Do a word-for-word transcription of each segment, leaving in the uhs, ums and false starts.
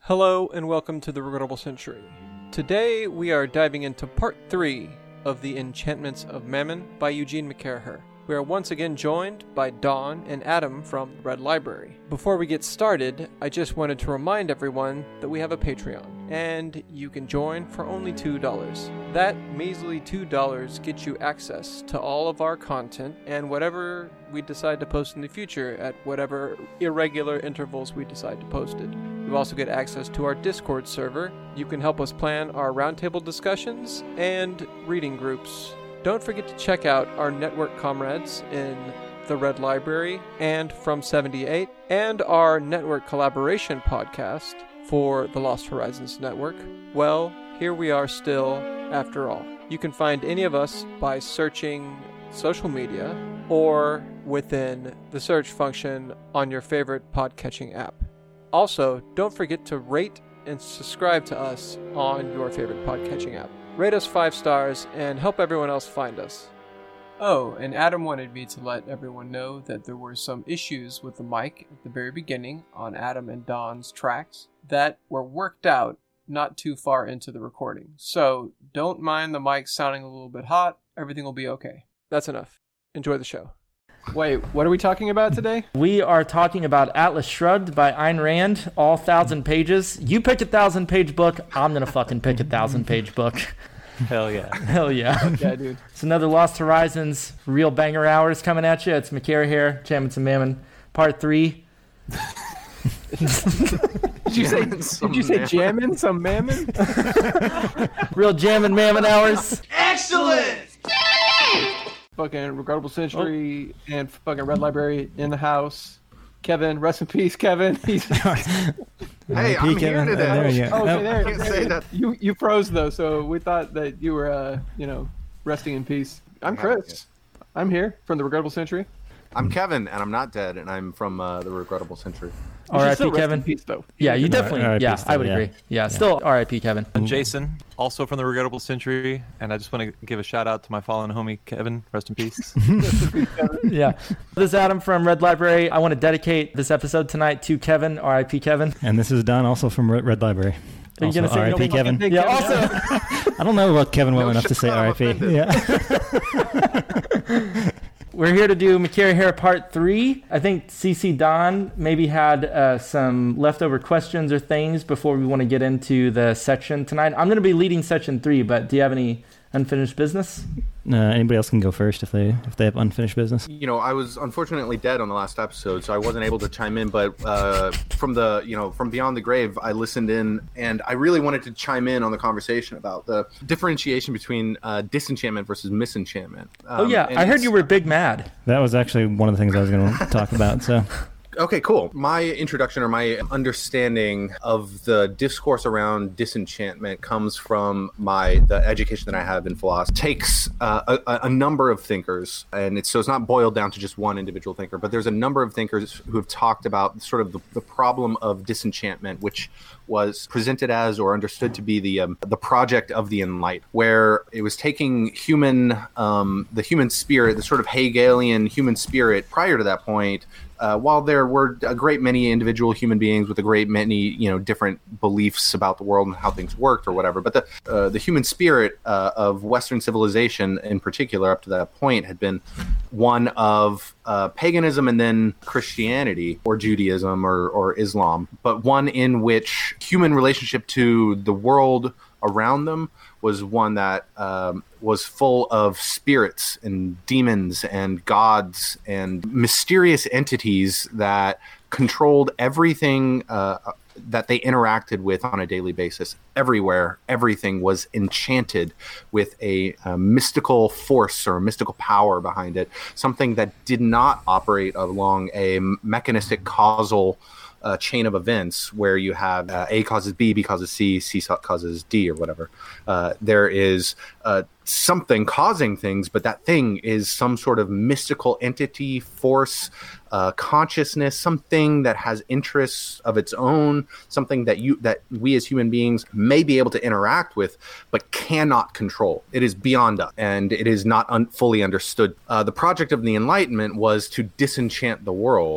Hello and welcome to the Regrettable Century. Today we are diving into part three of The Enchantments of Mammon by Eugene McCarraher. We are once again joined by Dawn and Adam from the Red Library. Before we get started, I just wanted to remind everyone that we have a Patreon, and you can join for only two dollars. That measly two dollars gets you access to all of our content and whatever we decide to post in the future at whatever irregular intervals we decide to post it. You also get access to our Discord server. You can help us plan our roundtable discussions and reading groups. Don't forget to check out our network comrades in the Red Library and From seventy-eight, and our network collaboration podcast for the Lost Horizons Network. Well, here we are still, after all. You can find any of us by searching social media or within the search function on your favorite podcatching app. Also, don't forget to rate and subscribe to us on your favorite podcatching app. Rate us five stars and help everyone else find us. Oh, and Adam wanted me to let everyone know that there were some issues with the mic at the very beginning on Adam and Dawn's tracks that were worked out not too far into the recording. So don't mind the mic sounding a little bit hot. Everything will be okay. That's enough. Enjoy the show. Wait, what are we talking about today? We are talking about Atlas Shrugged by Ayn Rand, all thousand pages. You pick a thousand page book, I'm gonna fucking pick a thousand page book. Hell yeah. Hell yeah. Yeah, dude. It's another Lost Horizons real banger hours coming at you. It's McCarraher, Enchantments of Mammon, part three. Did you say, did you say jammin' some mammon? Real jammin' mammon hours. Excellent! Fucking Regrettable Century oh. and fucking Red Library in the house. Kevin, rest in peace, Kevin. He's... Hey, I'm here today. Oh, there you go. Oh, okay, oh. there. I can't say that. You you froze though, so we thought that you were, uh, you know, resting in peace. I'm Chris. I'm here from the Regrettable Century. I'm Kevin, and I'm not dead, and I'm from uh, the Regrettable Century. R I P Kevin. Kevin. Peace, though. Yeah, you definitely. R I P Yeah, still, I would yeah. agree. Yeah, Yeah. still R I P Kevin. I'm Jason, also from the Regrettable Century, and I just want to give a shout out to my fallen homie Kevin. Rest in peace. Yeah. This is Adam from Red Library. I want to dedicate this episode tonight to Kevin, R I P Kevin. And this is Don, also from Red Red Library. Are you Also, gonna say R I P no Kevin. Yeah, also. I don't know about Kevin well No enough to shit, say I'm R I P. offended. Yeah. We're here to do McCarraher Part three. I think C C Don maybe had uh, some leftover questions or things before we want to get into the section tonight. I'm going to be leading section three, but do you have any unfinished business? Uh, anybody else can go first if they if they have unfinished business. You know, I was unfortunately dead on the last episode, so I wasn't able to chime in. But uh, from the, you know, from beyond the grave, I listened in, and I really wanted to chime in on the conversation about the differentiation between uh, disenchantment versus misenchantment. Um, oh yeah, I heard you were big mad. That was actually one of the things I was going to talk about. So. Okay, cool. My introduction or my understanding of the discourse around disenchantment comes from my the education that I have in philosophy. Takes uh, a, a number of thinkers, and it's so it's not boiled down to just one individual thinker, but there's a number of thinkers who have talked about sort of the, the problem of disenchantment, which was presented as or understood to be the um, the project of the Enlightenment, where it was taking human um, the human spirit, the sort of Hegelian human spirit prior to that point. Uh, while there were a great many individual human beings with a great many, you know, different beliefs about the world and how things worked or whatever, but the uh, the human spirit uh, of Western civilization in particular up to that point had been one of uh, paganism and then Christianity or Judaism or, or Islam, but one in which human relationship to the world around them was one that um, was full of spirits and demons and gods and mysterious entities that controlled everything uh, that they interacted with on a daily basis. Everywhere, everything was enchanted with a, a mystical force or a mystical power behind it, something that did not operate along a mechanistic causal uh, chain of events where you have uh, A causes B, B causes C, C causes D or whatever. Uh, there is uh, something causing things, but that thing is some sort of mystical entity, force, uh, consciousness, something that has interests of its own, something that you that we as human beings may be able to interact with, but cannot control. It is beyond us, and it is not un- fully understood. Uh, the project of the Enlightenment was to disenchant the world.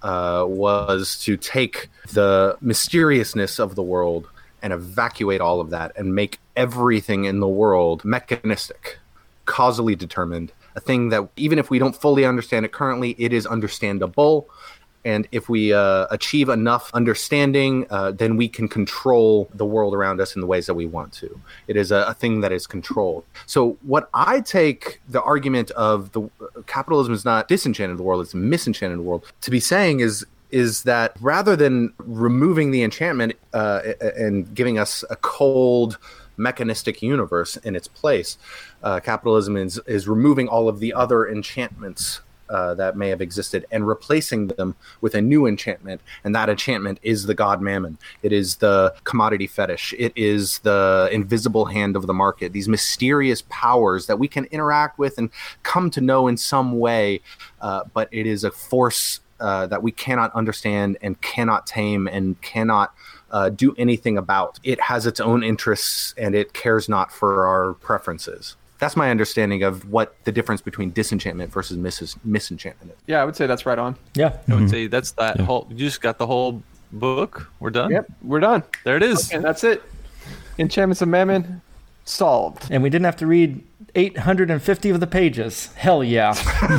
uh, was to take the mysteriousness of the world and evacuate all of that and make everything in the world mechanistic, causally determined, a thing that even if we don't fully understand it currently, it is understandable. And if we uh, achieve enough understanding, uh, then we can control the world around us in the ways that we want to. It is a, a thing that is controlled. So what I take the argument of the uh, capitalism is not disenchanted the world, it's misenchanted the world, to be saying is is that rather than removing the enchantment uh, and giving us a cold, mechanistic universe in its place, uh, capitalism is, is removing all of the other enchantments Uh, that may have existed and replacing them with a new enchantment, and that enchantment is the god Mammon. It is the commodity fetish. It is the invisible hand of the market. These mysterious powers that we can interact with and come to know in some way, uh, but it is a force uh, that we cannot understand and cannot tame and cannot uh, do anything about. It has its own interests and it cares not for our preferences. That's my understanding of what the difference between disenchantment versus mis- misenchantment is. Yeah, I would say that's right on. Yeah. I would say that's that Yeah. whole. You just got the whole book. We're done. Yep, we're done. There it is. And that's it. Enchantments of Mammon solved. And we didn't have to read eight hundred fifty of the pages. Hell yeah.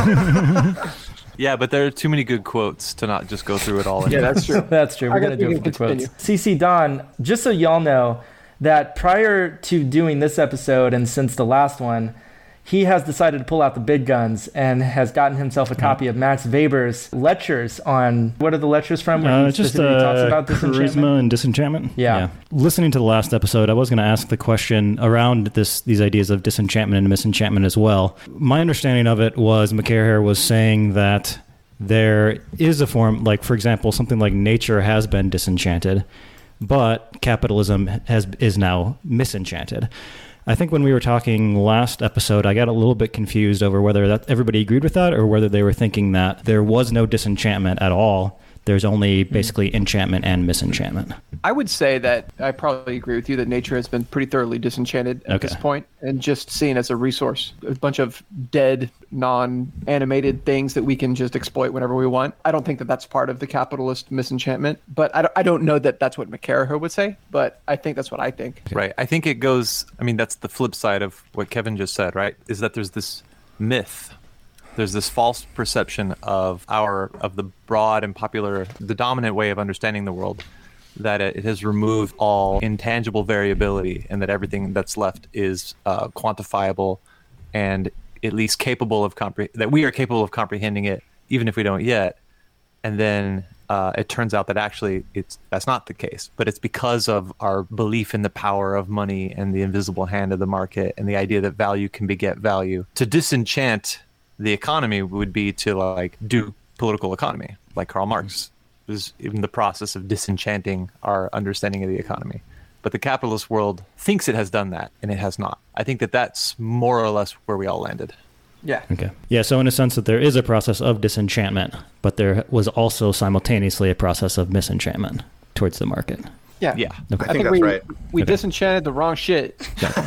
Yeah, but there are too many good quotes to not just go through it all. Yeah, that's true. That's true. We're I going to guess do we it for the can quotes. continue. C C Don, just so y'all know that prior to doing this episode and since the last one, he has decided to pull out the big guns and has gotten himself a copy of Max Weber's lectures on, what are the lectures from? Where Uh, he just specifically talks uh, about disenchantment? charisma and disenchantment. Yeah. Listening to the last episode, I was going to ask the question around this these ideas of disenchantment and misenchantment as well. My understanding of it was McCarher was saying that there is a form, like, for example, something like nature has been disenchanted, but capitalism has is now misenchanted. I think when we were talking last episode, I got a little bit confused over whether that everybody agreed with that or whether they were thinking that there was no disenchantment at all. There's only basically enchantment and misenchantment. I would say that I probably agree with you that nature has been pretty thoroughly disenchanted at Okay. this point and just seen as a resource, a bunch of dead, non-animated things that we can just exploit whenever we want. I don't think that that's part of the capitalist misenchantment, but I don't, I don't know that that's what McCarher would say, but I think that's what I think. Right. I think it goes, I mean, that's the flip side of what Kevin just said, right? Is that there's this myth. There's this false perception of our, of the broad and popular, the dominant way of understanding the world, that it has removed all intangible variability and that everything that's left is uh, quantifiable and at least capable of, compre- that we are capable of comprehending it, even if we don't yet. And then uh, it turns out that actually it's that's not the case, but it's because of our belief in the power of money and the invisible hand of the market and the idea that value can beget value. To disenchant the economy would be to like do political economy, like Karl Marx was in the process of disenchanting our understanding of the economy. But the capitalist world thinks it has done that, and it has not. I think that that's more or less where we all landed. Yeah. Okay. Yeah, so in a sense that there is a process of disenchantment, but there was also simultaneously a process of misenchantment towards the market. Yeah. Yeah. Okay. I think that's we, right. we Okay. disenchanted the wrong shit.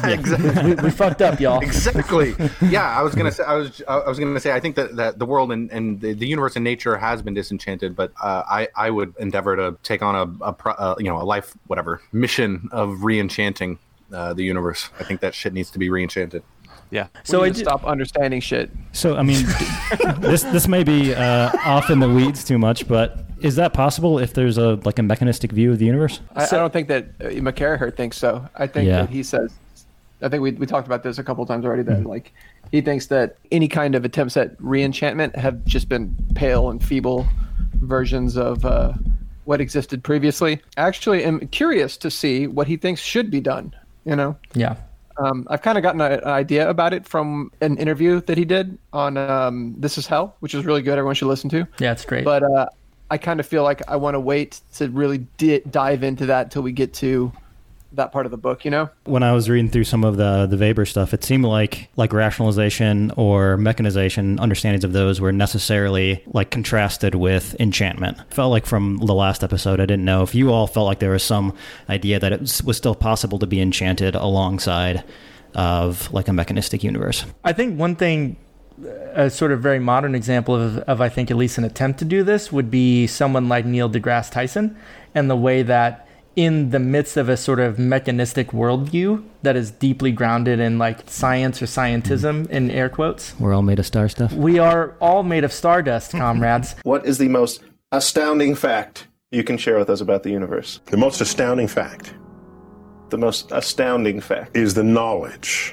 we, we fucked up, y'all. Exactly. Yeah, I was gonna say. I was. I was gonna say. I think that, that the world and, and the, the universe and nature has been disenchanted, but uh, I I would endeavor to take on a, a pro, uh, you know a life whatever mission of re-enchanting uh, the universe. I think that shit needs to be re-enchanted. Yeah. So we I need to do- stop understanding shit. So, I mean, this this may be uh, off in the weeds too much, but is that possible if there's a like a mechanistic view of the universe? I, So- I don't think that uh, McCarher thinks so. I think Yeah. that he says, I think we we talked about this a couple times already. That like he thinks that any kind of attempts at re-enchantment have just been pale and feeble versions of uh, what existed previously. I actually am curious to see what he thinks should be done. You know, Yeah. um, I've kind of gotten a, an idea about it from an interview that he did on um, This Is Hell, which is really good. Everyone should listen to. Yeah, it's great. But uh, I kind of feel like I want to wait to really di- dive into that until we get to that part of the book, you know? When I was reading through some of the the Weber stuff, it seemed like like rationalization or mechanization, understandings of those were necessarily like contrasted with enchantment. Felt like from the last episode, I didn't know if you all felt like there was some idea that it was, was still possible to be enchanted alongside of like a mechanistic universe. I think one thing a sort of very modern example of, of, I think, at least an attempt to do this would be someone like Neil deGrasse Tyson, and the way that in the midst of a sort of mechanistic worldview that is deeply grounded in like science or scientism in air quotes. We're all made of star stuff. We are all made of stardust, comrades. What is the most astounding fact you can share with us about the universe? The most astounding fact The most astounding fact is the knowledge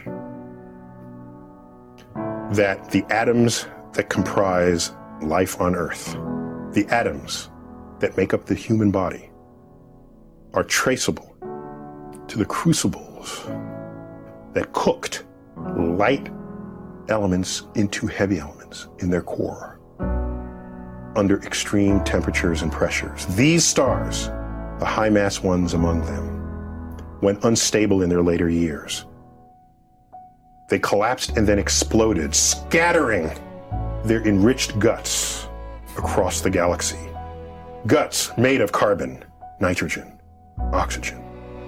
that the atoms that comprise life on Earth, the atoms that make up the human body, are traceable to the crucibles that cooked light elements into heavy elements in their core under extreme temperatures and pressures. These stars, the high mass ones among them, when unstable in their later years, they collapsed and then exploded, scattering their enriched guts across the galaxy. Guts made of carbon, nitrogen, oxygen,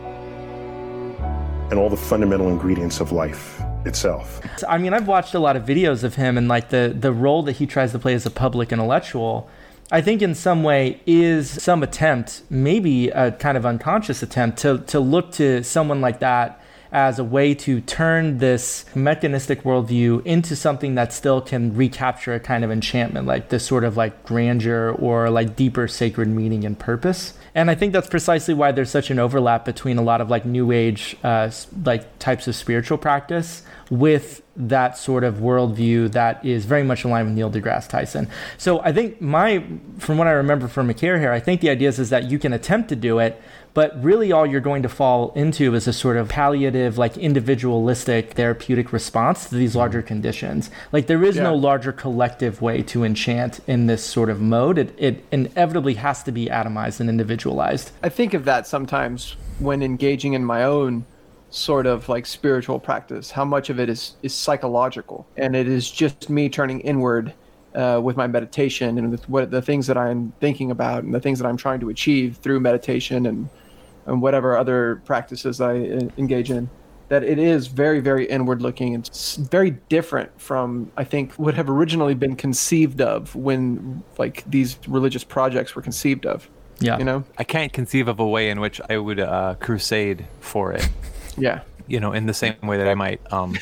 and all the fundamental ingredients of life itself. I mean, I've watched a lot of videos of him, and like the, the role that he tries to play as a public intellectual, I think in some way is some attempt, maybe a kind of unconscious attempt, to, to look to someone like that as a way to turn this mechanistic worldview into something that still can recapture a kind of enchantment, like this sort of like grandeur or like deeper sacred meaning and purpose. And I think that's precisely why there's such an overlap between a lot of like new age uh, like types of spiritual practice with that sort of worldview that is very much aligned with Neil deGrasse Tyson. So I think my, from what I remember from McCare here, I think the idea is, is that you can attempt to do it, but really all you're going to fall into is a sort of palliative, like individualistic therapeutic response to these larger conditions. Like there is yeah. no larger collective way to enchant in this sort of mode. It, it inevitably has to be atomized and individualized. I think of that sometimes when engaging in my own sort of like spiritual practice, how much of it is, is psychological, and it is just me turning inward uh, with my meditation and with what the things that I'm thinking about and the things that I'm trying to achieve through meditation and and whatever other practices I engage in, that it is very, very inward looking and very different from, I think, would have originally been conceived of when like these religious projects were conceived of. Yeah. You know? I can't conceive of a way in which I would uh, crusade for it. Yeah. You know, in the same way that I might, um,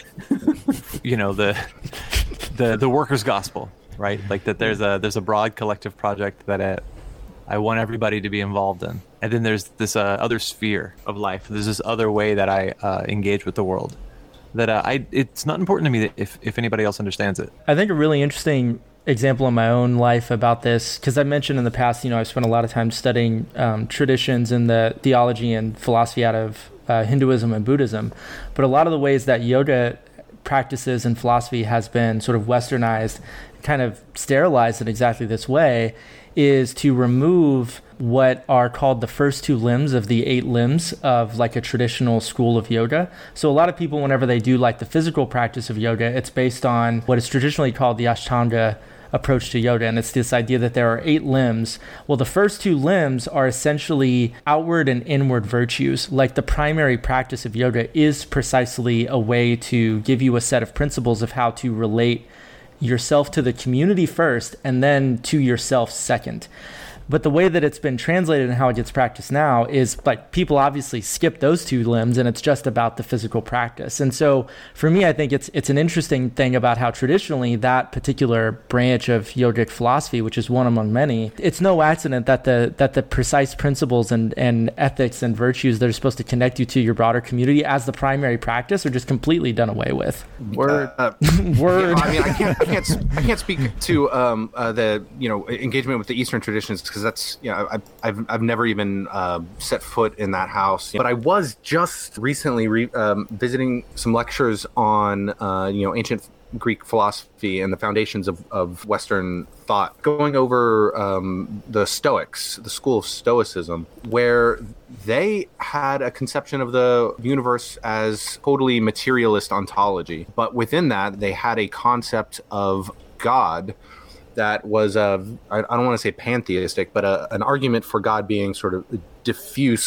you know, the, the, the workers' gospel, right? Like that there's a, there's a broad collective project that it, I want everybody to be involved in. And then there's this uh, other sphere of life. There's this other way that I uh, engage with the world that uh, I it's not important to me that if, if anybody else understands it. I think a really interesting example in my own life about this, because I mentioned in the past, you know, I've spent a lot of time studying um, traditions in the theology and philosophy out of uh, Hinduism and Buddhism. But a lot of the ways that yoga practices and philosophy has been sort of westernized, kind of sterilized in exactly this way, is to remove what are called the first two limbs of the eight limbs of like a traditional school of yoga. So a lot of people, whenever they do like the physical practice of yoga, it's based on what is traditionally called the Ashtanga approach to yoga. And it's this idea that there are eight limbs. Well, the first two limbs are essentially outward and inward virtues. Like the primary practice of yoga is precisely a way to give you a set of principles of how to relate yourself to the community first and then to yourself second. But the way that it's been translated and how it gets practiced now is like people obviously skip those two limbs and it's just about the physical practice. And so for me, I think it's it's an interesting thing about how traditionally that particular branch of yogic philosophy, which is one among many, it's no accident that the that the precise principles and, and ethics and virtues that are supposed to connect you to your broader community as the primary practice are just completely done away with. Word. Uh, Word. Yeah, I mean, I can't, I can't, I can't speak to um, uh, the you know engagement with the Eastern traditions because that's you know I, I've I've never even uh, set foot in that house. But I was just recently re- um, visiting some lectures on uh, you know ancient Greek philosophy and the foundations of, of Western thought, going over um, the Stoics, the school of Stoicism, where they had a conception of the universe as totally materialist ontology. But within that, they had a concept of God that was, a, I don't want to say pantheistic, but a, an argument for God being sort of diffuse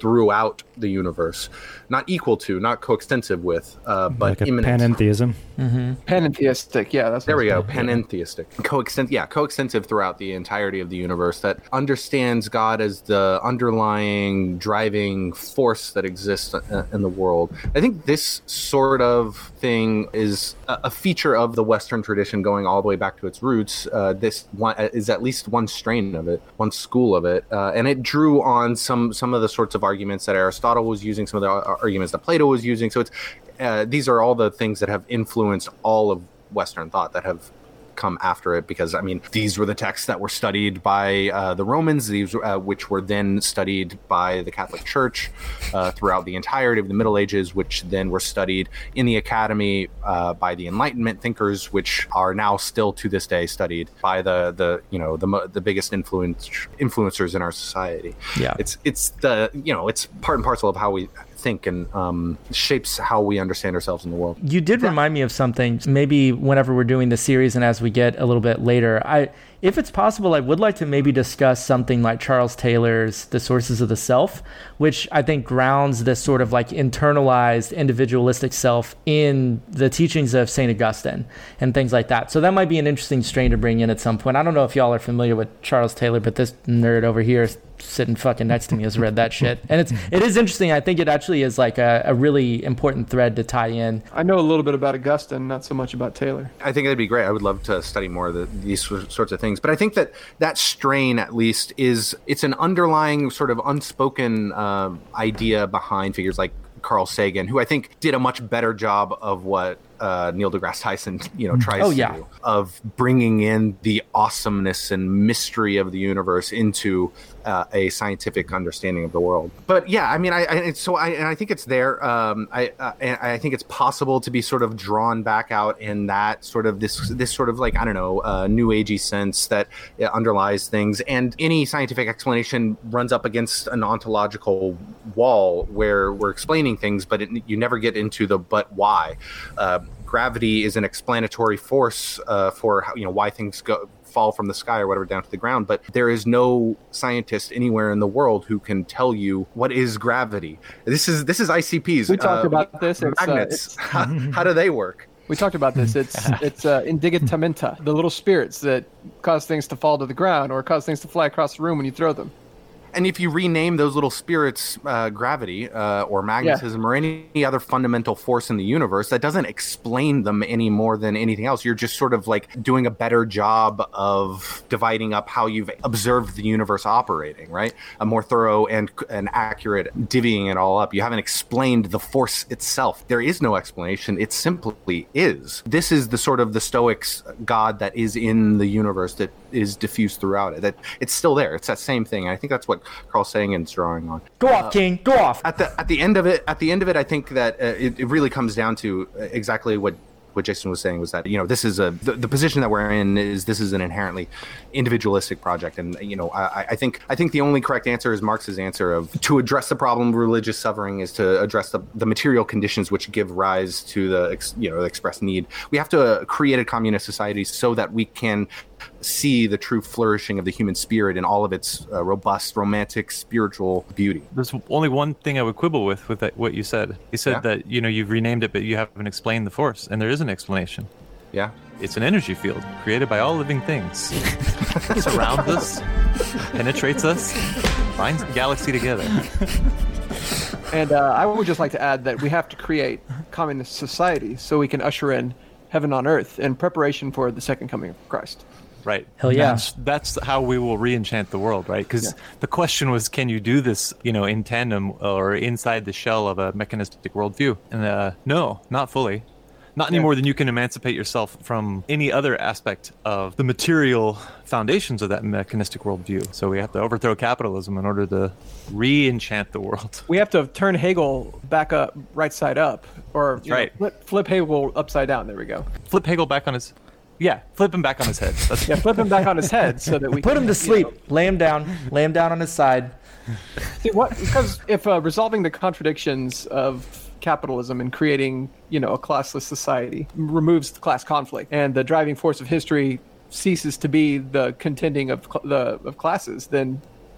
throughout the universe, not equal to, not coextensive with, uh, but like a immanent. panentheism. Panentheistic, yeah, that's There we go, what panentheistic. Coexten- yeah, coextensive throughout the entirety of the universe that understands God as the underlying driving force that exists uh, in the world. I think this sort of thing is a, a feature of the Western tradition going all the way back to its roots. Uh, this one is at least one strain of it, one school of it, uh, and it drew on some some of the sorts of arguments that Aristotle was using, some of the arguments that Plato was using. So it's uh, these are all the things that have influenced all of Western thought that have come after it, because I mean these were the texts that were studied by uh, the Romans, these uh, which were then studied by the Catholic Church uh, throughout the entirety of the Middle Ages, which then were studied in the Academy uh, by the Enlightenment thinkers, which are now still to this day studied by the the you know the the biggest influence influencers in our society. Yeah, it's it's the you know it's part and parcel of how we think and um, shapes how we understand ourselves in the world. You did remind me of something. Maybe whenever we're doing the series and as we get a little bit later, I, if it's possible, I would like to maybe discuss something like Charles Taylor's The Sources of the Self, which I think grounds this sort of like internalized individualistic self in the teachings of Saint Augustine and things like that. So that might be an interesting strain to bring in at some point. I don't know if y'all are familiar with Charles Taylor, but this nerd over here sitting fucking next to me has read that shit, and it's it is interesting. I think it actually is like a, a really important thread to tie in. I know a little bit about Augustine, not so much about Taylor. I think that'd be great. I would love to study more of the, these sorts of things. But I think that that strain, at least, is it's an underlying sort of unspoken uh, idea behind figures like Carl Sagan, who I think did a much better job of what uh, Neil deGrasse Tyson, you know, tries oh, to yeah. do, of bringing in the awesomeness and mystery of the universe into uh, a scientific understanding of the world. But yeah, I mean, I, I so I and I think it's there. Um, I uh, and I think it's possible to be sort of drawn back out in that sort of this this sort of like I don't know, uh, new agey sense that uh, underlies things, and any scientific explanation runs up against an ontological wall where we're explaining things, but it, you never get into the but why. Uh, gravity is an explanatory force uh, for how, you know, why things go fall from the sky or whatever down to the ground, but there is no scientist anywhere in the world who can tell you what is gravity. This is this is I C Ps. We talked uh, about this. It's, magnets. Uh, it's... how, how do they work? We talked about this. It's it's uh, indigitamenta, the little spirits that cause things to fall to the ground or cause things to fly across the room when you throw them. And if you rename those little spirits uh, gravity uh, or magnetism yeah. or any other fundamental force in the universe, that doesn't explain them any more than anything else. You're just sort of like doing a better job of dividing up how you've observed the universe operating, right? A more thorough and, and accurate divvying it all up. You haven't explained the force itself. There is no explanation. It simply is. This is the sort of the Stoics God that is in the universe that is diffused throughout it. That it's still there. It's that same thing. I think that's what Carl Sagan's drawing on. Go off, uh, King. Go off. At the at the end of it, at the end of it, I think that uh, it, it really comes down to exactly what what Jason was saying, was that, you know, this is a the, the position that we're in is this is an inherently individualistic project, and you know, I, I think I think the only correct answer is Marx's answer of to address the problem of religious suffering is to address the, the material conditions which give rise to the you know the expressed need. We have to create a communist society so that we can see the true flourishing of the human spirit in all of its uh, robust, romantic, spiritual beauty. There's only one thing I would quibble with with that, what you said. You said yeah. that, you know, you've renamed it, but you haven't explained the force, and there is an explanation. Yeah. It's an energy field created by all living things. It surrounds us, penetrates us, binds the galaxy together. And uh, I would just like to add that we have to create communist society so we can usher in heaven on earth in preparation for the second coming of Christ. Right. Hell yeah. That's, that's how we will re-enchant the world, right? Because yeah. the question was, can you do this, you know, in tandem or inside the shell of a mechanistic worldview? And uh, no, not fully. Not any yeah. more than you can emancipate yourself from any other aspect of the material foundations of that mechanistic worldview. So we have to overthrow capitalism in order to re-enchant the world. We have to turn Hegel back up, right side up, or you right. know, flip, flip Hegel upside down. There we go. Flip Hegel back on his... Yeah, flip him back on his head. That's yeah, flip him back on his head so that we put can, him to sleep. You know, lay him down. Lay him down on his side. See, what? Because if uh, resolving the contradictions of capitalism and creating, you know, a classless society removes the class conflict, and the driving force of history ceases to be the contending of cl- the of classes, then it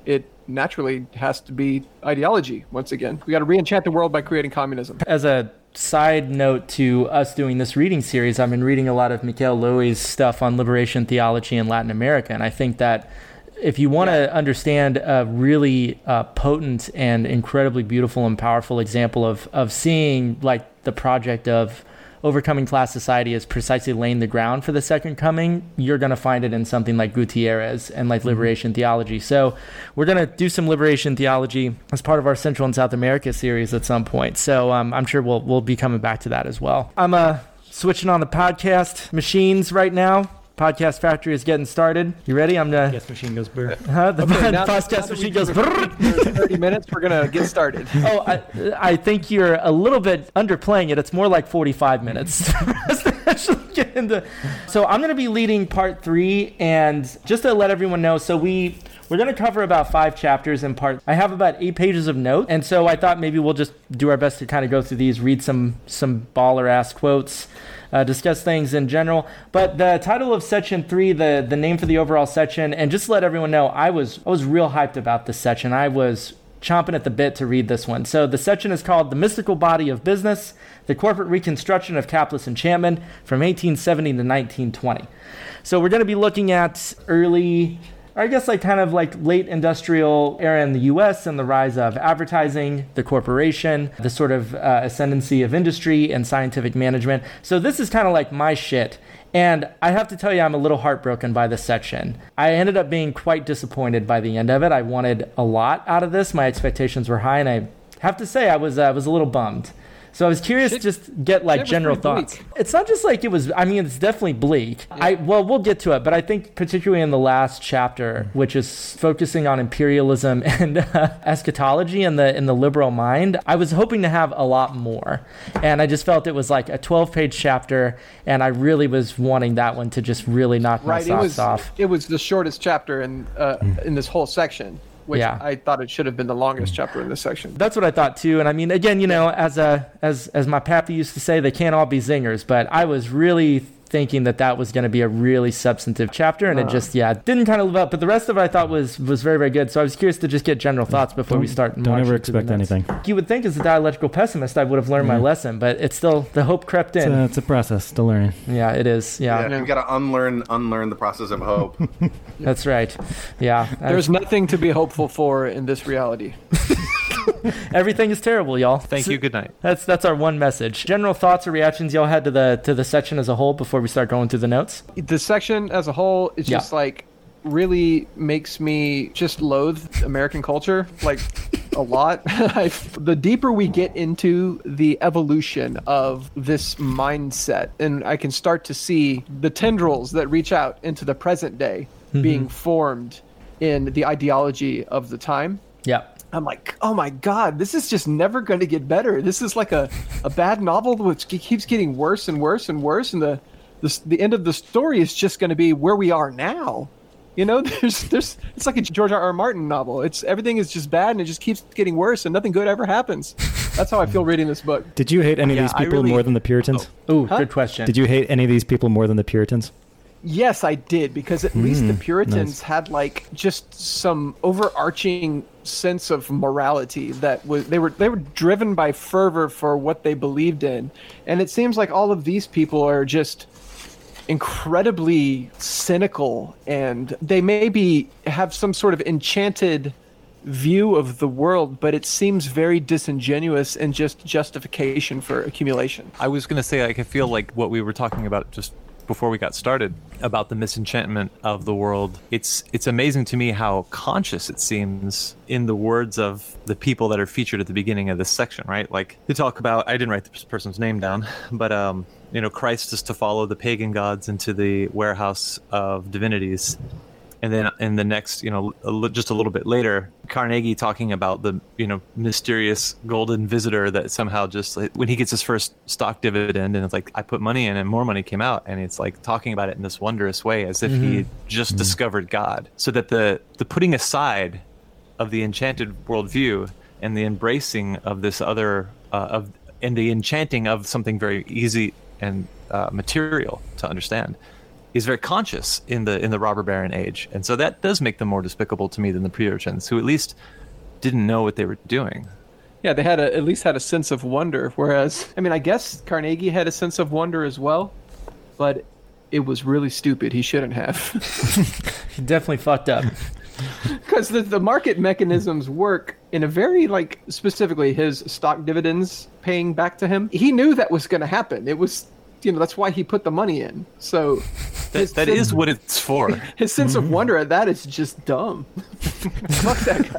naturally has to be ideology. Once again, we got to re-enchant the world by creating communism. As a side note to us doing this reading series, I've been reading a lot of Mikhail Lowy's stuff on liberation theology in Latin America, and I think that if you want to yeah. understand a really uh, potent and incredibly beautiful and powerful example of of seeing like the project of overcoming class society is precisely laying the ground for the second coming, you're going to find it in something like Gutierrez and like liberation mm-hmm. theology. So we're going to do some liberation theology as part of our Central and South America series at some point. So um, I'm sure we'll we'll be coming back to that as well. I'm uh, switching on the podcast machines right now. Podcast Factory is getting started. You ready? I'm gonna. Yes, machine goes brr. Huh? The okay, now, podcast now machine goes brr. thirty minutes. We're gonna get started. Oh, I, I think you're a little bit underplaying it. It's more like forty-five minutes. Actually get into. So I'm gonna be leading part three, and just to let everyone know, so we. We're going to cover about five chapters in part. I have about eight pages of notes, and so I thought maybe we'll just do our best to kind of go through these, read some some baller-ass quotes, uh, discuss things in general. But the title of section three, the the name for the overall section, and just to let everyone know, I was I was real hyped about this section. I was chomping at the bit to read this one. So the section is called The Mystical Body of Business, the Corporate Reconstruction of Capitalist Enchantment from eighteen seventy to nineteen twenty. So we're going to be looking at early... I guess like kind of like late industrial era in the U S and the rise of advertising, the corporation, the sort of uh, ascendancy of industry and scientific management. So this is kind of like my shit. And I have to tell you, I'm a little heartbroken by this section. I ended up being quite disappointed by the end of it. I wanted a lot out of this. My expectations were high, and I have to say I was uh, was a little bummed. So I was curious to just get like general thoughts. Bleak. It's not just like it was, I mean, it's definitely bleak. Yeah. I Well, we'll get to it, but I think particularly in the last chapter, which is focusing on imperialism and uh, eschatology in the in the liberal mind, I was hoping to have a lot more. And I just felt it was like a twelve-page chapter, and I really was wanting that one to just really knock right, my socks it was, off. It was the shortest chapter in uh, in this whole section. Which yeah. I thought it should have been the longest chapter in this section. That's what I thought too. And I mean, again, you know, as a as as my pappy used to say, they can't all be zingers. But I was really thinking that that was going to be a really substantive chapter, and uh, it just yeah didn't kind of live up. But the rest of it I thought was was very very good. So I was curious to just get general thoughts before we start. Don't ever expect anything. You would think as a dialectical pessimist I would have learned yeah. my lesson, but it's still the hope crept in. It's a, it's a process to learn. Yeah, it is. Yeah, yeah you got to unlearn unlearn the process of hope. That's right. Yeah, there's I've, nothing to be hopeful for in this reality. Everything is terrible, y'all. Thank so, you. Good night. That's that's our one message. General thoughts or reactions y'all had to the to the section as a whole before we start going through the notes? The section as a whole is yeah. just like really makes me just loathe American culture like a lot. The deeper we get into the evolution of this mindset, and I can start to see the tendrils that reach out into the present day mm-hmm. being formed in the ideology of the time. Yeah. I'm like, oh my God, this is just never going to get better. This is like a, a bad novel which keeps getting worse and worse and worse. And the the, the end of the story is just going to be where we are now. You know, there's there's it's like a George R. R. Martin novel. It's everything is just bad and it just keeps getting worse and nothing good ever happens. That's how I feel reading this book. Did you hate any yeah, of these people really, more than the Puritans? Oh, Ooh, huh? Good question. Did you hate any of these people more than the Puritans? Yes, I did, because at mm, least the Puritans nice. had like just some overarching sense of morality that was they were they were driven by fervor for what they believed in, and it seems like all of these people are just incredibly cynical, and they maybe have some sort of enchanted view of the world, but it seems very disingenuous and just justification for accumulation. I was going to say, like, I feel like what we were talking about just before we got started about the misenchantment of the world. It's it's amazing to me how conscious it seems in the words of the people that are featured at the beginning of this section, right? Like they talk about, I didn't write this person's name down, but um, you know, Christ is to follow the pagan gods into the warehouse of divinities. And then in the next, you know, a li- just a little bit later, Carnegie talking about the, you know, mysterious golden visitor that somehow just, like, when he gets his first stock dividend and it's like, I put money in and more money came out. And it's like talking about it in this wondrous way as if mm-hmm. he just mm-hmm. discovered God. So that the, the putting aside of the enchanted worldview and the embracing of this other, uh, of and the enchanting of something very easy and uh, material to understand is very conscious in the in the robber baron age, and so that does make them more despicable to me than the pre-urchins, who at least didn't know what they were doing. Yeah, they had a, at least had a sense of wonder, whereas, I mean, I guess Carnegie had a sense of wonder as well, but it was really stupid. He shouldn't have. He definitely fucked up. Because the, the market mechanisms work in a very, like, specifically his stock dividends paying back to him. He knew that was going to happen. It was, you know, that's why he put the money in. So that, that is what it's for. His sense of wonder at that is just dumb. Fuck that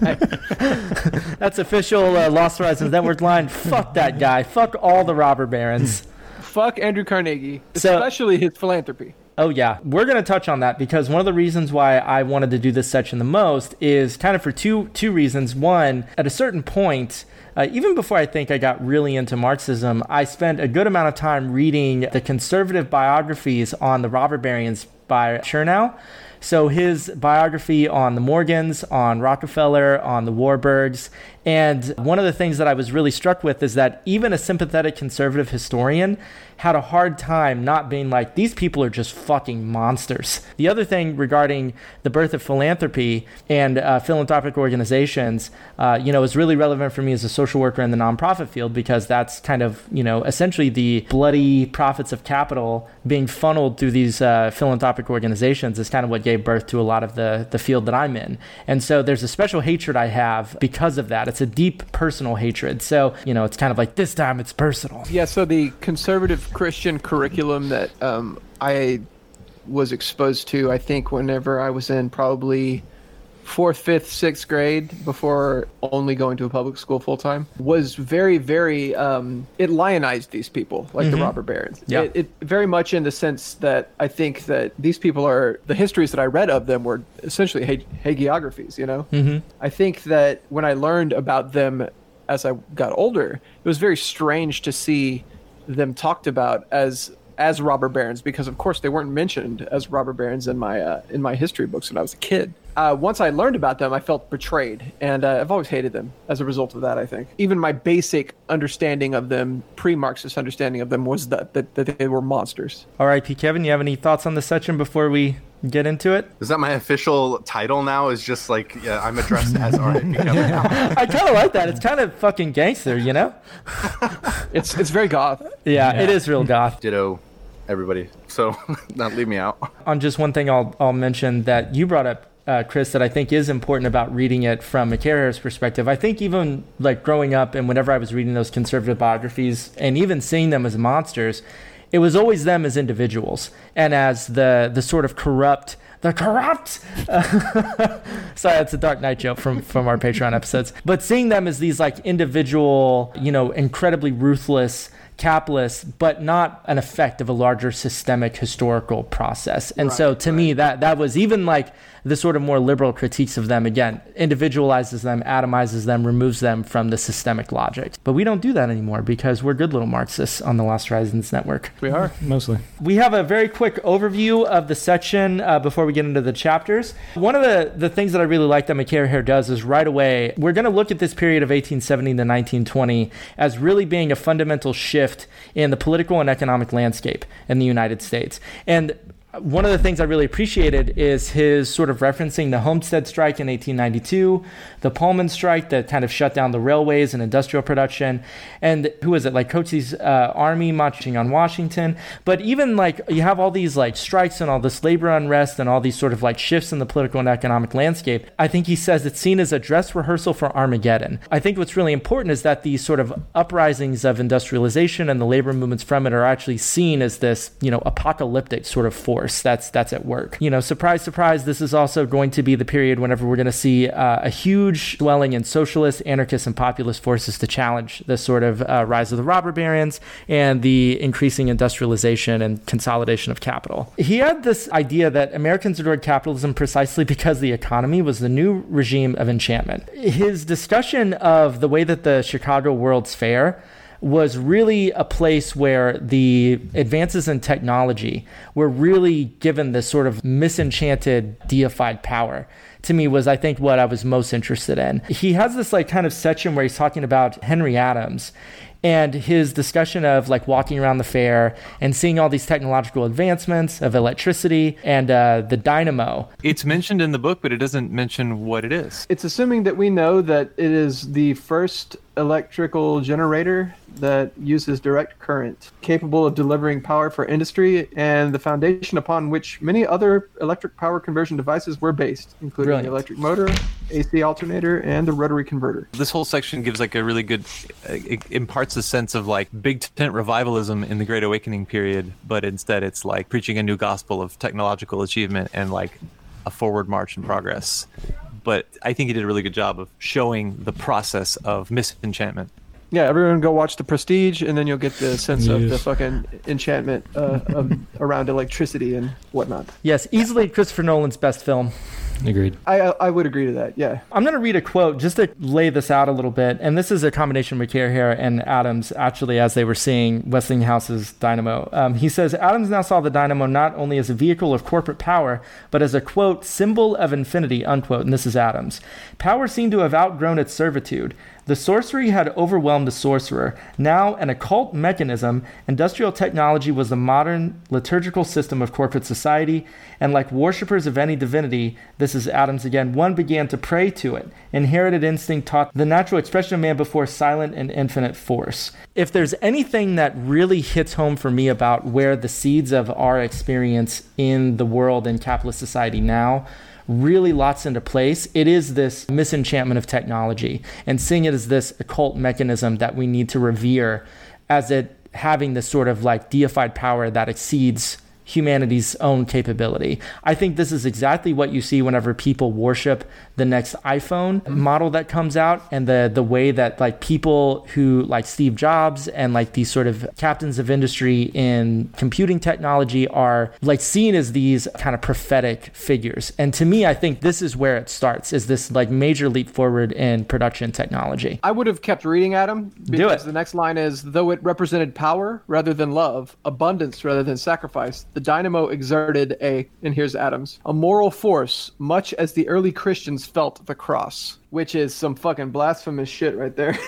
guy. That's official uh, Lost Horizons Network line. Fuck that guy. Fuck all the robber barons. Fuck Andrew Carnegie, So- especially his philanthropy. Oh, yeah. We're going to touch on that because one of the reasons why I wanted to do this section the most is kind of for two two reasons. One, at a certain point, uh, even before I think I got really into Marxism, I spent a good amount of time reading the conservative biographies on the robber barons by Chernow. So his biography on the Morgans, on Rockefeller, on the Warburgs. And one of the things that I was really struck with is that even a sympathetic conservative historian had a hard time not being like, these people are just fucking monsters. The other thing regarding the birth of philanthropy and uh, philanthropic organizations, uh, you know, is really relevant for me as a social worker in the nonprofit field, because that's kind of, you know, essentially the bloody profits of capital being funneled through these uh, philanthropic organizations is kind of what gave birth to a lot of the, the field that I'm in. And so there's a special hatred I have because of that. It's a deep personal hatred. So, you know, it's kind of like this time it's personal. Yeah, so the conservative Christian curriculum that um, I was exposed to, I think, whenever I was in probably fourth, fifth, sixth grade, before only going to a public school full time, was very, very, um, it lionized these people, like Mm-hmm. the robber barons. Yeah. It, it very much in the sense that I think that these people are, the histories that I read of them were essentially hag- hagiographies, you know? Mm-hmm. I think that when I learned about them as I got older, it was very strange to see them talked about as as robber barons, because of course they weren't mentioned as robber barons in my uh, in my history books when I was a kid. Uh, once I learned about them, I felt betrayed, and uh, I've always hated them as a result of that. I think even my basic understanding of them, pre-Marxist understanding of them, was that that, that they were monsters. All right, P. Kevin, you have any thoughts on this section before we get into it? Is that my official title now? Is just like, yeah, I'm addressed as R I P Kevin now. I kind of like that. It's kind of fucking gangster, you know? It's it's very goth. Yeah, yeah, it is real goth. Ditto, everybody. So, not leave me out. On just one thing I'll, I'll mention that you brought up, uh, Chris, that I think is important about reading it from McCarraher's perspective. I think even like growing up and whenever I was reading those conservative biographies and even seeing them as monsters, it was always them as individuals and as the the sort of corrupt, the corrupt. Uh, sorry, it's a Dark Knight joke from from our Patreon episodes. But seeing them as these like individual, you know, incredibly ruthless capitalists, but not an effect of a larger systemic historical process. And Right, so to right. me, that that was even like the sort of more liberal critiques of them, again, individualizes them, atomizes them, removes them from the systemic logic. But we don't do that anymore because we're good little Marxists on the Lost Horizons Network. We are. Mostly. We have a very quick overview of the section uh, before we get into the chapters. One of the, the things that I really like that McCarraher does is right away, we're going to look at this period of eighteen seventy to nineteen twenty as really being a fundamental shift in the political and economic landscape in the United States. And one of the things I really appreciated is his sort of referencing the Homestead strike in eighteen ninety-two, the Pullman strike that kind of shut down the railways and industrial production, and who is it, like Cochise uh, army marching on Washington. But even like you have all these like strikes and all this labor unrest and all these sort of like shifts in the political and economic landscape. I think he says it's seen as a dress rehearsal for Armageddon. I think what's really important is that these sort of uprisings of industrialization and the labor movements from it are actually seen as this, you know, apocalyptic sort of force that's that's at work. You know, surprise, surprise, this is also going to be the period whenever we're going to see uh, a huge swelling in socialist, anarchist, and populist forces to challenge the sort of uh, rise of the robber barons and the increasing industrialization and consolidation of capital. He had this idea that Americans adored capitalism precisely because the economy was the new regime of enchantment. His discussion of the way that the Chicago World's Fair was really a place where the advances in technology were really given this sort of misenchanted, deified power. To me was, I think, what I was most interested in. He has this like kind of section where he's talking about Henry Adams. And his discussion of like walking around the fair and seeing all these technological advancements of electricity and uh, the dynamo. It's mentioned in the book, but it doesn't mention what it is. It's assuming that we know that it is the first electrical generator that uses direct current, capable of delivering power for industry, and the foundation upon which many other electric power conversion devices were based, including Brilliant. the electric motor, A C alternator, and the rotary converter. This whole section gives like a really good, it imparts a sense of like big tent revivalism in the Great Awakening period, but instead it's like preaching a new gospel of technological achievement and like a forward march and progress. But I think he did a really good job of showing the process of misenchantment. Yeah, everyone go watch The Prestige, and then you'll get the sense of the Yes. fucking enchantment uh, of, around electricity and whatnot. Yes, easily Christopher Nolan's best film. Agreed. I I I would agree to that, yeah. I'm going to read a quote just to lay this out a little bit. And this is a combination of McCarehare and Adams, actually, as they were seeing Westinghouse's dynamo. Um, he says, Adams now saw the dynamo not only as a vehicle of corporate power, but as a, quote, symbol of infinity, unquote. And this is Adams. Power seemed to have outgrown its servitude. The sorcery had overwhelmed the sorcerer. Now, an occult mechanism, industrial technology was the modern liturgical system of corporate society, and like worshippers of any divinity, this is Adams again, one began to pray to it. Inherited instinct taught the natural expression of man before silent and infinite force. If there's anything that really hits home for me about where the seeds of our experience in the world in capitalist society now really lots into place, it is this misenchantment of technology and seeing it as this occult mechanism that we need to revere as it having this sort of like deified power that exceeds humanity's own capability. I think this is exactly what you see whenever people worship the next iPhone model that comes out, and the the way that like people who like Steve Jobs and like these sort of captains of industry in computing technology are like seen as these kind of prophetic figures. And to me, I think this is where it starts, is this like major leap forward in production technology. I would have kept reading, Adam, because it. the next line is, though it represented power rather than love, abundance rather than sacrifice, the dynamo exerted a, and here's Adams, a moral force, much as the early Christians felt the cross, which is some fucking blasphemous shit right there.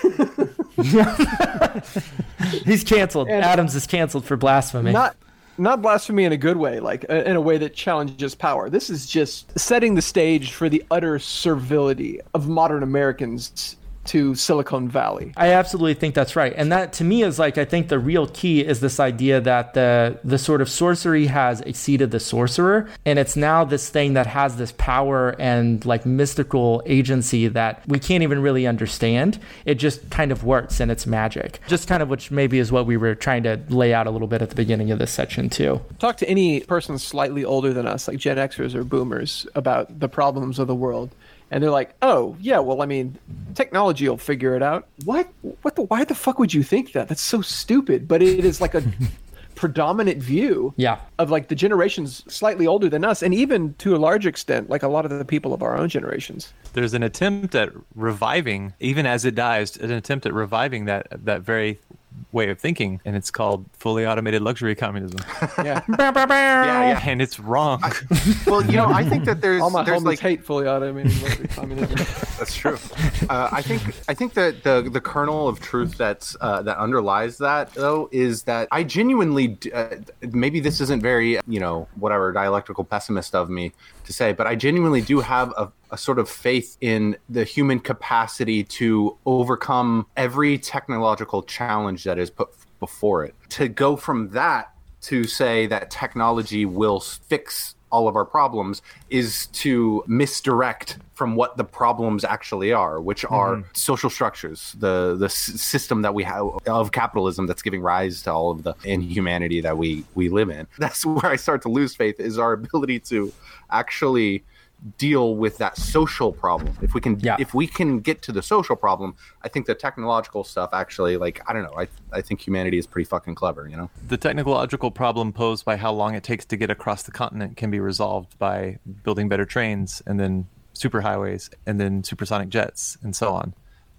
He's canceled. And- Adams is canceled for blasphemy. Not not blasphemy in a good way, like uh, in a way that challenges power. This is just setting the stage for the utter servility of modern Americans to Silicon Valley. I absolutely think that's right. And that to me is like, I think the real key is this idea that the the sort of sorcery has exceeded the sorcerer. And it's now this thing that has this power and like mystical agency that we can't even really understand. It just kind of works and it's magic. Just kind of which maybe is what we were trying to lay out a little bit at the beginning of this section too. Talk to any person slightly older than us, like Gen Xers or Boomers, about the problems of the world. And they're like, oh, yeah, well, I mean, technology will figure it out. What? What the? Why the fuck would you think that? That's so stupid. But it is like a predominant view Yeah. of like the generations slightly older than us, and even to a large extent, like a lot of the people of our own generations. There's an attempt at reviving, even as it dies, an attempt at reviving that that very way of thinking, and it's called fully automated luxury communism. Yeah. Yeah, yeah. And it's wrong. Well, you know, I think that there's All my there's homies like hate fully automated luxury communism. That's true. Uh, I think I think that the the kernel of truth that's uh, that underlies that though is that I genuinely d- uh, maybe this isn't very you know whatever dialectical pessimist of me to say, but I genuinely do have a, a sort of faith in the human capacity to overcome every technological challenge that is put before it. To go from that to say that technology will fix all of our problems is to misdirect from what the problems actually are, which are mm-hmm. social structures, the the s- system that we have of capitalism that's giving rise to all of the inhumanity that we we live in. That's where I start to lose faith, is our ability to actually deal with that social problem. If we can, yeah. if we can get to the social problem, I think the technological stuff actually, like, I don't know, I I think humanity is pretty fucking clever, you know? The technological problem posed by how long it takes to get across the continent can be resolved by building better trains and then superhighways and then supersonic jets and so on.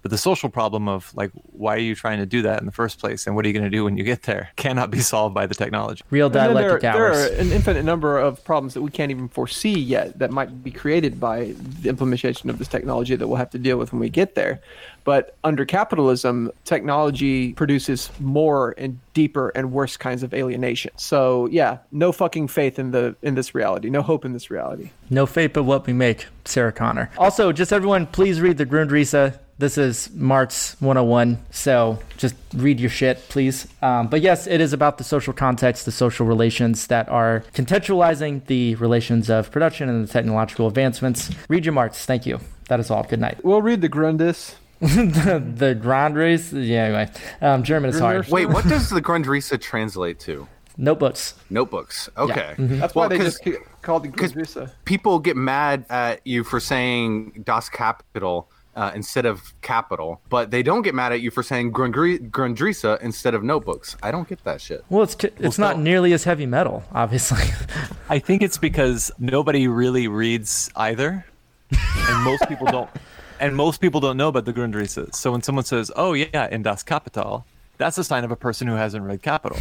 But the social problem of like, why are you trying to do that in the first place? And what are you going to do when you get there? Cannot be solved by the technology. Real dialectic there, there hours. are an infinite number of problems that we can't even foresee yet that might be created by the implementation of this technology that we'll have to deal with when we get there. But under capitalism, technology produces more and deeper and worse kinds of alienation. So yeah, no fucking faith in the in this reality. No hope in this reality. No fate but what we make, Sarah Connor. Also, just everyone, please read the Grundrisse. This is Marx one oh one, so just read your shit, please. Um, but yes, it is about the social context, the social relations that are contextualizing the relations of production and the technological advancements. Read your Marx. Thank you. That is all. Good night. We'll read the Grundrisse. the, the Grundrisse? Yeah, anyway. Um, German is hard. Wait, what does the Grundrisse translate to? Notebooks. Notebooks. Okay. Yeah. Mm-hmm. That's why Well, they 'cause- just called it Grundrisse. People get mad at you for saying Das Kapital uh, instead of capital, but they don't get mad at you for saying Grundri- Grundrisse instead of notebooks. I don't get that shit. Well, it's it's not nearly as heavy metal, obviously. I think it's because nobody really reads either, and most people don't. And most people don't know about the Grundrisse. So when someone says, "Oh yeah, in Das Kapital," that's a sign of a person who hasn't read Capital,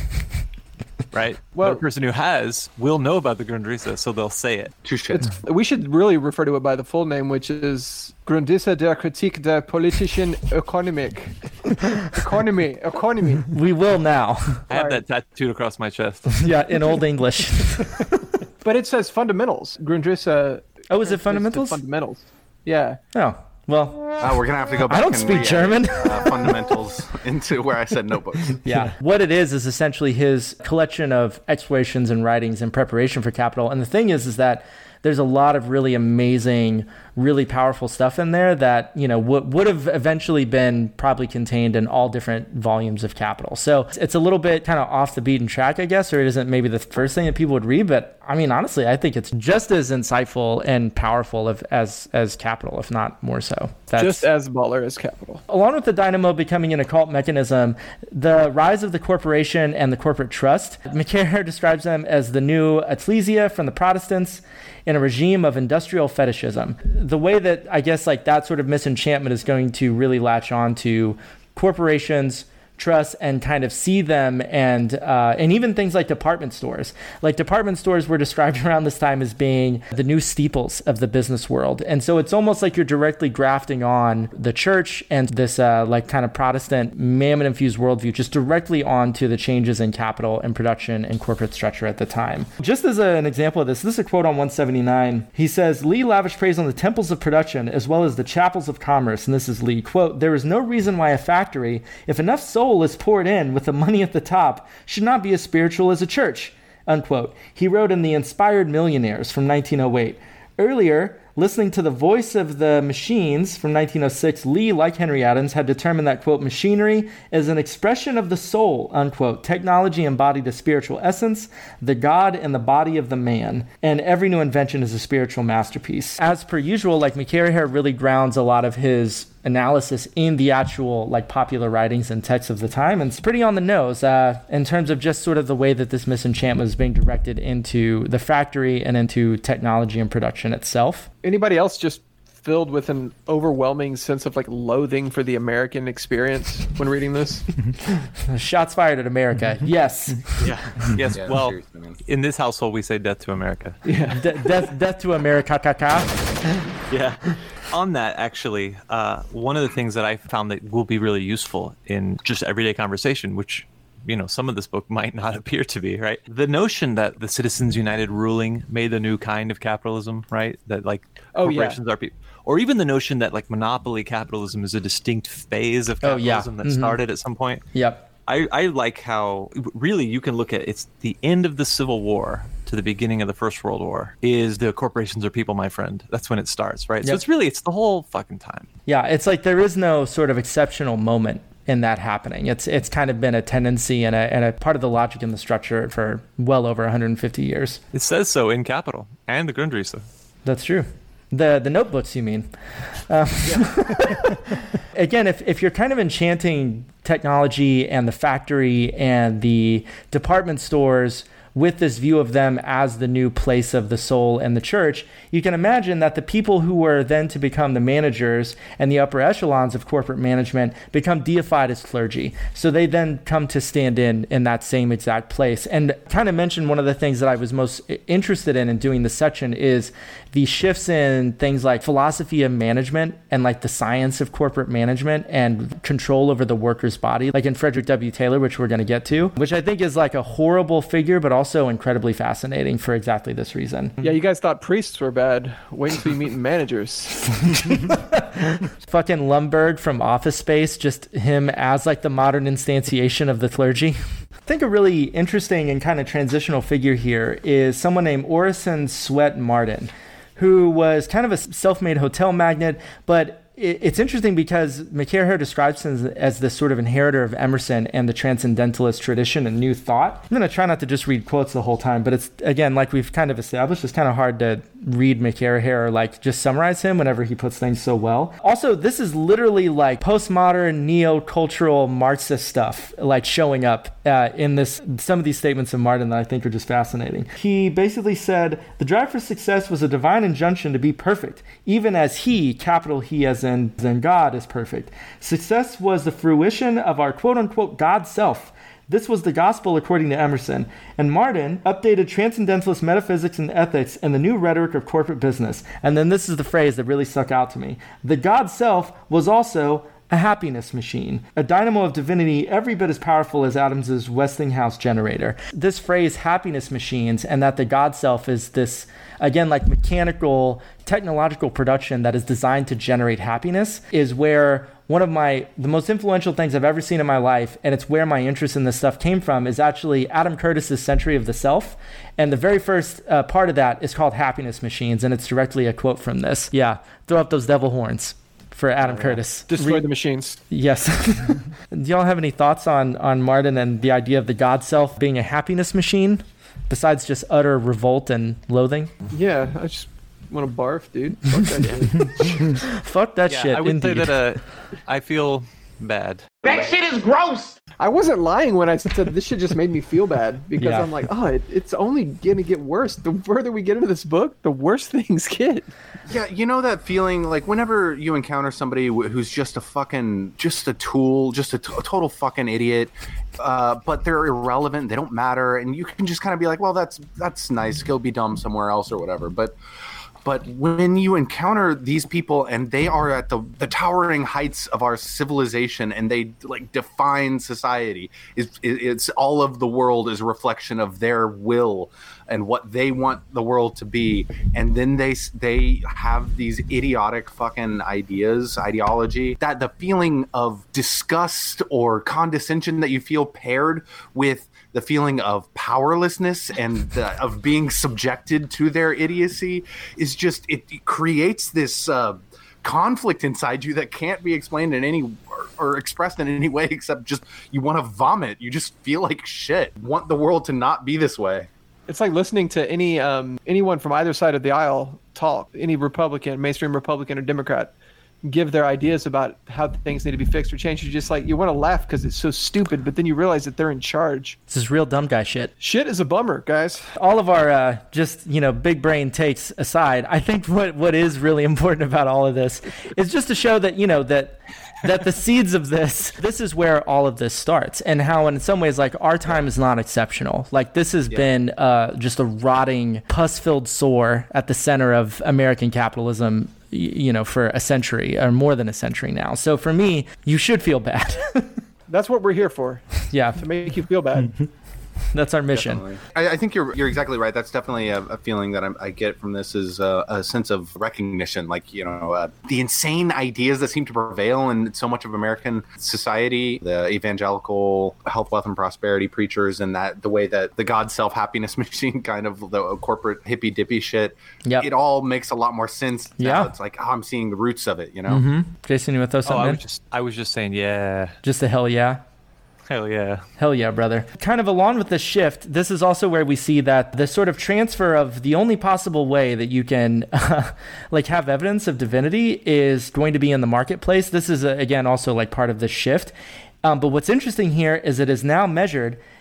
right? Well, a person who has will know about the Grundrisse, so they'll say it. Touche. We should really refer to it by the full name, which is Grundrisse der Kritik der politischen Ökonomik. Economy. Economy. We will now. I have that tattooed across my chest. Yeah, in Old English. But it says fundamentals. Grundrisse. Oh, is it Grundrisse fundamentals? Fundamentals. Yeah. Oh, well, Uh, we're gonna have to go back. I don't and speak re-edit, German. uh, fundamentals into where I said notebooks. yeah. What it is is essentially his collection of explorations and writings in preparation for Capital. And the thing is, is that there's a lot of really amazing, really powerful stuff in there that, you know, would would have eventually been probably contained in all different volumes of Capital. So it's a little bit kind of off the beaten track, I guess, or it isn't maybe the first thing that people would read. But I mean, honestly, I think it's just as insightful and powerful of, as as Capital, if not more so. That's, Just as baller as Capital. Along with the dynamo becoming an occult mechanism, the rise of the corporation and the corporate trust, McCarher describes them as the new ecclesia from the Protestants in a regime of industrial fetishism. The way that I guess like that sort of misenchantment is going to really latch on to corporations, trust, and kind of see them and uh, and even things like department stores. Like department stores were described around this time as being the new steeples of the business world. And so it's almost like you're directly grafting on the church and this uh, like kind of Protestant mammon-infused worldview just directly onto the changes in capital and production and corporate structure at the time. Just as a, an example of this, this is a quote on one seventy-nine. He says, Lee lavished praise on the temples of production as well as the chapels of commerce. And this is Lee, quote, "There is no reason why a factory, if enough soul is poured in with the money at the top, should not be as spiritual as a church," unquote. He wrote in The Inspired Millionaires from nineteen oh eight. Earlier, listening to the voice of the machines from nineteen oh six, Lee, like Henry Adams, had determined that, quote, "machinery is an expression of the soul," unquote. "Technology embodied a spiritual essence, the God and the body of the man, and every new invention is a spiritual masterpiece." As per usual, like McCarher really grounds a lot of his analysis in the actual like popular writings and texts of the time, and it's pretty on the nose uh, in terms of just sort of the way that this misenchantment is being directed into the factory and into technology and production itself. Anybody else just filled with an overwhelming sense of like loathing for the American experience when reading this? Shots fired at America. Yes. Yeah. Yes. Yeah, well, seriously, man. in this household, we say death to America. De- death, death to America. Caca. Yeah. On that, actually, uh, one of the things that I found that will be really useful in just everyday conversation, which, you know, some of this book might not appear to be, right? The notion that the Citizens United ruling made a new kind of capitalism, right? That like Oh, yeah. corporations are people. Or even the notion that like monopoly capitalism is a distinct phase of Oh, yeah. capitalism that Mhm. started at some point. Yep. I, I like how really you can look at it's the end of the Civil War to the beginning of the First World War is the corporations are people, my friend. That's when it starts, right? So Yep. it's really, it's the whole fucking time. Yeah, it's like there is no sort of exceptional moment in that happening. It's it's kind of been a tendency and a, and a part of the logic and the structure for well over one hundred fifty years. It says so in Capital and the Grundrisse. That's true. The the notebooks, you mean? Uh, again, if, if you're kind of enchanting technology and the factory and the department stores with this view of them as the new place of the soul and the church, you can imagine that the people who were then to become the managers and the upper echelons of corporate management become deified as clergy. So they then come to stand in in that same exact place. And kind of mentioned one of the things that I was most interested in in doing this section is the shifts in things like philosophy of management and like the science of corporate management and control over the worker's body, like in Frederick W. Taylor, which we're going to get to, which I think is like a horrible figure, but also incredibly fascinating for exactly this reason. Yeah, you guys thought priests were bad. Wait until you meet managers. Fucking Lumbergh from Office Space, just him as like the modern instantiation of the clergy. I think a really interesting and kind of transitional figure here is someone named Orison Swett Marden, who was kind of a self-made hotel magnate, but it's interesting because McCarher describes him as, as this sort of inheritor of Emerson and the transcendentalist tradition and new thought. I'm going to try not to just read quotes the whole time, but it's, again, like we've kind of established, it's kind of hard to read McCarher or like just summarize him whenever he puts things so well. Also, this is literally like postmodern, neo-cultural Marxist stuff, like showing up uh, in this, some of these statements of Martin that I think are just fascinating. He basically said, the drive for success was a divine injunction to be perfect, even as he, capital He as in then God is perfect. Success was the fruition of our quote-unquote God self. This was the gospel according to Emerson. And Martin updated transcendentalist metaphysics and ethics and the new rhetoric of corporate business. And then this is the phrase that really stuck out to me. The God self was also a happiness machine, a dynamo of divinity every bit as powerful as Adams's Westinghouse generator. This phrase, happiness machines, and that the God self is this, again, like mechanical, technological production that is designed to generate happiness, is where one of my, the most influential things I've ever seen in my life, and it's where my interest in this stuff came from, is actually Adam Curtis's Century of the Self. And the very first uh, part of that is called Happiness Machines, and it's directly a quote from this. Yeah, throw up those devil horns for Adam oh, yeah. Curtis. Destroy Re- the machines. Yes. Do y'all have any thoughts on, on Martin and the idea of the God self being a happiness machine, besides just utter revolt and loathing? Yeah, I just want to barf, dude. Fuck that shit. Fuck that yeah, shit, I would indeed. say that uh, I feel bad. That shit is gross! I wasn't lying when I said this shit just made me feel bad, because yeah. I'm like, oh, it, it's only going to get worse. The further we get into this book, the worse things get. Yeah, you know that feeling, like whenever you encounter somebody who's just a fucking, just a tool, just a, t- a total fucking idiot, uh, but they're irrelevant, they don't matter, and you can just kind of be like, well, that's that's nice, go be dumb somewhere else or whatever, but... But when you encounter these people and they are at the, the towering heights of our civilization and they like define society, it's, it's all of the world is a reflection of their will and what they want the world to be. And then they they have these idiotic fucking ideas, ideology, that the feeling of disgust or condescension that you feel paired with the feeling of powerlessness and the, of being subjected to their idiocy is just, it, it creates this uh, conflict inside you that can't be explained in any or, or expressed in any way except just you want to vomit. You just feel like shit. Want the world to not be this way. It's like listening to any um, anyone from either side of the aisle talk, any Republican, mainstream Republican or Democrat, give their ideas about how things need to be fixed or changed. You just like, you want to laugh because it's so stupid, but then you realize that they're in charge. This is real dumb guy shit. Shit is a bummer, guys. All of our uh, just, you know, big brain takes aside, I think what, what is really important about all of this is just to show that, you know, that that the seeds of this, this is where all of this starts, and how in some ways, like, our time is not exceptional. Like, this has yeah. been uh, just a rotting, pus-filled sore at the center of American capitalism, you know, for a century or more than a century now. So for me, you should feel bad. That's what we're here for. Yeah. To make you feel bad. That's our mission. I, I think you're you're exactly right. That's definitely a, a feeling that I'm, I get from this is a, a sense of recognition. Like, you know, uh, the insane ideas that seem to prevail in so much of American society, the evangelical health, wealth, and prosperity preachers, and that the way that the God self happiness machine kind of the corporate hippy dippy shit. Yep. It all makes a lot more sense. Now. Yeah. It's like, oh, I'm seeing the roots of it, you know? Mm-hmm. Jason, you want to throw oh, something I in? was just I was just saying, yeah. Just a hell yeah. Hell yeah. Hell yeah, brother. Kind of along with this shift, this is also where we see that the sort of transfer of the only possible way that you can uh, like have evidence of divinity is going to be in the marketplace. This is, uh, again, also like part of this shift. Um, but what's interesting here is it is now measured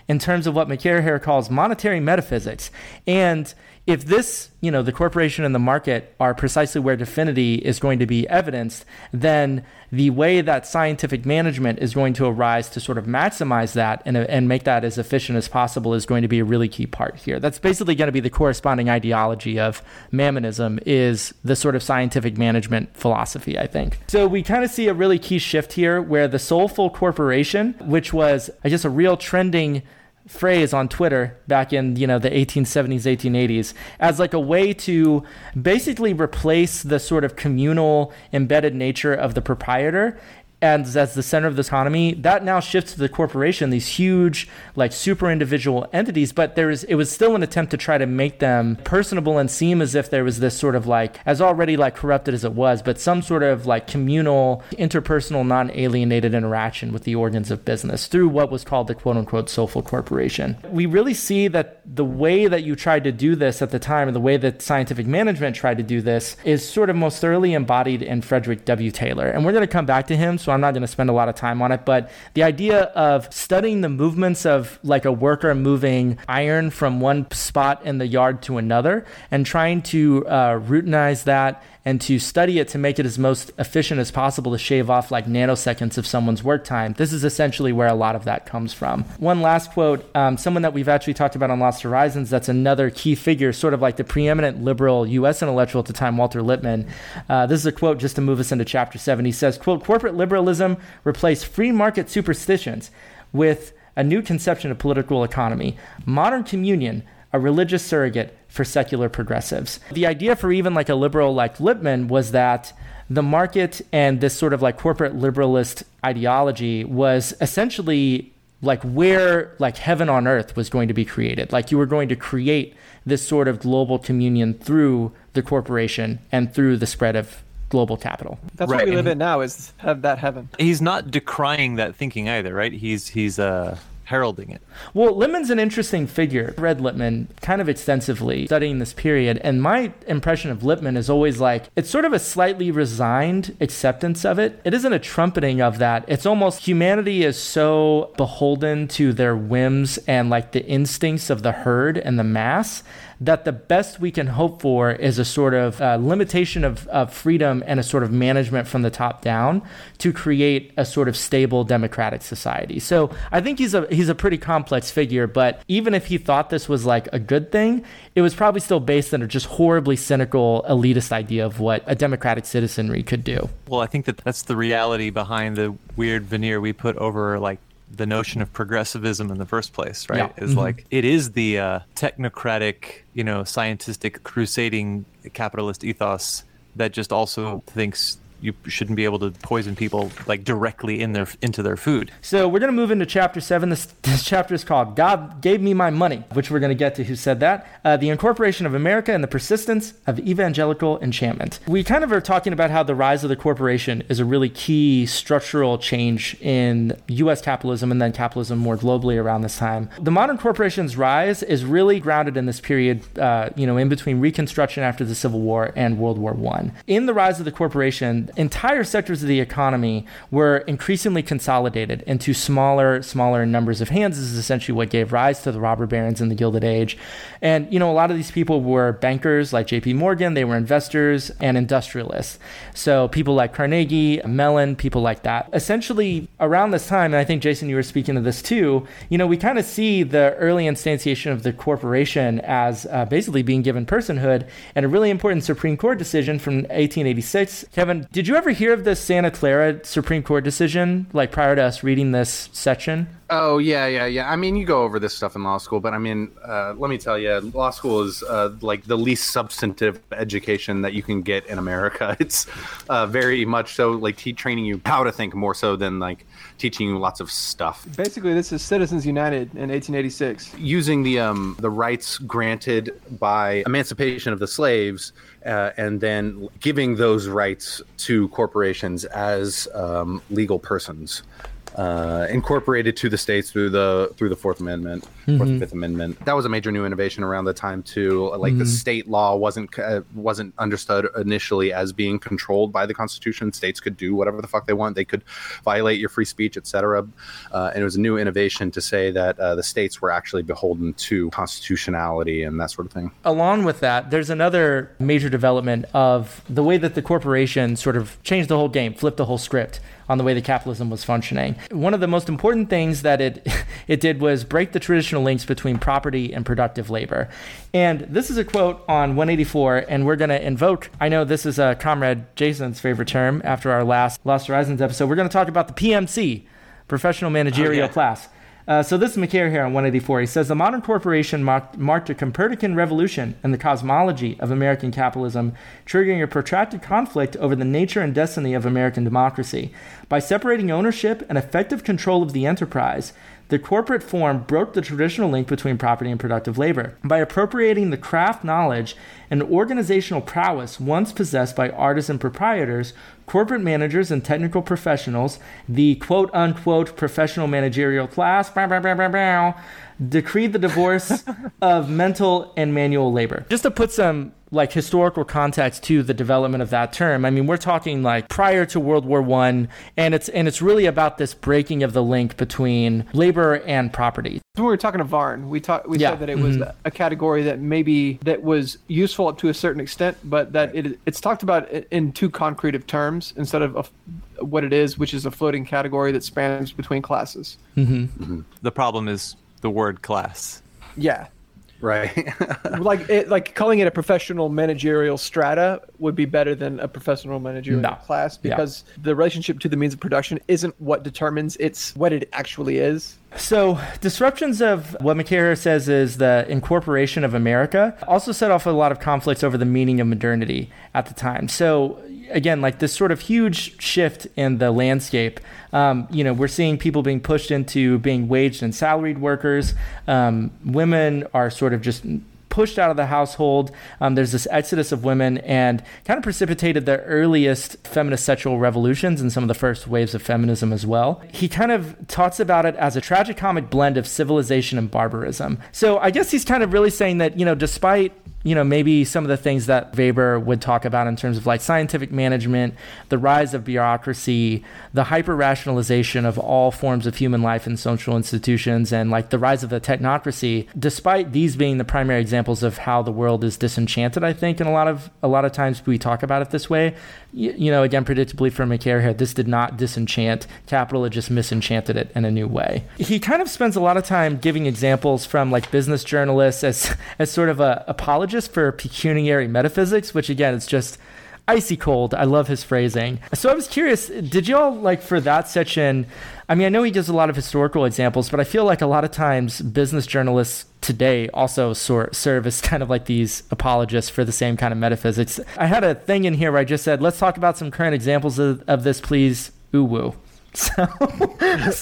in terms of what McCarraher calls monetary metaphysics. And if this, you know, the corporation and the market are precisely where Dfinity is going to be evidenced, then the way that scientific management is going to arise to sort of maximize that and, and make that as efficient as possible is going to be a really key part here. That's basically going to be the corresponding ideology of Mammonism, is the sort of scientific management philosophy, I think. So we kind of see a really key shift here where the soulful corporation, which was, I guess, a real trending phrase on Twitter back in, you know, the eighteen seventies, eighteen eighties, as like a way to basically replace the sort of communal embedded nature of the proprietor and as the center of the economy. That now shifts to the corporation, these huge, like, super individual entities, but there is, it was still an attempt to try to make them personable and seem as if there was this sort of like, as already like corrupted as it was, but some sort of like communal, interpersonal, non-alienated interaction with the organs of business through what was called the quote-unquote soulful corporation. We really see that the way that you tried to do this at the time, and the way that scientific management tried to do this, is sort of most thoroughly embodied in Frederick W. Taylor. And we're going to come back to him, so I'm not going to spend a lot of time on it, but the idea of studying the movements of like a worker moving iron from one spot in the yard to another and trying to uh, routinize that and to study it to make it as most efficient as possible to shave off like nanoseconds of someone's work time. This is essentially where a lot of that comes from. One last quote, um, someone that we've actually talked about on Lost Horizons, that's another key figure, sort of like the preeminent liberal U S intellectual at the time, Walter Lippmann. Uh, this is a quote just to move us into chapter seven. He says, quote, corporate liberalism replaced free market superstitions with a new conception of political economy. Modern communion, a religious surrogate for secular progressives. The idea for even like a liberal like Lippmann was that the market and this sort of like corporate liberalist ideology was essentially like where like heaven on earth was going to be created. Like you were going to create this sort of global communion through the corporation and through the spread of global capital. That's Right, what we live and- in now, is have that heaven. He's not decrying that thinking either, right? He's he's uh heralding it. Well, Lippmann's an interesting figure. I read Lippmann kind of extensively studying this period, and my impression of Lippmann is always like, it's sort of a slightly resigned acceptance of it. It isn't a trumpeting of that. It's almost humanity is so beholden to their whims and like the instincts of the herd and the mass that the best we can hope for is a sort of uh, limitation of, of freedom and a sort of management from the top down to create a sort of stable democratic society. So I think he's a he's a pretty complex figure, but even if he thought this was like a good thing, it was probably still based on a just horribly cynical elitist idea of what a democratic citizenry could do. Well, I think that that's the reality behind the weird veneer we put over like the notion of progressivism in the first place, right? Yeah. Is Mm-hmm. like it is the uh, technocratic, you know, scientistic, crusading capitalist ethos that just also thinks you shouldn't be able to poison people like directly in their into their food. So we're going to move into chapter seven. This, this chapter is called God Gave Me My Money, which we're going to get to who said that. Uh, the Incorporation of America and the Persistence of Evangelical Enchantment. We kind of are talking about how the rise of the corporation is a really key structural change in U S capitalism and then capitalism more globally around this time. The modern corporation's rise is really grounded in this period, uh, you know, in between Reconstruction after the Civil War and World War One. In the rise of the corporation, entire sectors of the economy were increasingly consolidated into smaller, smaller numbers of hands. This is essentially what gave rise to the robber barons in the Gilded Age. And, you know, a lot of these people were bankers like J P Morgan, they were investors and industrialists. So people like Carnegie, Mellon, people like that. Essentially, around this time, and I think, Jason, you were speaking to this too, you know, we kind of see the early instantiation of the corporation as uh, basically being given personhood, and a really important Supreme Court decision from eighteen eighty-six. Kevin, did you ever hear of this Santa Clara Supreme Court decision, like prior to us reading this section? Oh, yeah, yeah, yeah. I mean, you go over this stuff in law school, but I mean, uh, let me tell you, law school is uh, like the least substantive education that you can get in America. It's uh, very much so like te- training you how to think more so than like teaching you lots of stuff. Basically, this is Citizens United in eighteen eighty-six. Using the um, the rights granted by emancipation of the slaves uh, and then giving those rights to corporations as um, legal persons uh, incorporated to the states through the through the Fourth Amendment, Fourth mm-hmm. and Fifth Amendment. That was a major new innovation around the time too. Like mm-hmm. the state law wasn't uh, wasn't understood initially as being controlled by the Constitution. States could do whatever the fuck they want. They could violate your free speech, et cetera. Uh, and it was a new innovation to say that uh, the states were actually beholden to constitutionality and that sort of thing. Along with that, there's another major development of the way that the corporation sort of changed the whole game, flipped the whole script on the way that capitalism was functioning. One of the most important things that it it did was break the traditional links between property and productive labor. And this is a quote on one eighty-four, and we're going to invoke, I know this is a Comrade Jason's favorite term after our last Lost Horizons episode, we're going to talk about the P M C, Professional Managerial oh, yeah. Class. Uh, so this is McCare here on one eighty-four. He says, the modern corporation marked, marked a Copernican revolution in the cosmology of American capitalism, triggering a protracted conflict over the nature and destiny of American democracy. By separating ownership and effective control of the enterprise, the corporate form broke the traditional link between property and productive labor. By appropriating the craft knowledge and organizational prowess once possessed by artisan proprietors, corporate managers and technical professionals, the quote-unquote professional managerial class, bow, bow, bow, bow, bow, decreed the divorce of mental and manual labor. Just to put some like historical context to the development of that term, I mean, we're talking like prior to World War One, and it's and it's really about this breaking of the link between labor and property. When we were talking to Varn, we talked. We yeah. said that it was mm-hmm. a category that maybe that was useful up to a certain extent, but that it it's talked about in too concrete of terms instead of a, what it is, which is a floating category that spans between classes. Mm-hmm. Mm-hmm. The problem is the word class. Yeah. Right. like it, like calling it a professional managerial strata would be better than a professional managerial no. class, because yeah. the relationship to the means of production isn't what determines, it's what it actually is. So disruptions of what McCare says is the incorporation of America also set off a lot of conflicts over the meaning of modernity at the time. So again, like this sort of huge shift in the landscape, um, you know, we're seeing people being pushed into being waged and salaried workers. Um, women are sort of just pushed out of the household. Um, there's this exodus of women, and kind of precipitated the earliest feminist sexual revolutions and some of the first waves of feminism as well. He kind of talks about it as a tragicomic blend of civilization and barbarism. So I guess he's kind of really saying that, you know, despite you know, maybe some of the things that Weber would talk about in terms of like scientific management, the rise of bureaucracy, the hyper-rationalization of all forms of human life and social institutions, and like the rise of the technocracy, despite these being the primary examples of how the world is disenchanted, I think, and a lot of a lot of times we talk about it this way, you, you know, again, predictably from McCare here, this did not disenchant capital, it just misenchanted it in a new way. He kind of spends a lot of time giving examples from like business journalists as, as sort of a apologist for pecuniary metaphysics, which again, it's just icy cold. I love his phrasing. So I was curious, did y'all like for that section, I mean, I know he gives a lot of historical examples, but I feel like a lot of times business journalists today also sort serve as kind of like these apologists for the same kind of metaphysics. I had a thing in here where I just said, let's talk about some current examples of, of this, please. Ooh woo. So, so.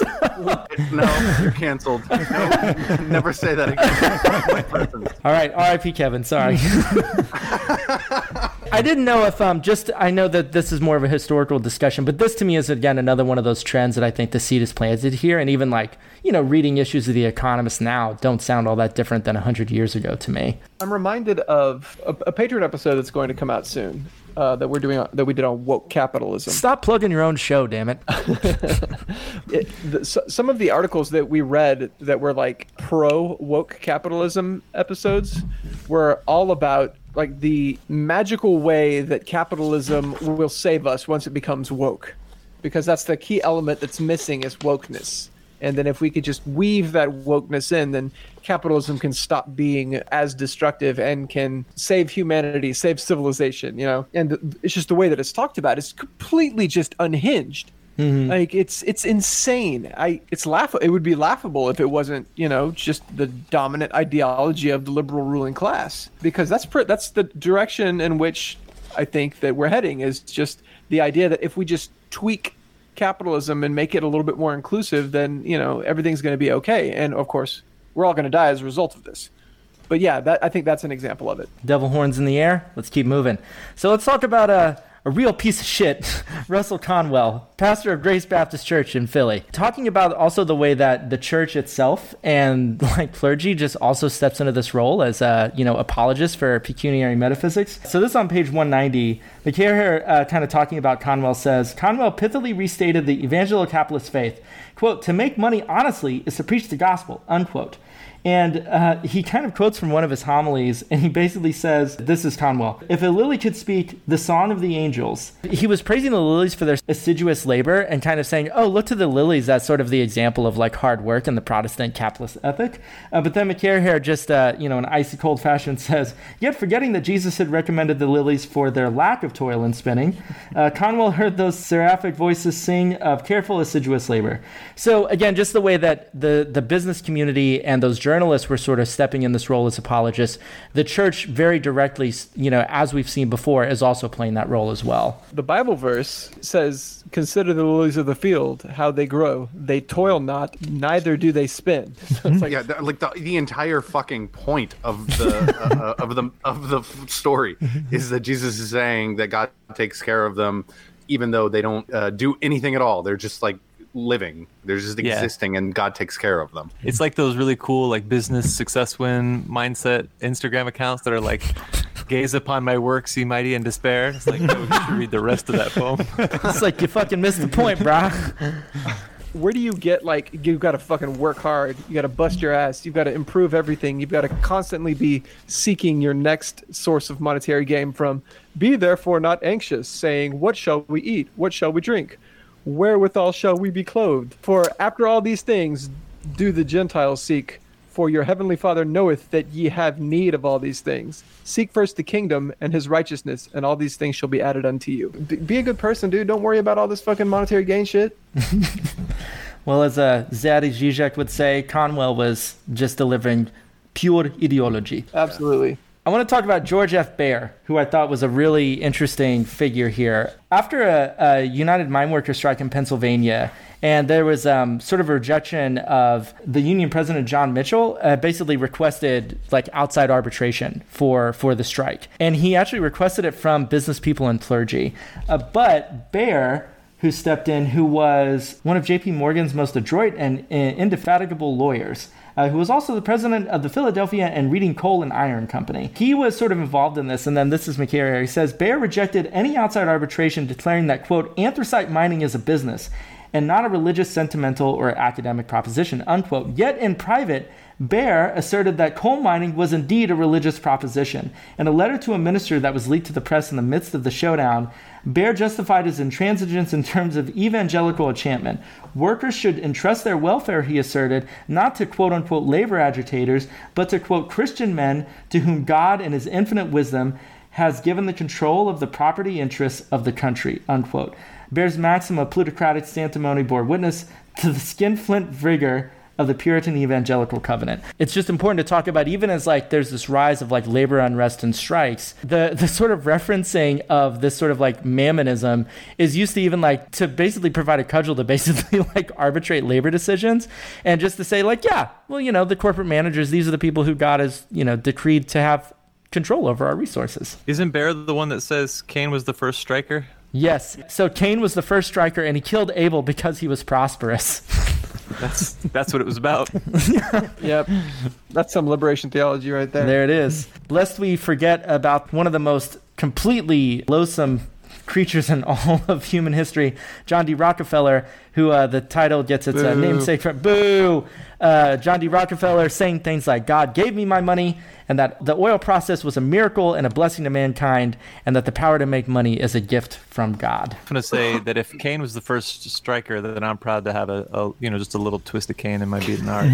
No, you're canceled. No, never say that again. All right, R I P Kevin. Sorry. I didn't know if um just I know that this is more of a historical discussion, but this to me is again another one of those trends that I think the seed is planted here, and even like you know reading issues of The Economist now don't sound all that different than a hundred years ago to me. I'm reminded of a, a Patreon episode that's going to come out soon. Uh, that we're doing that we did on woke capitalism. Stop plugging your own show, damn it. it the, so, some of the articles that we read that were like pro woke capitalism episodes were all about like the magical way that capitalism will save us once it becomes woke, because that's the key element that's missing is wokeness. And then if we could just weave that wokeness in, then capitalism can stop being as destructive and can save humanity, save civilization, you know? And it's just the way that it's talked about. It's completely just unhinged. Mm-hmm. Like it's it's insane. I it's laugh. It would be laughable if it wasn't, you know, just the dominant ideology of the liberal ruling class, because that's pr- that's the direction in which I think that we're heading, is just the idea that if we just tweak capitalism and make it a little bit more inclusive, then you know everything's going to be okay. And of course, we're all going to die as a result of this. But yeah, that I think that's an example of it. Devil horns in the air. Let's keep moving. So let's talk about uh, a real piece of shit, Russell Conwell, pastor of Grace Baptist Church in Philly, talking about also the way that the church itself and like clergy just also steps into this role as a, you know, apologist for pecuniary metaphysics. So this on page one ninety, McCarher uh, kind of talking about Conwell says, Conwell pithily restated the evangelical-capitalist faith. Quote, to make money honestly is to preach the gospel, unquote. And uh, he kind of quotes from one of his homilies, and he basically says, this is Conwell, if a lily could speak the song of the angels. He was praising the lilies for their assiduous labor and kind of saying, oh, look to the lilies as sort of the example of like hard work in the Protestant capitalist ethic. Uh, but then McCarher just, uh, you know, in icy cold fashion says, yet forgetting that Jesus had recommended the lilies for their lack of toil and spinning, uh, Conwell heard those seraphic voices sing of careful assiduous labor. So again, just the way that the, the business community and those journalists were sort of stepping in this role as apologists. The church very directly, you know, as we've seen before, is also playing that role as well. The Bible verse says, consider the lilies of the field, how they grow. They toil not, neither do they spin. So it's like, yeah, the, like the, the entire fucking point of the uh, of the of the story is that Jesus is saying that God takes care of them, even though they don't uh, do anything at all. They're just like living, they're just existing, yeah. And God takes care of them. It's like those really cool like business success win mindset Instagram accounts that are like, gaze upon my work, see mighty in despair. It's like, no, you should read the rest of that poem. It's like, you fucking missed the point, brah. Where do you get like, you've got to fucking work hard, you got to bust your ass, you've got to improve everything, you've got to constantly be seeking your next source of monetary gain from, be therefore not anxious, saying, what shall we eat, what shall we drink, wherewithal shall we be clothed? For after all these things do the Gentiles seek, for your heavenly Father knoweth that ye have need of all these things. Seek first the kingdom and his righteousness, and all these things shall be added unto you. Be, be a good person, dude. Don't worry about all this fucking monetary gain shit. Well, as uh, Zadie Zizek would say, Conwell was just delivering pure ideology. Absolutely. I want to talk about George F. Baer, who I thought was a really interesting figure here. After a, a United Mine Workers strike in Pennsylvania, and there was um, sort of a rejection of the union president, John Mitchell, uh, basically requested like outside arbitration for, for the strike. And he actually requested it from business people and clergy. Uh, but Baer, who stepped in, who was one of J P Morgan's most adroit and uh, indefatigable lawyers, Uh, who was also the president of the Philadelphia and Reading Coal and Iron Company. He was sort of involved in this, and then this is McCarry. He says, Baer rejected any outside arbitration, declaring that, quote, anthracite mining is a business and not a religious, sentimental, or academic proposition, unquote. Yet in private, Baer asserted that coal mining was indeed a religious proposition. In a letter to a minister that was leaked to the press in the midst of the showdown, Baer justified his intransigence in terms of evangelical enchantment. Workers should entrust their welfare, he asserted, not to quote-unquote labor agitators, but to, quote, Christian men to whom God in his infinite wisdom has given the control of the property interests of the country, unquote. Baer's maxim of plutocratic sanctimony bore witness to the skinflint vigor of the Puritan evangelical covenant. It's just important to talk about, even as like there's this rise of like labor unrest and strikes, the the sort of referencing of this sort of like mammonism is used to even like to basically provide a cudgel to basically like arbitrate labor decisions, and just to say like, yeah, well, you know, the corporate managers, these are the people who God has, you know, decreed to have control over our resources. Isn't Baer the one that says Cain was the first striker? Yes. So Cain was the first striker, and he killed Abel because he was prosperous. That's that's what it was about. Yep. That's some liberation theology right there. There it is. Lest we forget about one of the most completely loathsome creatures in all of human history, John D. Rockefeller, who uh, the title gets its uh, namesake from. Boo! Uh, John D. Rockefeller saying things like, God gave me my money, and that the oil process was a miracle and a blessing to mankind, and that the power to make money is a gift from God. I'm going to say that if Cain was the first striker, then I'm proud to have a, a you know, just a little twist of Cain in my beating heart.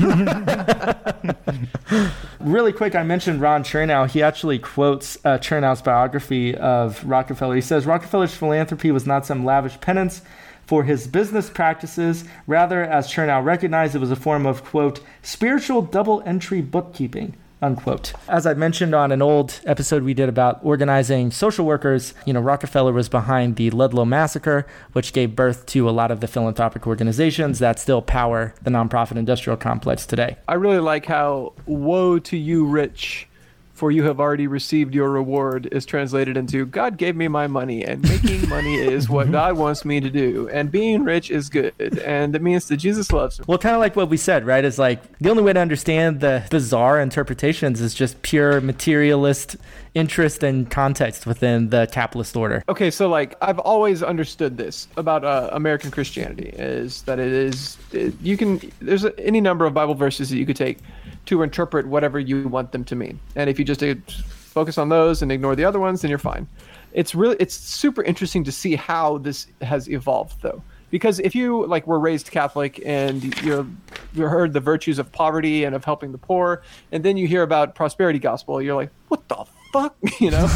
Really quick, I mentioned Ron Chernow. He actually quotes uh, Chernow's biography of Rockefeller. He says, Rockefeller's philanthropy was not some lavish penance for his business practices. Rather, as Chernow recognized, it was a form of, quote, spiritual double-entry bookkeeping, unquote. As I mentioned on an old episode we did about organizing social workers, you know, Rockefeller was behind the Ludlow Massacre, which gave birth to a lot of the philanthropic organizations that still power the nonprofit industrial complex today. I really like how woe to you, rich, for you have already received your reward is translated into God gave me my money, and making money is what God wants me to do, and being rich is good, and it means that Jesus loves me. Well, kind of like what we said, right? Is like the only way to understand the bizarre interpretations is just pure materialist interest and context within the capitalist order. Okay, so like I've always understood this about uh, American Christianity is that it is it, you can there's a, any number of Bible verses that you could take to interpret whatever you want them to mean, and if you just uh, focus on those and ignore the other ones, then you're fine. It's really it's super interesting to see how this has evolved, though, because if you like were raised Catholic and you you heard the virtues of poverty and of helping the poor, and then you hear about prosperity gospel, you're like, what the fuck, you know?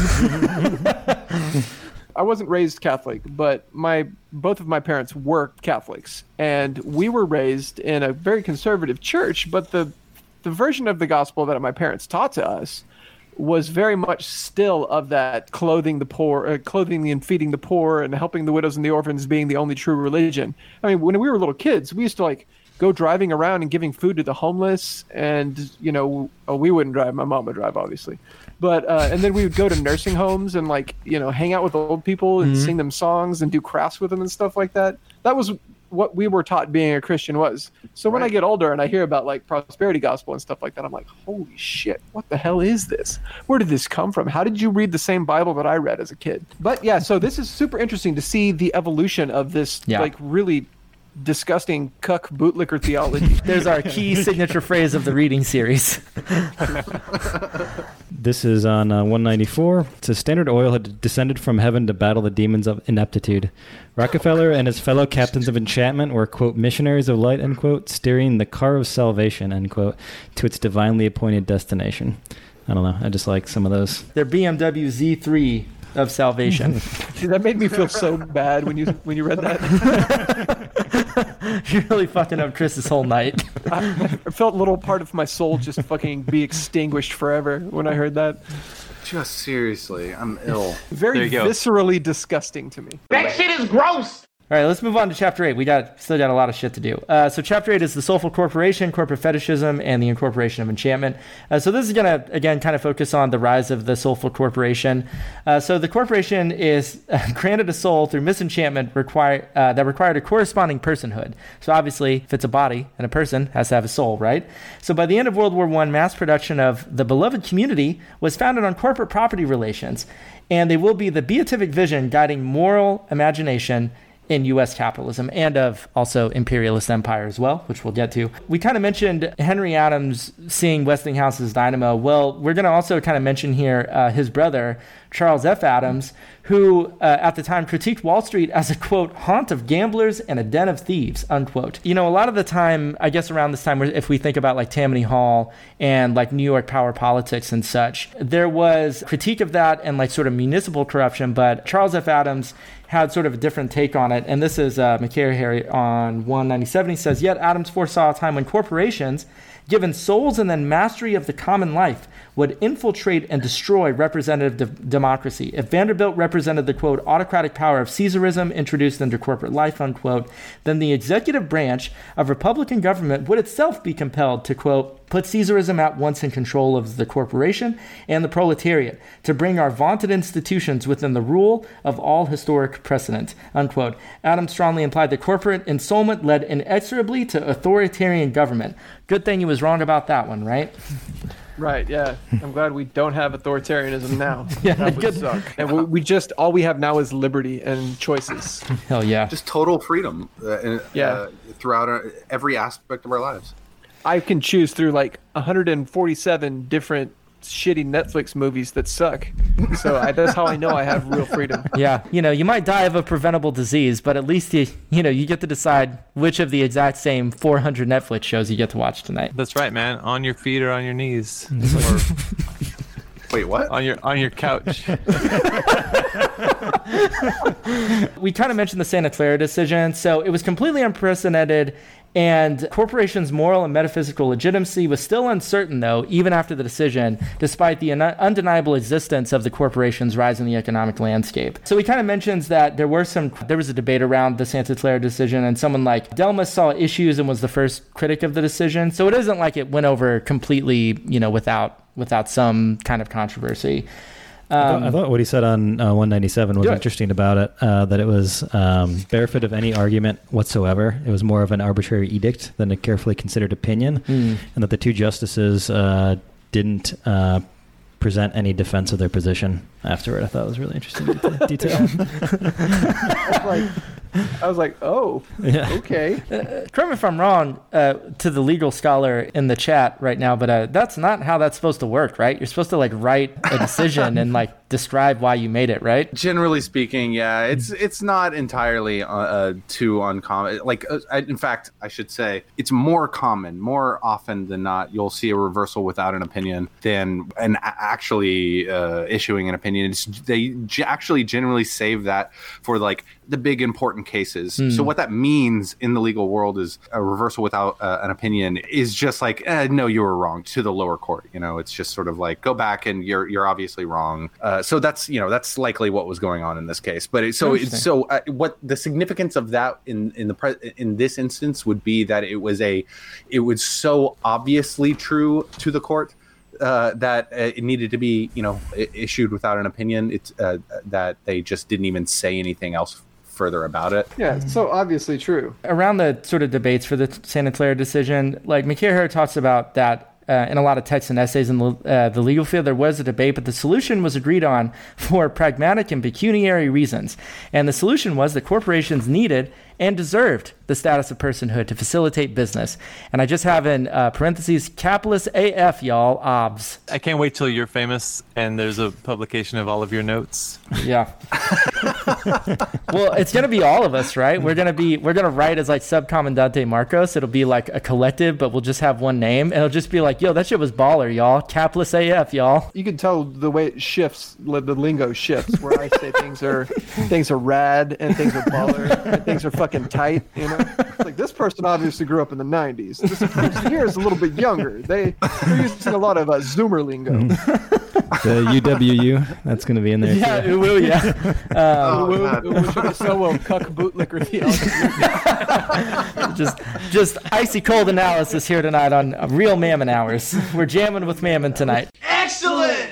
I wasn't raised Catholic, but my both of my parents were Catholics, and we were raised in a very conservative church, but the the version of the gospel that my parents taught to us was very much still of that clothing the poor, uh, clothing and feeding the poor and helping the widows and the orphans being the only true religion. I mean, when we were little kids, we used to like go driving around and giving food to the homeless, and, you know, oh, we wouldn't drive. My mom would drive, obviously. But, uh, and then we would go to nursing homes and like, you know, hang out with old people and mm-hmm. sing them songs and do crafts with them and stuff like that. That was what we were taught being a Christian was. So when right. I get older and I hear about like prosperity gospel and stuff like that, I'm like, holy shit, what the hell is this? Where did this come from? How did you read the same Bible that I read as a kid? But yeah, so this is super interesting to see the evolution of this yeah. like really disgusting cuck bootlicker theology. There's our key signature phrase of the reading series. This is on uh, one ninety-four. It says Standard Oil had descended from heaven to battle the demons of ineptitude. Rockefeller and his fellow captains of enchantment were, quote, missionaries of light, end quote, steering the car of salvation, end quote, to its divinely appointed destination. I don't know. I just like some of those. They're B M W Z three of salvation. See, that made me feel so bad when you when you read that. You're really fucking up Chris's whole night. I, I felt a little part of my soul just fucking be extinguished forever when I heard that. Just seriously, I'm ill. Very viscerally disgusting to me. That shit is gross! All right, let's move on to chapter eight. We got still got a lot of shit to do. Uh, so chapter eight is the soulful corporation, corporate fetishism, and the incorporation of enchantment. Uh, so this is going to, again, kind of focus on the rise of the soulful corporation. Uh, so the corporation is uh, granted a soul through misenchantment require, uh, that required a corresponding personhood. So obviously, if it's a body and a person, has to have a soul, right? So by the end of World War One, mass production of the beloved community was founded on corporate property relations, and they will be the beatific vision guiding moral imagination in U S capitalism and of also imperialist empire as well, which we'll get to. We kind of mentioned Henry Adams seeing Westinghouse's dynamo. Well, we're going to also kind of mention here uh, his brother, Charles F. Adams, who uh, at the time critiqued Wall Street as a, quote, haunt of gamblers and a den of thieves, unquote. You know, a lot of the time, I guess around this time, if we think about like Tammany Hall and like New York power politics and such, there was critique of that and like sort of municipal corruption, but Charles F. Adams had sort of a different take on it. And this is uh, McCary on one ninety-seven. He says, yet Adams foresaw a time when corporations, given souls and then mastery of the common life, would infiltrate and destroy representative de- democracy. If Vanderbilt represented the, quote, autocratic power of Caesarism introduced into corporate life, unquote, then the executive branch of Republican government would itself be compelled to, quote, put Caesarism at once in control of the corporation and the proletariat, to bring our vaunted institutions within the rule of all historic precedent, unquote. Adams strongly implied that corporate ensoulment led inexorably to authoritarian government. Good thing he was wrong about that one, right? Right, yeah. I'm glad we don't have authoritarianism now. Yeah, that would good. suck. And we, we just, all we have now is liberty and choices. Hell yeah. Just total freedom uh, yeah. uh, throughout our, every aspect of our lives. I can choose through like one hundred forty-seven different shitty Netflix movies that suck. So I, that's how I know I have real freedom. Yeah, you know, you might die of a preventable disease, but at least you, you know, you get to decide which of the exact same four hundred Netflix shows you get to watch tonight. That's right, man. On your feet or on your knees. or Wait, what? On your on your couch. We kind of mentioned the Santa Clara decision. So it was completely unprecedented And corporations' moral and metaphysical legitimacy was still uncertain, though, even after the decision, despite the un- undeniable existence of the corporation's rise in the economic landscape. So he kind of mentions that there were some, there was a debate around the Santa Clara decision, and someone like Delmas saw issues and was the first critic of the decision. So it isn't like it went over completely, you know, without without some kind of controversy. Um, I, thought, I thought what he said on uh, one ninety-seven was interesting about it, uh, that it was um, barefoot of any argument whatsoever. It was more of an arbitrary edict than a carefully considered opinion, mm. and that the two justices uh, didn't uh, present any defense of their position afterward. I thought it was really interesting detail. like, I was like, oh, yeah. okay. Uh, correct me if I'm wrong, uh, to the legal scholar in the chat right now, but uh, that's not how that's supposed to work, right? You're supposed to like write a decision and like describe why you made it, right? Generally speaking, yeah, it's it's not entirely uh, too uncommon. Like, uh, I, in fact, I should say it's more common, more often than not, you'll see a reversal without an opinion than an actually uh, issuing an opinion. It's, they g- actually generally save that for like the big important cases. Mm. So what that means in the legal world is a reversal without uh, an opinion is just like, eh, no, you were wrong, to the lower court. You know, it's just sort of like, go back and you're you're obviously wrong. Uh, so that's, you know, that's likely what was going on in this case. But it, so it's, so uh, what the significance of that in in the pre- in this instance would be that it was a it was so obviously true to the court Uh, that uh, it needed to be, you know, issued without an opinion. It's uh, that they just didn't even say anything else further about it. Yeah, it's so obviously true. Around the sort of debates for the Santa Clara decision, like McCarher talks about that uh, in a lot of texts and essays in the, uh, the legal field. There was a debate, but the solution was agreed on for pragmatic and pecuniary reasons. And the solution was that corporations needed and deserved the status of personhood to facilitate business. And I just have in uh, parentheses, capitalist A F, y'all, obs. I can't wait till you're famous and there's a publication of all of your notes. Yeah. Well, it's going to be all of us, right? We're going to be, we're going to write as like Subcomandante Marcos. It'll be like a collective, but we'll just have one name. And it'll just be like, yo, that shit was baller, y'all. Capitalist A F, y'all. You can tell the way it shifts, the lingo shifts, where I say things are, things are rad and things are baller and things are fucking tight, you know? It's like, this person obviously grew up in the nineties. This person here is a little bit younger. They, they're using a lot of uh, Zoomer lingo. The U W U, that's going to be in there. Yeah, too. it will, yeah. Um, oh, so well, cuck bootlicker theology. just, just icy cold analysis here tonight on uh, Real Mammon Hours. We're jamming with Mammon tonight. Excellent!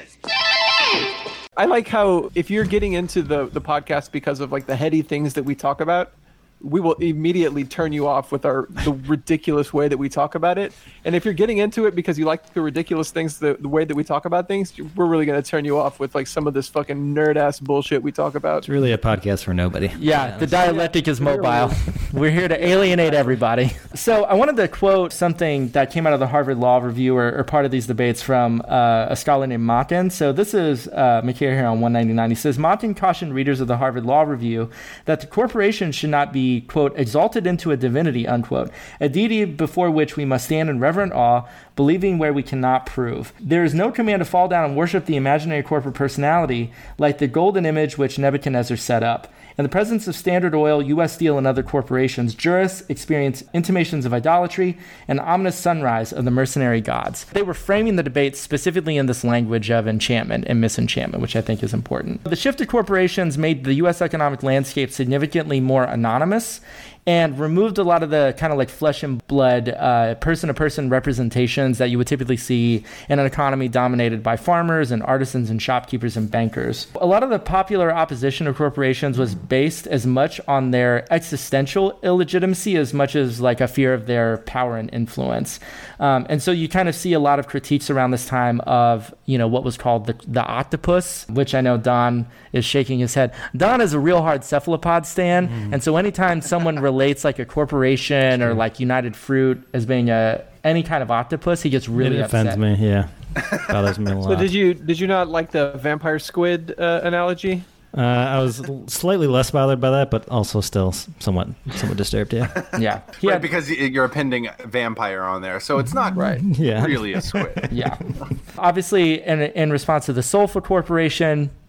I like how if you're getting into the, the podcast because of like the heady things that we talk about, we will immediately turn you off with our the ridiculous way that we talk about it. And if you're getting into it because you like the ridiculous things, the, the way that we talk about things, we're really going to turn you off with like some of this fucking nerd ass bullshit we talk about. It's really a podcast for nobody. Yeah, the dialectic is mobile. We're here to alienate everybody. So I wanted to quote something that came out of the Harvard Law Review, or, or part of these debates, from uh, a scholar named Makin. So this is uh, McCare here on one ninety-nine. He says, Makin cautioned readers of the Harvard Law Review that the corporation should not be, quote, exalted into a divinity, unquote, a deity before which we must stand in reverent awe, believing where we cannot prove. There is no command to fall down and worship the imaginary corporate personality like the golden image which Nebuchadnezzar set up. In the presence of Standard Oil, U S Steel, and other corporations, jurists experience intimations of idolatry and ominous sunrise of the mercenary gods. They were framing the debate specifically in this language of enchantment and misenchantment, which I think is important. The shift to corporations made the U S economic landscape significantly more anonymous and removed a lot of the kind of like flesh and blood, uh, person-to-person representations that you would typically see in an economy dominated by farmers and artisans and shopkeepers and bankers. A lot of the popular opposition to corporations was based as much on their existential illegitimacy as much as like a fear of their power and influence. Um, and so you kind of see a lot of critiques around this time of, you know, what was called the, the octopus, which I know Don is shaking his head. Don is a real hard cephalopod stan, mm. and so anytime someone relates like a corporation or like United Fruit as being a any kind of octopus, he gets really it upset. It offends me, yeah. Bothers me a lot. So did you did you not like the vampire squid uh, analogy? Uh, I was slightly less bothered by that, but also still somewhat somewhat disturbed, yeah. Yeah. Right, Had, because you're appending vampire on there, so it's not right. yeah. really a squid. Yeah. Obviously, in, in response to the Solfa Corporation,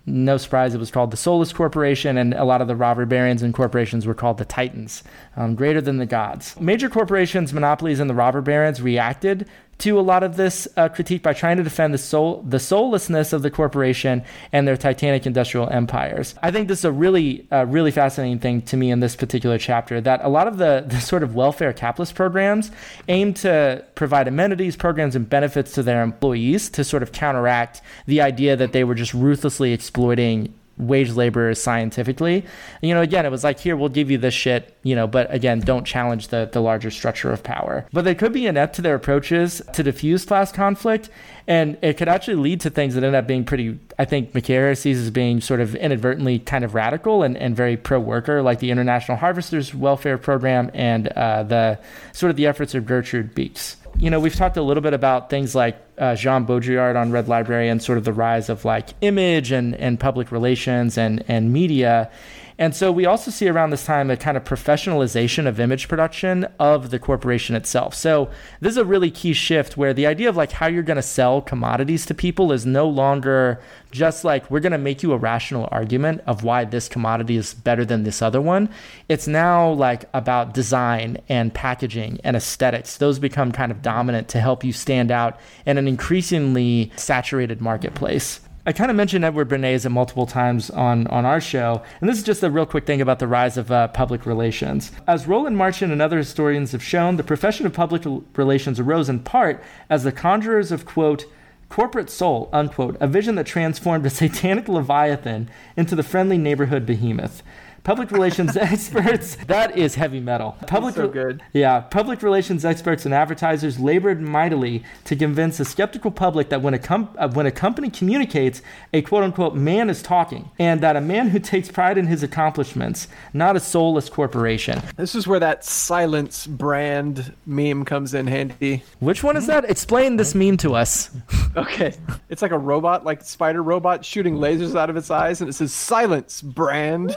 No surprise, it was called the Soulless Corporation, and a lot of the robber barons and corporations were called the Titans, um, greater than the gods. Major corporations, monopolies, and the robber barons reacted to a lot of this uh, critique by trying to defend the soul, the soullessness of the corporation and their titanic industrial empires. I think this is a really, uh, really fascinating thing to me in this particular chapter, that a lot of the, the sort of welfare capitalist programs aim to provide amenities, programs, and benefits to their employees to sort of counteract the idea that they were just ruthlessly exploiting wage laborers scientifically. You know, again, it was like, here, we'll give you this shit, you know, but again, don't challenge the, the larger structure of power. But they could be inept to their approaches to diffuse class conflict, and it could actually lead to things that end up being pretty, I think McCarrier sees as being sort of inadvertently kind of radical and, and very pro-worker, like the International Harvesters Welfare Program and uh, the sort of the efforts of Gertrude Beeks. You know, we've talked a little bit about things like uh, Jean Baudrillard on Red Library and sort of the rise of like image and, and public relations and, and media. And so we also see around this time a kind of professionalization of image production of the corporation itself. So this is a really key shift where the idea of like how you're going to sell commodities to people is no longer just like, we're going to make you a rational argument of why this commodity is better than this other one. It's now like about design and packaging and aesthetics. Those become kind of dominant to help you stand out in an increasingly saturated marketplace. I kind of mentioned Edward Bernays multiple times on, on our show, and this is just a real quick thing about the rise of uh, public relations. As Roland Marchand and other historians have shown, the profession of public relations arose in part as the conjurers of, quote, corporate soul, unquote, a vision that transformed a satanic leviathan into the friendly neighborhood behemoth. Public relations experts, that is heavy metal. Public, so good. Yeah, public relations experts and advertisers labored mightily to convince a skeptical public that when a com- uh, when a company communicates, a quote-unquote man is talking, and that a man who takes pride in his accomplishments, not a soulless corporation. This is where that silence brand meme comes in handy. Which one is that? Explain this meme to us. Okay. It's like a robot, like spider robot shooting lasers out of its eyes, and it says silence brand.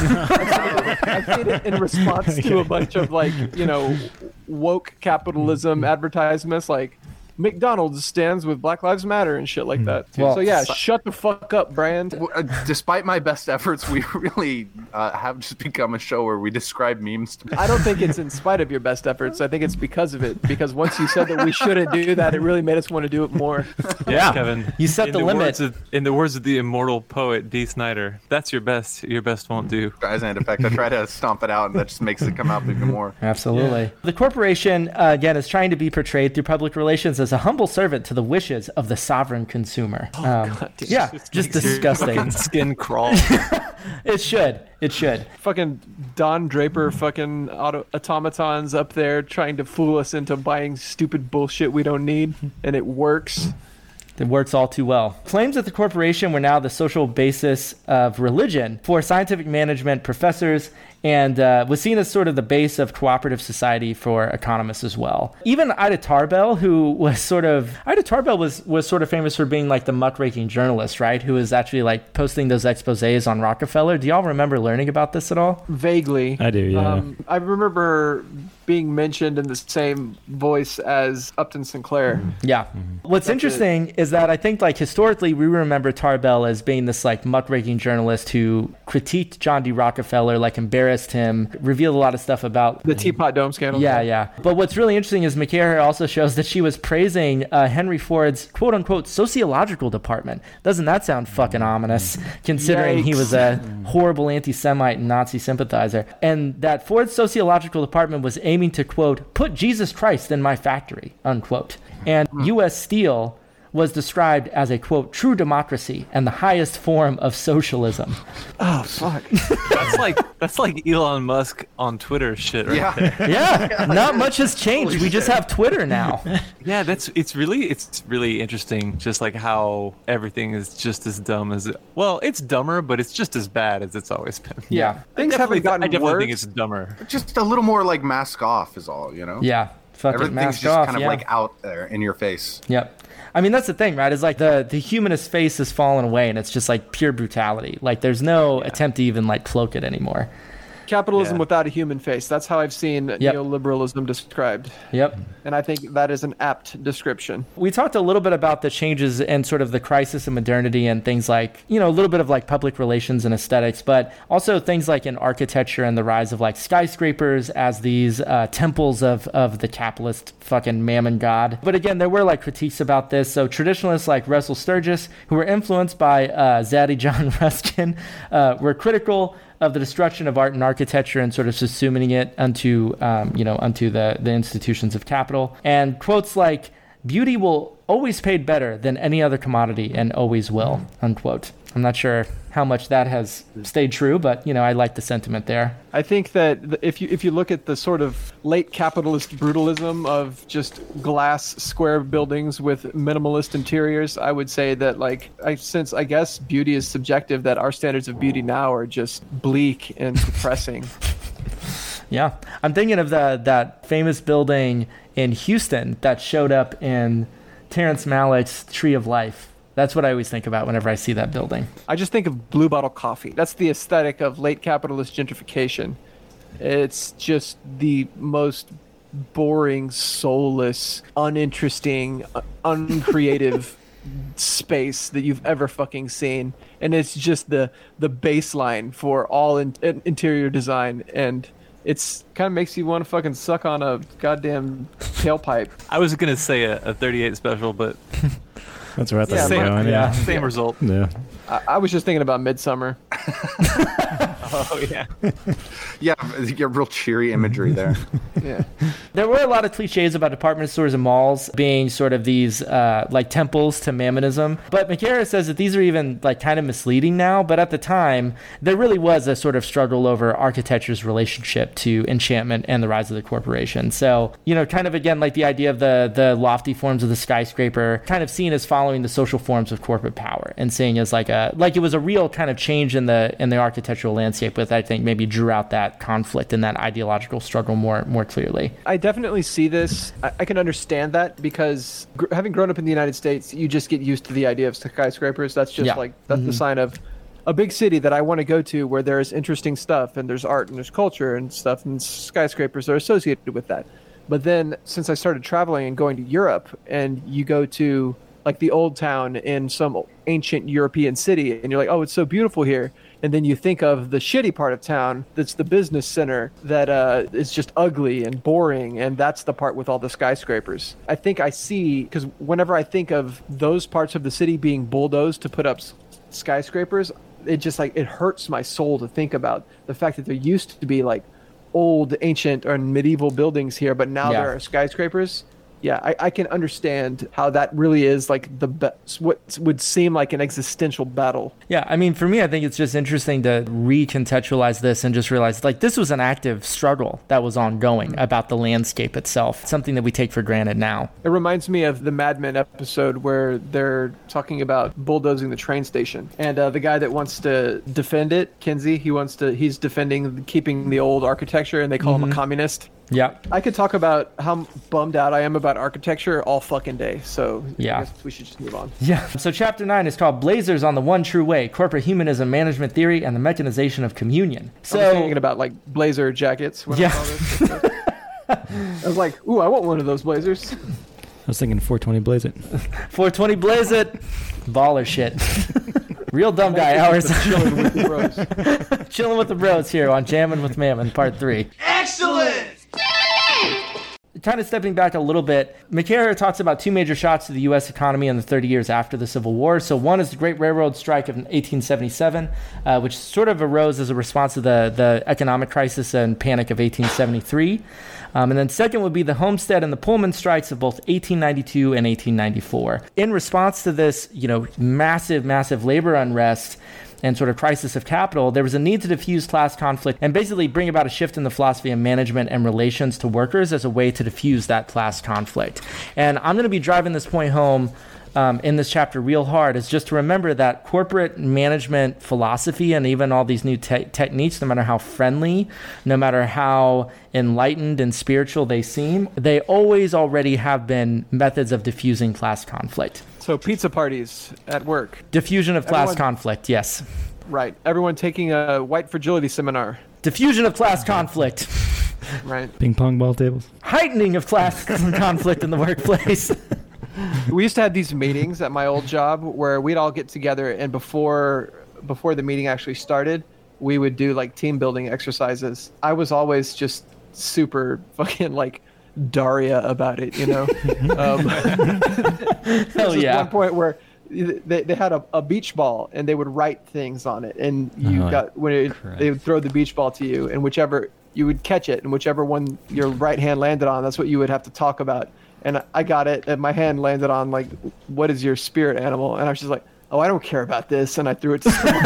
I made it in response to a bunch of like, you know, woke capitalism advertisements like McDonald's stands with Black Lives Matter and shit like that. Well, so yeah, shut the fuck up, brand. Uh, despite my best efforts, we really uh, have just become a show where we describe memes to I don't think it's in spite of your best efforts. I think it's because of it. Because once you said that we shouldn't do that, it really made us want to do it more. Yeah, Kevin. You set in the limit. Words of, in the words of the immortal poet D. Snyder, that's your best. Your best won't do. As an effect, I try to stomp it out, and that just makes it come out even more. Absolutely. Yeah. The corporation, uh, again, is trying to be portrayed through public relations as a humble servant to the wishes of the sovereign consumer. Oh, um, God, yeah, just disgusting. Skin crawl. It should. It should. Fucking Don Draper fucking auto- automatons up there trying to fool us into buying stupid bullshit we don't need, and it works. It works all too well. Claims that the corporation were now the social basis of religion for scientific management professors and uh, was seen as sort of the base of cooperative society for economists as well. Even Ida Tarbell, who was sort of... Ida Tarbell was, was sort of famous for being like the muckraking journalist, right? Who was actually like posting those exposés on Rockefeller. Do y'all remember learning about this at all? Vaguely. I do, yeah. Um, I remember being mentioned in the same voice as Upton Sinclair. Yeah. What's That's interesting it. is that I think like historically we remember Tarbell as being this like muckraking journalist who critiqued John D. Rockefeller, like embarrassed him, revealed a lot of stuff about The Teapot Dome scandal. Yeah, yeah. But what's really interesting is McCarrier also shows that she was praising uh, Henry Ford's quote unquote sociological department. Doesn't that sound fucking ominous, considering Yikes. he was a horrible anti-Semite and Nazi sympathizer? And that Ford's sociological department was aiming to quote, put Jesus Christ in my factory, unquote. And U S Steel was described as a, quote, true democracy and the highest form of socialism. Oh, fuck. That's like that's like Elon Musk on Twitter shit right Yeah. there. Yeah, not much has changed. Holy we just shit. have Twitter now. Yeah, that's it's really it's really interesting just like how everything is just as dumb as it, well, it's dumber, but it's just as bad as it's always been. Yeah. Things I definitely- haven't gotten I definitely worse. think it's dumber. Just a little more like mask off is all, you know? Yeah. Fucking Everything's mask just off. kind of yeah. like out there in your face. Yep. I mean, that's the thing, right? Is like the, the humanist face has fallen away and it's just like pure brutality. Like there's no attempt to even like cloak it anymore. Capitalism Yeah. without a human face. That's how I've seen Yep. neoliberalism described. Yep. And I think that is an apt description. We talked a little bit about the changes and sort of the crisis of modernity and things like, you know, a little bit of like public relations and aesthetics, but also things like in architecture and the rise of like skyscrapers as these uh, temples of, of the capitalist fucking mammon god. But again, there were like critiques about this. So traditionalists like Russell Sturgis, who were influenced by uh, Zadie John Ruskin, uh, were critical of the destruction of art and architecture and sort of subsuming it unto, um, you know, unto the, the institutions of capital. And quotes like, beauty will always pay better than any other commodity and always will, unquote. I'm not sure how much that has stayed true, but, you know, I like the sentiment there. I think that th- if you if you look at the sort of late capitalist brutalism of just glass square buildings with minimalist interiors, I would say that, like, I since I guess beauty is subjective, that our standards of beauty now are just bleak and depressing. Yeah. I'm thinking of the that famous building in Houston that showed up in Terrence Malick's Tree of Life. That's what I always think about whenever I see that building. I just think of Blue Bottle Coffee. That's the aesthetic of late capitalist gentrification. It's just the most boring, soulless, uninteresting, uh, uncreative space that you've ever fucking seen. And it's just the the baseline for all in, in, interior design. And it's kind of makes you want to fucking suck on a goddamn tailpipe. I was gonna say a, a thirty-eight special, but That's right. Yeah, That's same, going. yeah. Yeah. same result. Yeah. I, I was just thinking about Midsummer. Oh yeah. Yeah, you get real cheery imagery there. Yeah. There were a lot of cliches about department stores and malls being sort of these uh, like temples to mammonism. But McCarra says that these are even like kind of misleading now. But at the time, there really was a sort of struggle over architecture's relationship to enchantment and the rise of the corporation. So, you know, kind of again, like the idea of the, the lofty forms of the skyscraper kind of seen as following the social forms of corporate power and seeing as like a, like it was a real kind of change in the, in the architectural landscape with, I think, maybe drew out that conflict and that ideological struggle more, more clearly. I definitely see this. I, I can understand that because gr- having grown up in the United States, you just get used to the idea of skyscrapers. That's just Yeah. like, that's Mhm. the sign of a big city that I want to go to where there's interesting stuff and there's art and there's culture and stuff, and skyscrapers are associated with that. But then since I started traveling and going to Europe, and you go to like the old town in some ancient European city and you're like, oh, it's so beautiful here. And then you think of the shitty part of town that's the business center that uh, is just ugly and boring, and that's the part with all the skyscrapers. I think I see, because whenever I think of those parts of the city being bulldozed to put up s- skyscrapers, it just like, it hurts my soul to think about the fact that there used to be like old, ancient, or medieval buildings here, but now Yeah. there are skyscrapers. Yeah, I, I can understand how that really is like the be- what would seem like an existential battle. Yeah, I mean, for me, I think it's just interesting to recontextualize this and just realize, like, this was an active struggle that was ongoing about the landscape itself, something that we take for granted now. It reminds me of the Mad Men episode where they're talking about bulldozing the train station, and uh, the guy that wants to defend it, Kinsey, he wants to, he's defending keeping the old architecture, and they call him a communist. Yeah. I could talk about how bummed out I am about architecture all fucking day, so Yeah. I guess we should just move on. Yeah. So chapter nine is called Blazers on the One True Way, Corporate Humanism, Management Theory, and the Mechanization of Communion. So, I was thinking about like blazer jackets when Yeah. I saw this. I was like, ooh, I want one of those blazers. I was thinking four twenty Blaze It. four twenty Blaze It. Baller shit. Real dumb guy hours. Chilling with the bros. Chilling with the bros here on Jammin' with Mammon, part three. Excellent! Kind of stepping back a little bit, McCarra talks about two major shocks to the U S economy in the thirty years after the Civil War. So one is the Great Railroad Strike of eighteen seventy-seven, uh, which sort of arose as a response to the, the economic crisis and panic of eighteen seventy-three. Um, and then second would be the Homestead and the Pullman strikes of both eighteen ninety-two and eighteen ninety-four. In response to this, you know, massive, massive labor unrest and sort of crisis of capital, there was a need to diffuse class conflict and basically bring about a shift in the philosophy of management and relations to workers as a way to diffuse that class conflict. And I'm going to be driving this point home um, in this chapter real hard, is just to remember that corporate management philosophy and even all these new te- techniques, no matter how friendly, no matter how enlightened and spiritual they seem, they always already have been methods of diffusing class conflict. So pizza parties at work. Diffusion of class Everyone- conflict, yes. Right. Everyone taking a white fragility seminar. diffusion of class conflict, Right. Ping pong ball tables. heightening of class conflict in the workplace. We used to have these meetings at my old job where we'd all get together, and before before the meeting actually started, we would do like team building exercises. I was always just super fucking like Daria about it, you know. um, Hell There's yeah. one point where they, they had a, a beach ball and they would write things on it, and you Oh, got when it, Christ. they would throw the beach ball to you, and whichever you would catch it, and whichever one your right hand landed on, that's what you would have to talk about. And I got it, and my hand landed on like, what is your spirit animal? And I was just like, oh, I don't care about this, and I threw it to someone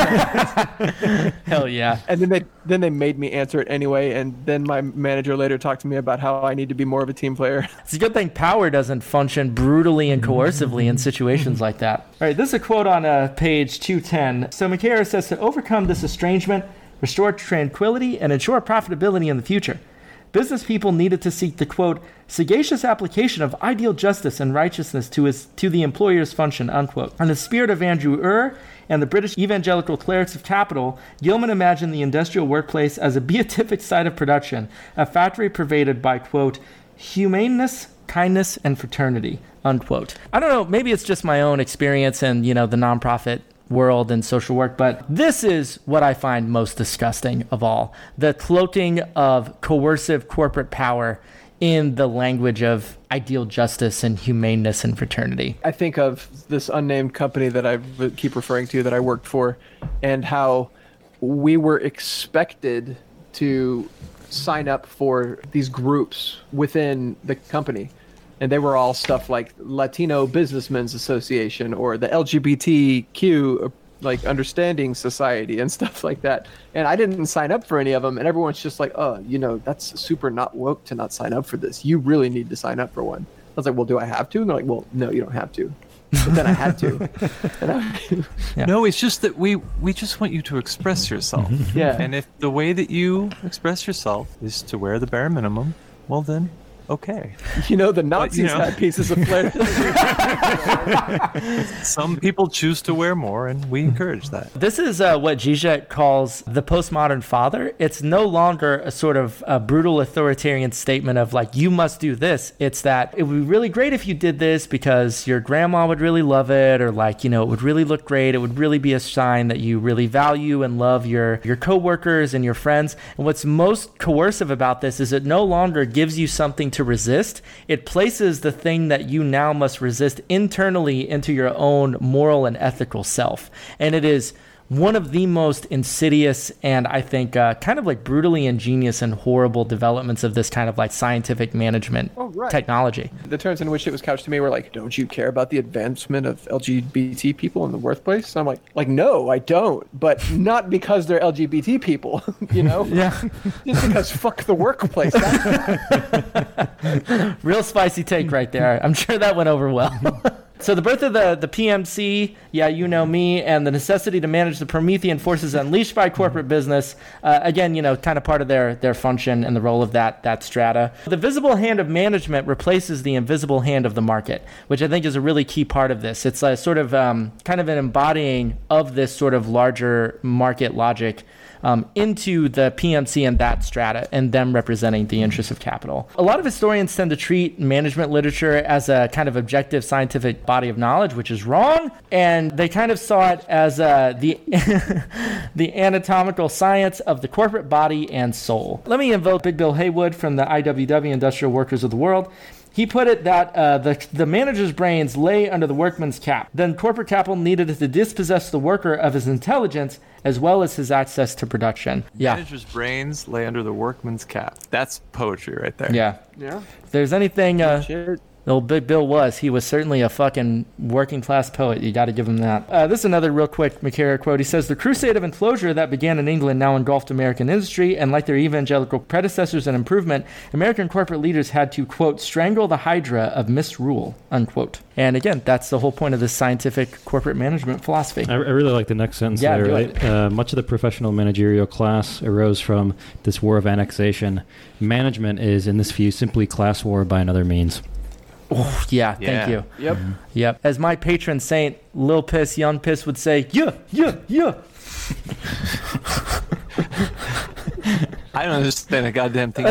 else. Hell yeah. And then they then they made me answer it anyway, and then my manager later talked to me about how I need to be more of a team player. It's a good thing power doesn't function brutally and coercively in situations like that. All right, this is a quote on uh, page two ten. So McCarran says, to overcome this estrangement, restore tranquility, and ensure profitability in the future, business people needed to seek the, quote, sagacious application of ideal justice and righteousness to his to the employer's function, unquote. In the spirit of Andrew Ur and the British evangelical clerics of capital, Gilman imagined the industrial workplace as a beatific site of production, a factory pervaded by, quote, humaneness, kindness, and fraternity, unquote. I don't know, maybe it's just my own experience in, you know, the nonprofit world and social work, but this is what I find most disgusting of all. The cloaking of coercive corporate power in the language of ideal justice and humaneness and fraternity. I think of this unnamed company that I keep referring to that I worked for, and how we were expected to sign up for these groups within the company. And they were all stuff like Latino Businessmen's Association or the L G B T Q like Understanding Society and stuff like that. And I didn't sign up for any of them. And everyone's just like, oh, you know, that's super not woke to not sign up for this. You really need to sign up for one. I was like, well, do I have to? And they're like, well, no, you don't have to. But then I had to. And I, Yeah. No, it's just that we we just want you to express yourself. yeah. And if the way that you express yourself is to wear the bare minimum, well then, okay. You know, the Nazis you know. had pieces of flair. Some people choose to wear more, and we encourage that. This is uh, what Zizek calls the postmodern father. It's no longer a sort of a brutal authoritarian statement of like, you must do this. It's that it would be really great if you did this because your grandma would really love it, or like, you know, it would really look great. It would really be a sign that you really value and love your, your coworkers and your friends. And what's most coercive about this is it no longer gives you something to resist. It places the thing that you now must resist internally into your own moral and ethical self. And it is one of the most insidious and I think uh, kind of like brutally ingenious and horrible developments of this kind of like scientific management Oh, right. technology. The terms in which it was couched to me were like, don't you care about the advancement of L G B T people in the workplace? And I'm like, like, no, I don't. But not because they're L G B T people, you know? Yeah. Just because fuck the workplace. That's- Real spicy take right there. I'm sure that went over well. So the birth of the, the P M C, yeah, you know me, and the necessity to manage the Promethean forces unleashed by corporate business, uh, again, you know, kind of part of their, their function and the role of that, that strata. The visible hand of management replaces the invisible hand of the market, which I think is a really key part of this. It's a sort of um, kind of an embodying of this sort of larger market logic Um, into the P M C and that strata, and them representing the interests of capital. A lot of historians tend to treat management literature as a kind of objective scientific body of knowledge, which is wrong, and they kind of saw it as uh, the the anatomical science of the corporate body and soul. Let me invoke Big Bill Haywood from the I W W, Industrial Workers of the World. He put it that uh, the, the manager's brains lay under the workman's cap. Then corporate capital needed to dispossess the worker of his intelligence as well as his access to production. Yeah. Manager's brains lay under the workman's cap. That's poetry right there. Yeah. yeah. If there's anything uh, Shit. old Big Bill was, he was certainly a fucking working class poet. You got to give him that. Uh, this is another real quick McCarran quote. He says, the crusade of enclosure that began in England now engulfed American industry, and like their evangelical predecessors in improvement, American corporate leaders had to, quote, strangle the hydra of misrule, unquote. And again, that's the whole point of this scientific corporate management philosophy. I, I really like the next sentence Yeah, there, do right? it. Uh, much of the professional managerial class arose from this war of annexation. Management is, in this view, simply class war by another means. Oh, yeah, Yeah. thank you. Yep. Yep. As my patron saint, Lil Piss, Young Piss would say, yeah, yeah, yeah. I don't understand a goddamn thing.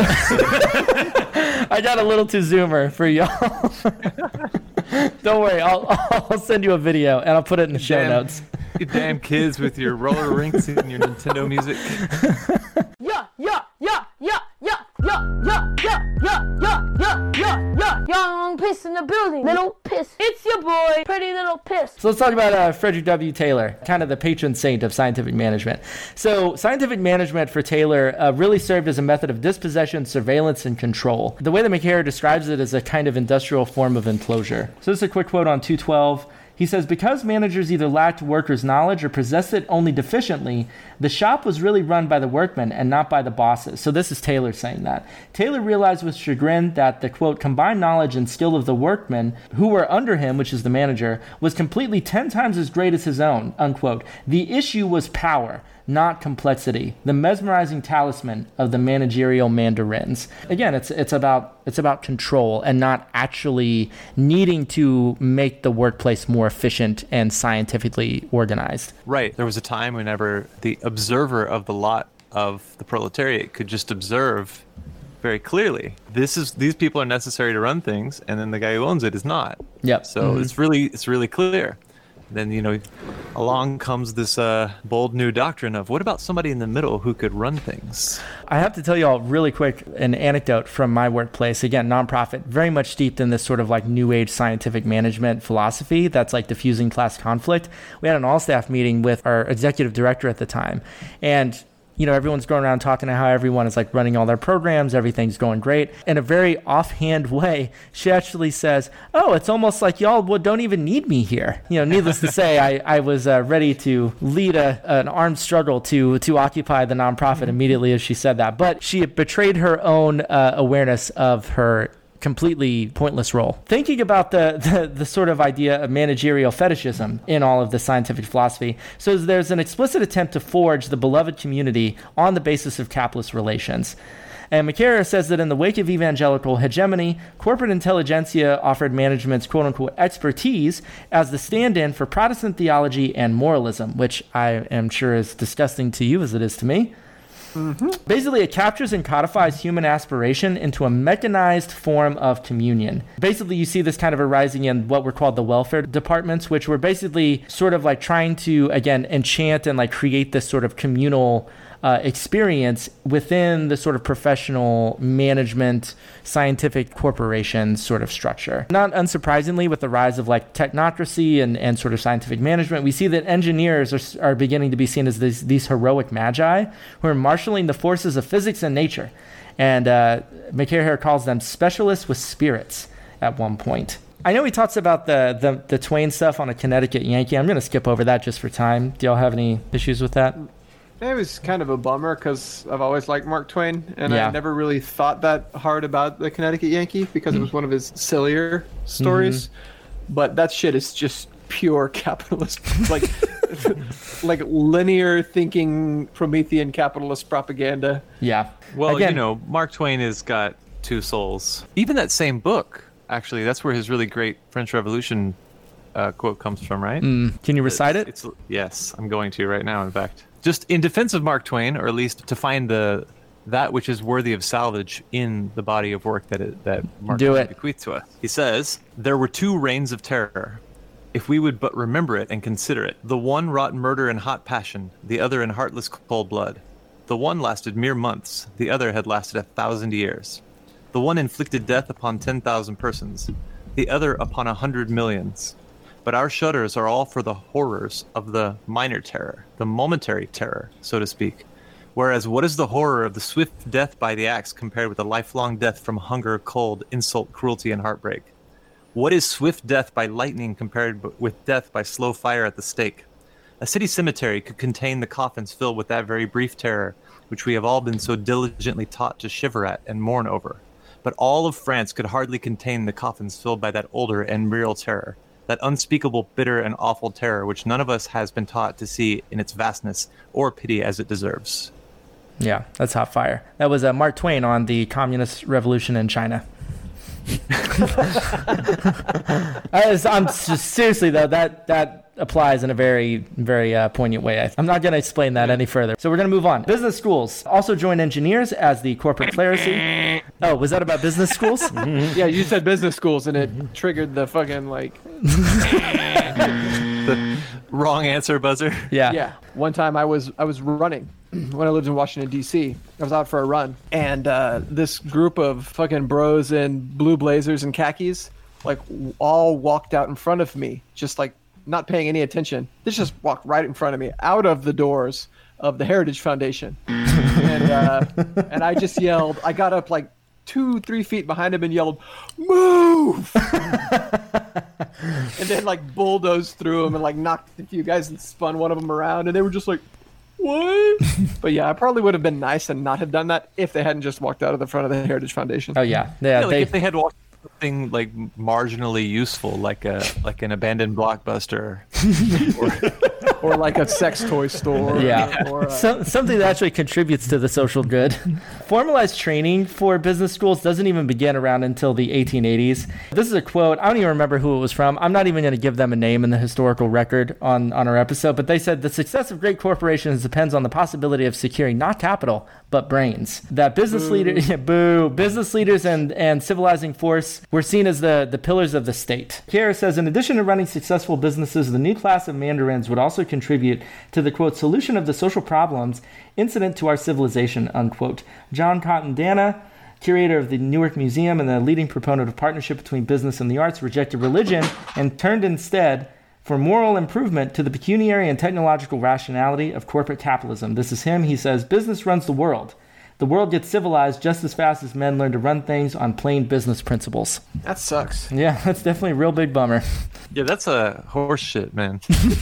I got a little too zoomer for y'all. Don't worry, I'll I'll send you a video and I'll put it in the show Damn. notes. You damn kids with your roller rinks and your Nintendo music. Yeah, yeah, yeah, yeah, yeah, yeah, yeah, yeah, yeah, yeah, yeah, yeah, yeah. Young Piss in the building. Little Piss. It's your boy, Pretty Little Piss. So let's talk about uh, Frederick W. Taylor, kind of the patron saint of scientific management. So scientific management for Taylor uh, really served as a method of dispossession, surveillance, and control. The way that McCarrier describes it is a kind of industrial form of enclosure. So this is a quick quote on two twelve. He says, because managers either lacked workers' knowledge or possessed it only deficiently, the shop was really run by the workmen and not by the bosses. So this is Taylor saying that. Taylor realized with chagrin that the, quote, combined knowledge and skill of the workmen who were under him, which is the manager, was completely ten times as great as his own, unquote. The issue was power, not complexity, the mesmerizing talisman of the managerial mandarins. Again, it's it's about it's about control and not actually needing to make the workplace more efficient and scientifically organized. Right. There was a time whenever the observer of the lot of the proletariat could just observe very clearly, this is these people are necessary to run things, and then the guy who owns it is not. Yep. So Mm-hmm. it's really it's really clear. Then, you know, along comes this uh, bold new doctrine of what about somebody in the middle who could run things? I have to tell you all really quick an anecdote from my workplace. Again, nonprofit, very much steeped in this sort of like new age scientific management philosophy that's like diffusing class conflict. We had an all-staff meeting with our executive director at the time, and you know, everyone's going around talking to how everyone is like running all their programs, everything's going great. In a very offhand way, she actually says, oh, it's almost like y'all don't even need me here. You know, needless to say, I, I was uh, ready to lead a, an armed struggle to to occupy the nonprofit immediately as she said that. But she betrayed her own uh, awareness of her completely pointless role. Thinking about the, the the sort of idea of managerial fetishism in all of the scientific philosophy, so there's an explicit attempt to forge the beloved community on the basis of capitalist relations. And McCarrier says that in the wake of evangelical hegemony, corporate intelligentsia offered management's quote-unquote expertise as the stand-in for Protestant theology and moralism, which I am sure is disgusting to you as it is to me. Mm-hmm. Basically, it captures and codifies human aspiration into a mechanized form of communion. Basically, you see this kind of arising in what were called the welfare departments, which were basically sort of like trying to, again, enchant and like create this sort of communal uh, experience within the sort of professional management, scientific corporation sort of structure. Not unsurprisingly, with the rise of like technocracy and, and sort of scientific management, we see that engineers are, are beginning to be seen as these, these heroic magi who are marshaling the forces of physics and nature. And uh, McCarrier calls them specialists with spirits at one point. I know he talks about the, the, the Twain stuff on a Connecticut Yankee. I'm going to skip over that just for time. Do y'all have any issues with that? It was kind of a bummer because I've always liked Mark Twain, and Yeah. I never really thought that hard about the Connecticut Yankee because mm. it was one of his sillier stories. Mm-hmm. But that shit is just pure capitalist, like like linear thinking Promethean capitalist propaganda. Yeah. Well, Again, you know, Mark Twain has got two souls. Even that same book, actually, that's where his really great French Revolution uh, quote comes from, right? Mm, can you recite it's, it? It's, yes, I'm going to right now, in fact. Just in defense of Mark Twain, or at least to find the that which is worthy of salvage in the body of work that it, that Mark Do Twain it. bequeathed to us. He says, there were two reigns of terror, if we would but remember it and consider it. The one wrought murder in hot passion, the other in heartless cold blood. The one lasted mere months, the other had lasted a thousand years. The one inflicted death upon ten thousand persons, the other upon a hundred millions. But our shudders are all for the horrors of the minor terror, the momentary terror, so to speak. Whereas what is the horror of the swift death by the axe compared with a lifelong death from hunger, cold, insult, cruelty, and heartbreak? What is swift death by lightning compared with death by slow fire at the stake? A city cemetery could contain the coffins filled with that very brief terror, which we have all been so diligently taught to shiver at and mourn over. But all of France could hardly contain the coffins filled by that older and real terror, that unspeakable, bitter, and awful terror which none of us has been taught to see in its vastness or pity as it deserves. Yeah, that's hot fire. That was uh, Mark Twain on the Communist Revolution in China. I was, I'm just, seriously though, that that applies in a very, very uh, poignant way. I'm not going to explain that any further. So we're going to move on. Business schools also join engineers as the corporate clerisy. Oh, was that about business schools? Yeah, you said business schools, and it triggered the fucking, like... The wrong answer buzzer. Yeah. Yeah. One time I was I was running when I lived in Washington, D C. I was out for a run, and uh, this group of fucking bros in blue blazers and khakis, like, all walked out in front of me, just, like, not paying any attention. They just walked right in front of me, out of the doors of the Heritage Foundation. and uh, and I just yelled, I got up, like, two, three feet behind him and yelled, "Move!" And then, like, bulldozed through him and, like, knocked a few guys and spun one of them around, and they were just like, "What?" But yeah, I probably would have been nice and not have done that if they hadn't just walked out of the front of the Heritage Foundation. Oh yeah, yeah. Yeah, like they, if they had walked something like marginally useful, like a like an abandoned Blockbuster, Or like a sex toy store. Yeah. Or, uh, So, something that actually contributes to the social good. Formalized training for business schools doesn't even begin around until the eighteen eighties. This is a quote. I don't even remember who it was from. I'm not even going to give them a name in the historical record on, on our episode, but they said the success of great corporations depends on the possibility of securing not capital, but brains. That business leaders, boo, business leaders and, and civilizing force were seen as the, the pillars of the state. Kiera says, in addition to running successful businesses, the new class of mandarins would also contribute to the, quote, solution of the social problems incident to our civilization, unquote. John Cotton Dana, curator of the Newark Museum and the leading proponent of partnership between business and the arts, rejected religion and turned instead for moral improvement to the pecuniary and technological rationality of corporate capitalism. This is him. He says, business runs the world. The world gets civilized just as fast as men learn to run things on plain business principles. that sucks. Yeah, that's definitely a real big bummer. Yeah, that's a horse shit, man.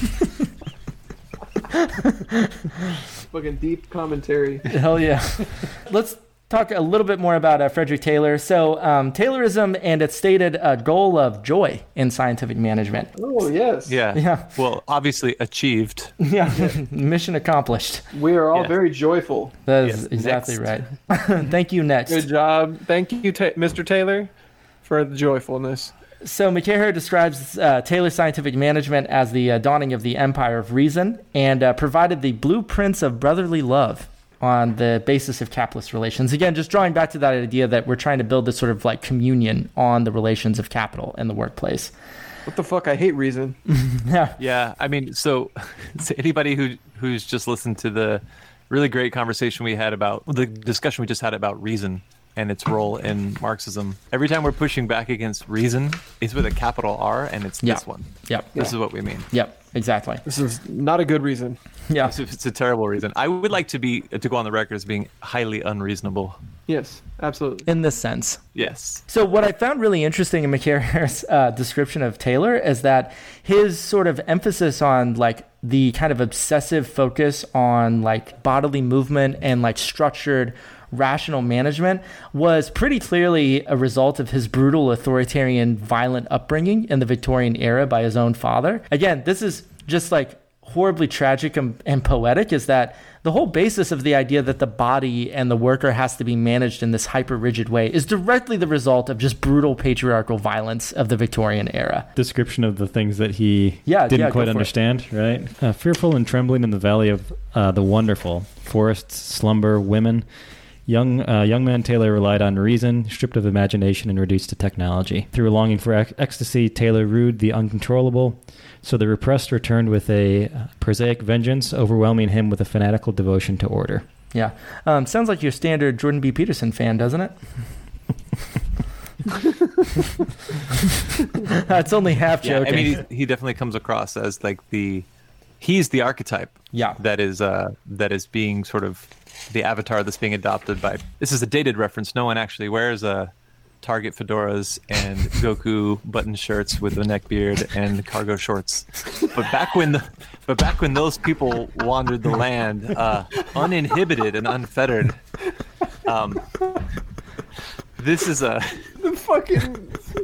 Fucking deep commentary. Hell yeah. Let's talk a little bit more about uh, Frederick Taylor. So um, Taylorism and its stated uh, goal of joy in scientific management. Oh, yes. Yeah. Yeah. Well, obviously achieved. Yeah, mission accomplished. We are all Yeah. very joyful. That is Yes, exactly next. right. Thank you, next. Good job. Thank you, Ta- Mister Taylor, for the joyfulness. So McCarher describes uh, Taylor's scientific management as the uh, dawning of the empire of reason and uh, provided the blueprints of brotherly love on the basis of capitalist relations. Again, just drawing back to that idea that we're trying to build this sort of like communion on the relations of capital and the workplace. What the fuck? I hate reason. Yeah. Yeah, I mean, so, so anybody who who's just listened to the really great conversation we had about the discussion we just had about reason and its role in Marxism. Every time we're pushing back against reason, it's with a capital R, and it's Yeah. this one. Yep. This is what we mean. Yep. Exactly. This is not a good reason. Yeah. It's, it's a terrible reason. I would like to be to go on the record as being highly unreasonable. Yes, absolutely. In this sense. Yes. So what I found really interesting in McCarr's uh, description of Taylor is that his sort of emphasis on like the kind of obsessive focus on like bodily movement and like structured rational management was pretty clearly a result of his brutal, authoritarian, violent upbringing in the Victorian era by his own father. Again, this is just like horribly tragic and, and poetic, is that the whole basis of the idea that the body and the worker has to be managed in this hyper-rigid way is directly the result of just brutal patriarchal violence of the Victorian era. Description of the things that he Yeah, didn't yeah, go quite for it. understand, right? Uh, fearful and trembling in the valley of uh, the wonderful, forests, slumber, women. Young uh, young man Taylor relied on reason, stripped of imagination and reduced to technology. Through a longing for ec- ecstasy, Taylor rued the uncontrollable, so the repressed returned with a uh, prosaic vengeance, overwhelming him with a fanatical devotion to order. Yeah. Um, sounds like your standard Jordan B. Peterson fan, doesn't it? That's only half Yeah, joking. I mean, he, he definitely comes across as like the, he's the archetype. Yeah. That is uh that is being sort of the avatar that's being adopted by. This is a dated reference. No one actually wears a Target fedoras and Goku button shirts with a neck beard and cargo shorts. But back when the, but back when those people wandered the land, uh, uninhibited and unfettered, um, this is a The fucking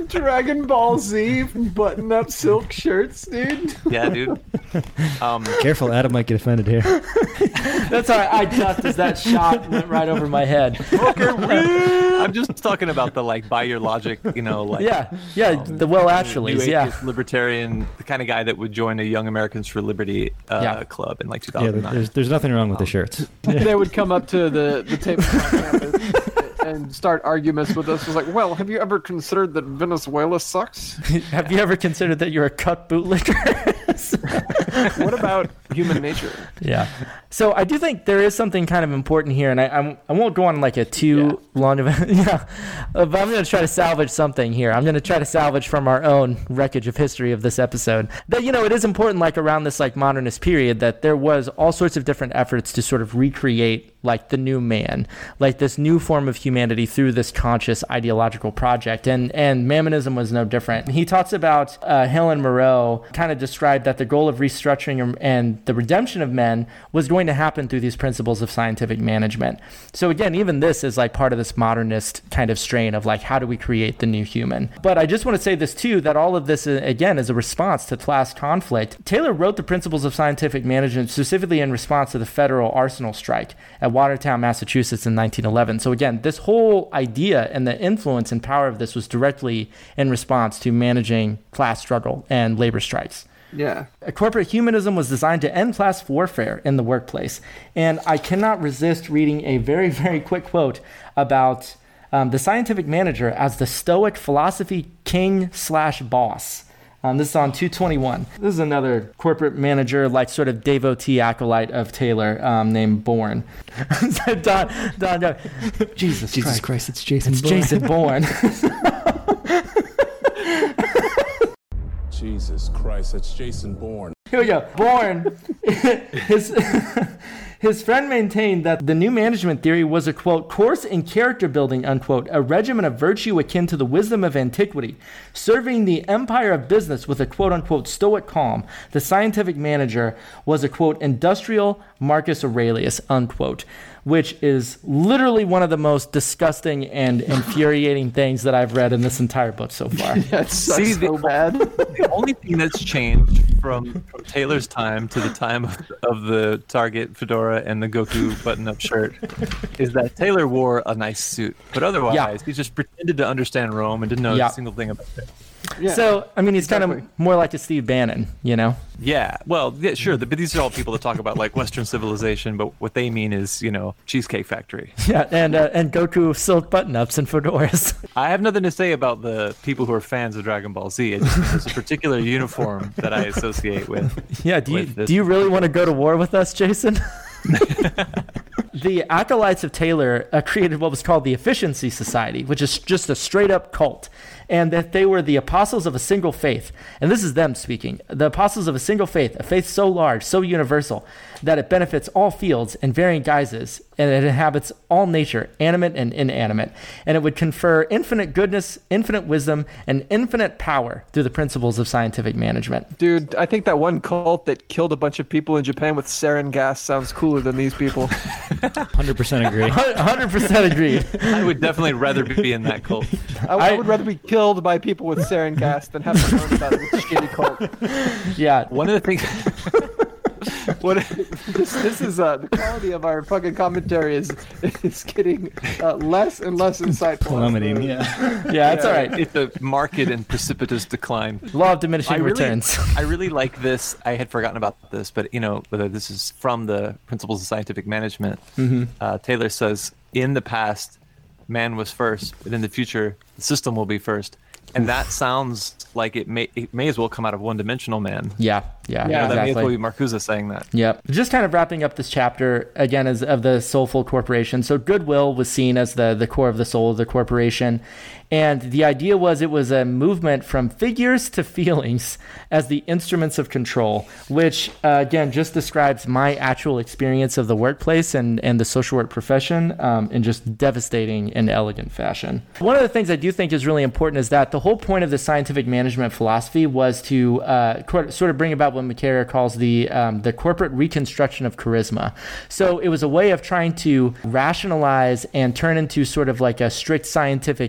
Dragon Ball Z button-up silk shirts, dude. Yeah, dude. Um, Careful, Adam might get offended here. That's all right. I ducked as that shot went right over my head. I'm just talking about the like by your logic, you know, like Yeah, yeah, um, the well actually, new yeah. atheist libertarian, the kind of guy that would join a Young Americans for Liberty uh, Yeah. club in like Yeah, two thousand nine. there's, there's nothing wrong with the shirts. They would come up to the, the table on campus and start arguments with us. It was like, well, have you ever considered that Venezuela sucks? Have you ever considered that you're a cut bootlicker? What about human nature? Yeah. So I do think there is something kind of important here, and I I'm, I won't go on like a too Yeah. long of a yeah, uh, but I'm going to try to salvage something here. I'm going to try to salvage from our own wreckage of history of this episode that, you know, it is important, like around this like modernist period, that there was all sorts of different efforts to sort of recreate like the new man, like this new form of humanity through this conscious ideological project. And and Mammonism was no different. He talks about uh, Helen Moreau kind of described that the goal of restructuring and the redemption of men was going to happen through these principles of scientific management. So again, even this is like part of this modernist kind of strain of like, how do we create the new human? But I just want to say this too, that all of this, uh, again, is a response to class conflict. Taylor wrote the principles of scientific management specifically in response to the federal arsenal strike at Watertown, Massachusetts in nineteen eleven. So again, this whole idea and the influence and power of this was directly in response to managing class struggle and labor strikes. Yeah. Corporate humanism was designed to end class warfare in the workplace. And I cannot resist reading a very, very quick quote about um, the scientific manager as the stoic philosophy king slash boss. Um, this is on two twenty-one. This is another corporate manager, like sort of devotee acolyte of Taylor, um, named Bourne. Don, Don, Don. Jesus, Jesus Christ. Christ, it's Jason It's Bourne. Jason Bourne. Jesus Christ, it's Jason Bourne. Here we go. Bourne, his, his friend maintained that the new management theory was a, quote, course in character building, unquote, a regimen of virtue akin to the wisdom of antiquity, serving the empire of business with a, quote, unquote, stoic calm. The scientific manager was a, quote, industrial Marcus Aurelius, unquote, which is literally one of the most disgusting and infuriating things that I've read in this entire book so far. Yeah, it sucks See, so the, bad. the only thing that's changed from, from Taylor's time to the time of, of the Target fedora and the Goku button-up shirt is that Taylor wore a nice suit, but otherwise Yeah. he just pretended to understand Rome and didn't know Yeah. a single thing about it. Yeah. So, I mean, he's kind Exactly. of more like a Steve Bannon, you know? Yeah, well, yeah, sure, but these are all people that talk about like Western civilization, but what they mean is, you know, Cheesecake Factory. Yeah, and uh, and Goku silk button-ups and fedoras. I have nothing to say about the people who are fans of Dragon Ball Z. It just, there's a particular uniform that I associate with. Yeah, do you with this. do you really want to go to war with us, Jason? The acolytes of Taylor uh, created what was called the Efficiency Society, which is just a straight-up cult, and that they were the apostles of a single faith. And this is them speaking. The apostles of a single faith, a faith so large, so universal, that it benefits all fields in varying guises, and it inhabits all nature, animate and inanimate. And it would confer infinite goodness, infinite wisdom, and infinite power through the principles of scientific management. Dude, I think that one cult that killed a bunch of people in Japan with sarin gas sounds cooler than these people. one hundred percent agree. one hundred percent agreed. I would definitely rather be in that cult. I, I would rather be killed by people with sarin gas than have to learn about this shitty cult. Yeah. One of the things. What this, this is uh, the quality of our fucking commentary is is getting uh, less and less insightful. Plummeting, yeah. Yeah, that's all right. It's a marked and precipitous decline. Law of diminishing I really, returns. I really like this. I had forgotten about this, but you know, whether this is from the Principles of Scientific Management. Mm-hmm. Uh, Taylor says, in the past, man was first, but in the future, the system will be first. And that sounds like it may it may as well come out of One Dimensional Man. Yeah, yeah, Yeah, That may as well exactly. be Marcuse saying that. Yep. Just kind of wrapping up this chapter again as of the Soulful Corporation. So goodwill was seen as the the core of the soul of the corporation, and the idea was it was a movement from figures to feelings as the instruments of control, which uh, again just describes my actual experience of the workplace and and the social work profession um, in just devastating and elegant fashion. One of the things I do think is really important is that the whole point of the scientific management philosophy was to uh, co- sort of bring about what McCarrier calls the um, the corporate reconstruction of charisma. So it was a way of trying to rationalize and turn into sort of like a strict scientific curriculum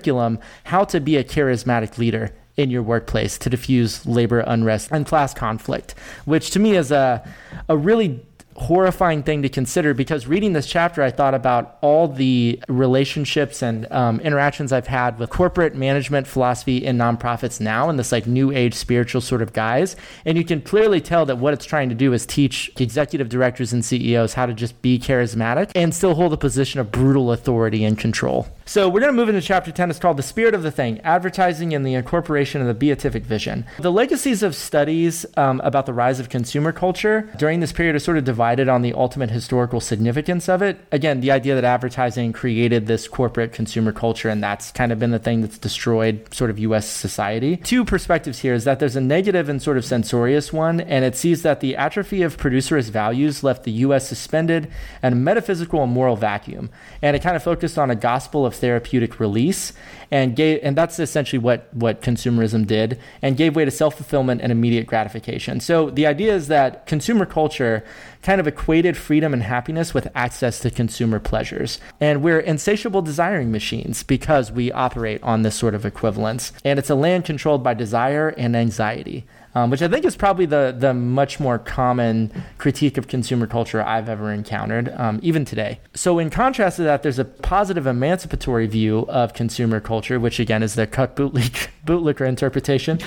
curriculum how to be a charismatic leader in your workplace to diffuse labor unrest and class conflict, which to me is a, a really horrifying thing to consider, because reading this chapter, I thought about all the relationships and um, interactions I've had with corporate management philosophy in nonprofits now, and this like new age spiritual sort of guise. And you can clearly tell that what it's trying to do is teach executive directors and C E Os how to just be charismatic and still hold a position of brutal authority and control. So we're going to move into chapter ten. It's called The Spirit of the Thing, Advertising and the Incorporation of the Beatific Vision. The legacies of studies um, about the rise of consumer culture during this period are sort of divided on the ultimate historical significance of it. Again, the idea that advertising created this corporate consumer culture, and that's kind of been the thing that's destroyed sort of U S society. Two perspectives here is that there's a negative and sort of censorious one, and it sees that the atrophy of producerist values left the U S suspended in a metaphysical and moral vacuum. And it kind of focused on a gospel of therapeutic release, and gave, and that's essentially what, what consumerism did, and gave way to self-fulfillment and immediate gratification. So the idea is that consumer culture kind of equated freedom and happiness with access to consumer pleasures. And we're insatiable desiring machines because we operate on this sort of equivalence. And it's a land controlled by desire and anxiety. Um, which I think is probably the the much more common critique of consumer culture I've ever encountered, um, even today. So in contrast to that, there's a positive emancipatory view of consumer culture, which again is the Cuck bootlick, bootlicker interpretation,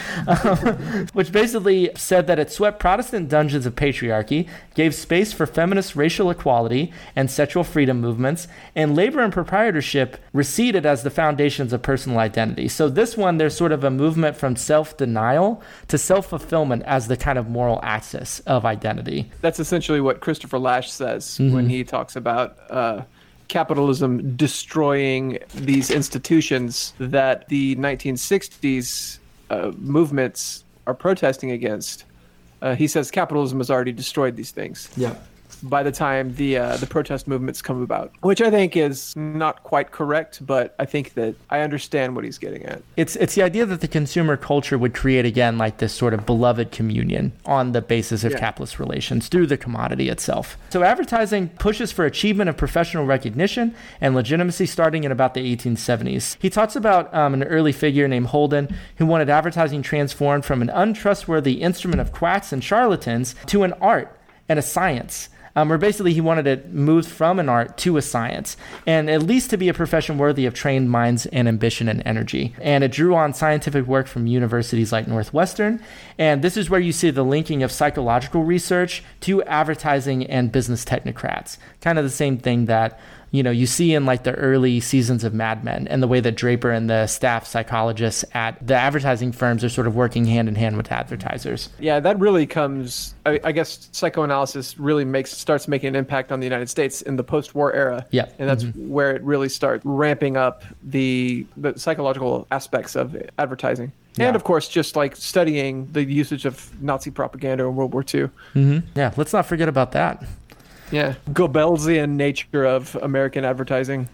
um, which basically said that it swept Protestant dungeons of patriarchy, gave space for feminist racial equality and sexual freedom movements, and labor and proprietorship receded as the foundations of personal identity. So this one, there's sort of a movement from self-denial to self fulfillment as the kind of moral axis of identity. That's essentially what Christopher Lasch says Mm-hmm. when he talks about uh, capitalism destroying these institutions that the nineteen sixties uh, movements are protesting against. Uh, he says capitalism has already destroyed these things. Yeah. By the time the uh, the protest movements come about, which I think is not quite correct, but I think that I understand what he's getting at. It's it's the idea that the consumer culture would create, again, like this sort of beloved communion on the basis of Yeah. capitalist relations through the commodity itself. So advertising pushes for achievement of professional recognition and legitimacy starting in about the eighteen seventies. He talks about um, an early figure named Holden who wanted advertising transformed from an untrustworthy instrument of quacks and charlatans to an art and a science. Um, where basically he wanted it moved from an art to a science, and at least to be a profession worthy of trained minds and ambition and energy. And it drew on scientific work from universities like Northwestern, and this is where you see the linking of psychological research to advertising and business technocrats. Kind of the same thing that you know, you see in like the early seasons of Mad Men, and the way that Draper and the staff psychologists at the advertising firms are sort of working hand in hand with advertisers. Yeah, that really comes, I, I guess psychoanalysis really makes starts making an impact on the United States in the post-war era. Yeah. And that's Mm-hmm. where it really starts ramping up the, the psychological aspects of advertising. Yeah. And of course, just like studying the usage of Nazi propaganda in World War Two. Mm-hmm. Yeah, let's not forget about that. Yeah, Goebbelsian nature of American advertising.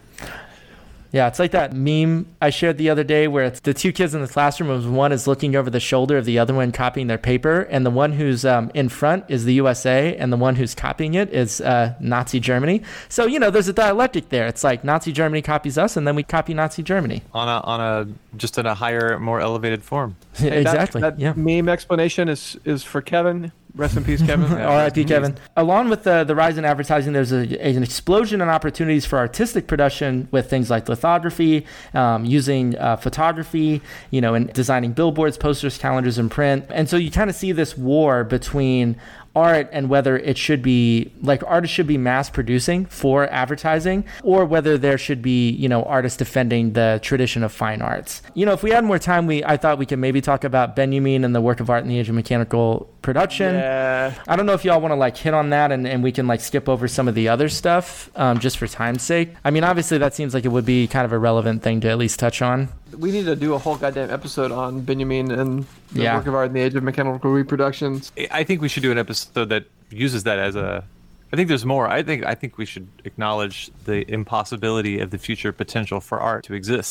Yeah, it's like that meme I shared the other day where it's the two kids in the classroom, one is looking over the shoulder of the other one copying their paper, and the one who's um, in front is the U S A, and the one who's copying it is uh, Nazi Germany. So, you know, there's a dialectic there. It's like Nazi Germany copies us, and then we copy Nazi Germany. on a on a just in a higher, more elevated form. Yeah, exactly. That, that yeah. meme explanation is, is for Kevin. Rest in peace, Kevin. R I P Kevin. Along with the, the rise in advertising, there's a, an explosion in opportunities for artistic production with things like lithography, um, using uh, photography, you know, and designing billboards, posters, calendars, and print. And so you kind of see this war between art and whether it should be like artists should be mass producing for advertising, or whether there should be, you know, artists defending the tradition of fine arts. You know, if we had more time, we I thought we could maybe talk about Benjamin and the work of art in the age of mechanical production. Yeah. I don't know if y'all want to like hit on that, and, and we can like skip over some of the other stuff um, just for time's sake. I mean, obviously that seems like it would be kind of a relevant thing to at least touch on. We need to do a whole goddamn episode on Benjamin and the Yeah. work of art in the age of mechanical reproductions. I think we should do an episode that uses that as a. I think there's more. I think I think we should acknowledge the impossibility of the future potential for art to exist.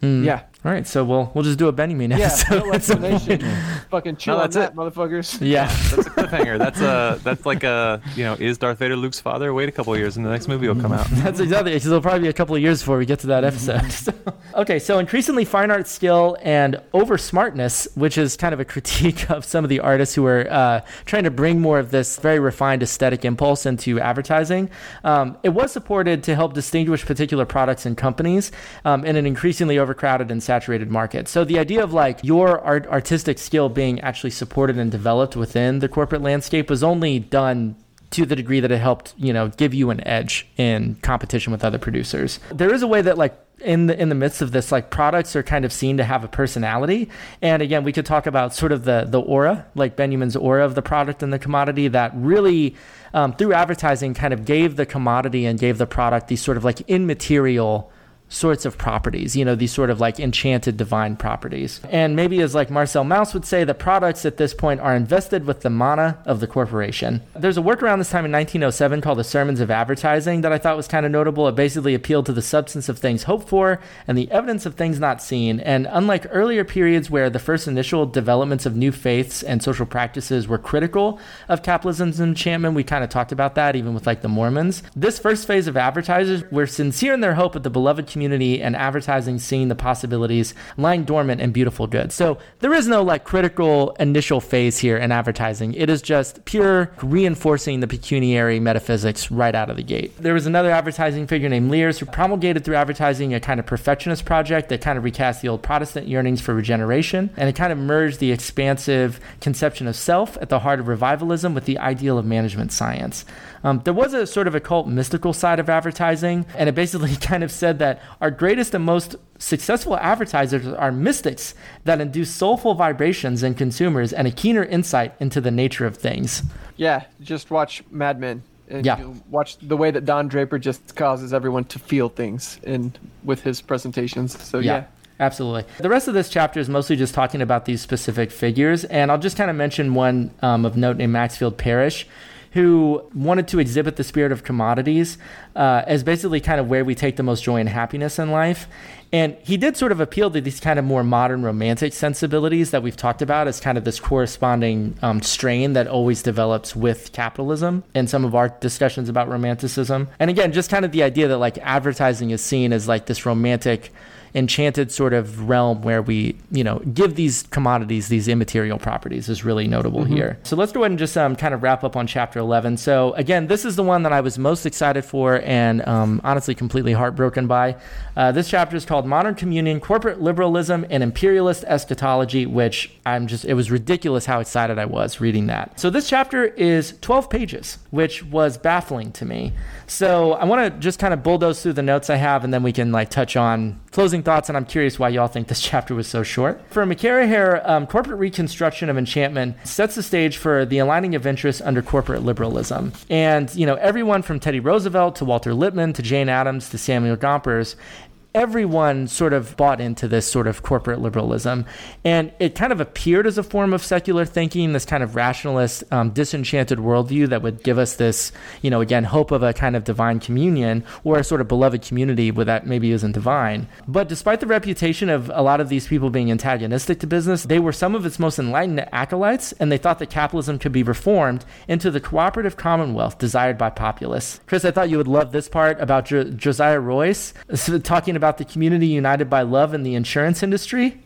Mm. Yeah. All right, so we'll we'll just do a Benjamin Yeah, episode. no explanation. Fucking chill No, on that's that, it. motherfuckers. Yeah. That's a cliffhanger. That's a that's like a you know is Darth Vader Luke's father? Wait a couple of years and the next movie will come out. That's exactly it, because it'll probably be a couple of years before we get to that episode. So, okay, so increasingly fine art skill and over smartness, which is kind of a critique of some of the artists who are uh, trying to bring more of this very refined aesthetic impulse into advertising. Um, it was supported to help distinguish particular products and companies um, in an increasingly overcrowded and saturated market. So the idea of like your art, artistic skill being actually supported and developed within the corporate landscape was only done to the degree that it helped, you know, give you an edge in competition with other producers. There is a way that like in the in the midst of this, like products are kind of seen to have a personality. And again, we could talk about sort of the the aura, like Benjamin's aura of the product and the commodity that really um, through advertising kind of gave the commodity and gave the product these sort of like immaterial sorts of properties, you know, these sort of like enchanted divine properties. And maybe as like Marcel Mauss would say, the products at this point are invested with the mana of the corporation. There's a work around this time in nineteen oh seven called the Sermons of Advertising that I thought was kind of notable. It basically appealed to the substance of things hoped for and the evidence of things not seen. And unlike earlier periods where the first initial developments of new faiths and social practices were critical of capitalism's enchantment, we kind of talked about that even with like the Mormons. This first phase of advertisers were sincere in their hope of the beloved community and advertising seeing the possibilities lying dormant in beautiful goods. So there is no like critical initial phase here in advertising. It is just pure reinforcing the pecuniary metaphysics right out of the gate. There was another advertising figure named Lears who promulgated through advertising a kind of perfectionist project that kind of recast the old Protestant yearnings for regeneration, and it kind of merged the expansive conception of self at the heart of revivalism with the ideal of management science. Um, there was a sort of occult mystical side of advertising, and it basically kind of said that our greatest and most successful advertisers are mystics that induce soulful vibrations in consumers and a keener insight into the nature of things. Yeah, just watch Mad Men. And Yeah. you'll watch the way that Don Draper just causes everyone to feel things in with his presentations. So yeah. Yeah. Absolutely. The rest of this chapter is mostly just talking about these specific figures, and I'll just kind of mention one um, of note named Maxfield Parrish, who wanted to exhibit the spirit of commodities uh, as basically kind of where we take the most joy and happiness in life. And he did sort of appeal to these kind of more modern romantic sensibilities that we've talked about as kind of this corresponding um, strain that always develops with capitalism in some of our discussions about romanticism. And again, just kind of the idea that like advertising is seen as like this romantic enchanted sort of realm where we, you know, give these commodities these immaterial properties is really notable mm-hmm. here. So let's go ahead and just um, kind of wrap up on chapter eleven. So again, this is the one that I was most excited for and um, honestly completely heartbroken by. Uh, this chapter is called Modern Communion, Corporate Liberalism and Imperialist Eschatology, which I'm just, it was ridiculous how excited I was reading that. So this chapter is twelve pages, which was baffling to me. So I want to just kind of bulldoze through the notes I have, and then we can like touch on closing thoughts, and I'm curious why y'all think this chapter was so short. For McCarraher, um, corporate reconstruction of enchantment sets the stage for the aligning of interests under corporate liberalism. And, you know, everyone from Teddy Roosevelt to Walter Lippmann to Jane Addams to Samuel Gompers, everyone sort of bought into this sort of corporate liberalism. And it kind of appeared as a form of secular thinking, this kind of rationalist, um, disenchanted worldview that would give us this, you know, again, hope of a kind of divine communion or a sort of beloved community where that maybe isn't divine. But despite the reputation of a lot of these people being antagonistic to business, they were some of its most enlightened acolytes, and they thought that capitalism could be reformed into the cooperative commonwealth desired by populace. Chris, I thought you would love this part about jo- Josiah Royce talking about about the community united by love in the insurance industry.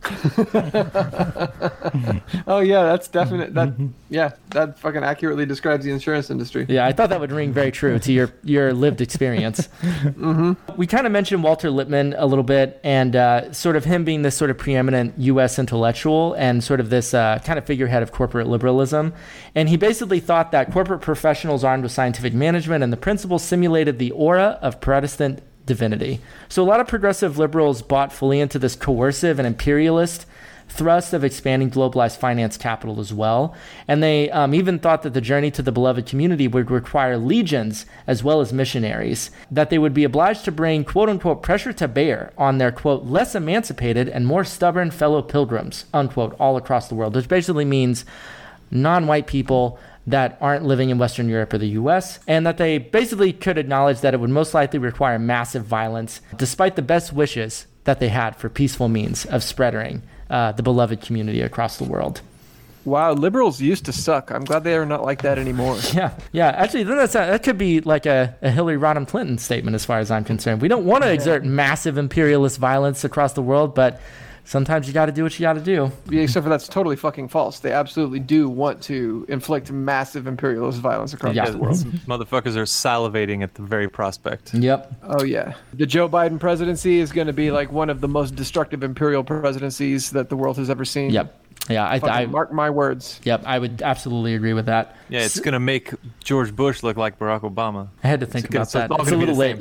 Oh yeah, that's definite. That yeah, that fucking accurately describes the insurance industry. Yeah, I thought that would ring very true to your your lived experience. mm-hmm. We kind of mentioned Walter Lippmann a little bit, and uh, sort of him being this sort of preeminent U S intellectual and sort of this uh, kind of figurehead of corporate liberalism. And he basically thought that corporate professionals armed with scientific management and the principles simulated the aura of Protestant divinity. So a lot of progressive liberals bought fully into this coercive and imperialist thrust of expanding globalized finance capital as well. And they um, even thought that the journey to the beloved community would require legions as well as missionaries, that they would be obliged to bring quote unquote pressure to bear on their quote less emancipated and more stubborn fellow pilgrims unquote all across the world, which basically means non-white people that aren't living in Western Europe or the U S, and that they basically could acknowledge that it would most likely require massive violence, despite the best wishes that they had for peaceful means of spreading uh, the beloved community across the world. Wow, liberals used to suck. I'm glad they are not like that anymore. Yeah, yeah. Actually, then that's a, that could be like a, a Hillary Rodham Clinton statement as far as I'm concerned. We don't want to exert massive imperialist violence across the world, but sometimes you got to do what you got to do. Yeah, except for that's totally fucking false. They absolutely do want to inflict massive imperialist violence across Yeah. the world. Motherfuckers are salivating at the very prospect. Yep. Oh, yeah. The Joe Biden presidency is going to be like one of the most destructive imperial presidencies that the world has ever seen. Yep. Yeah, I, Fucking I mark my words. Yep, I would absolutely agree with that. Yeah, it's going to make George Bush look like Barack Obama. I had to think gonna- about so that. all It's a gonna be little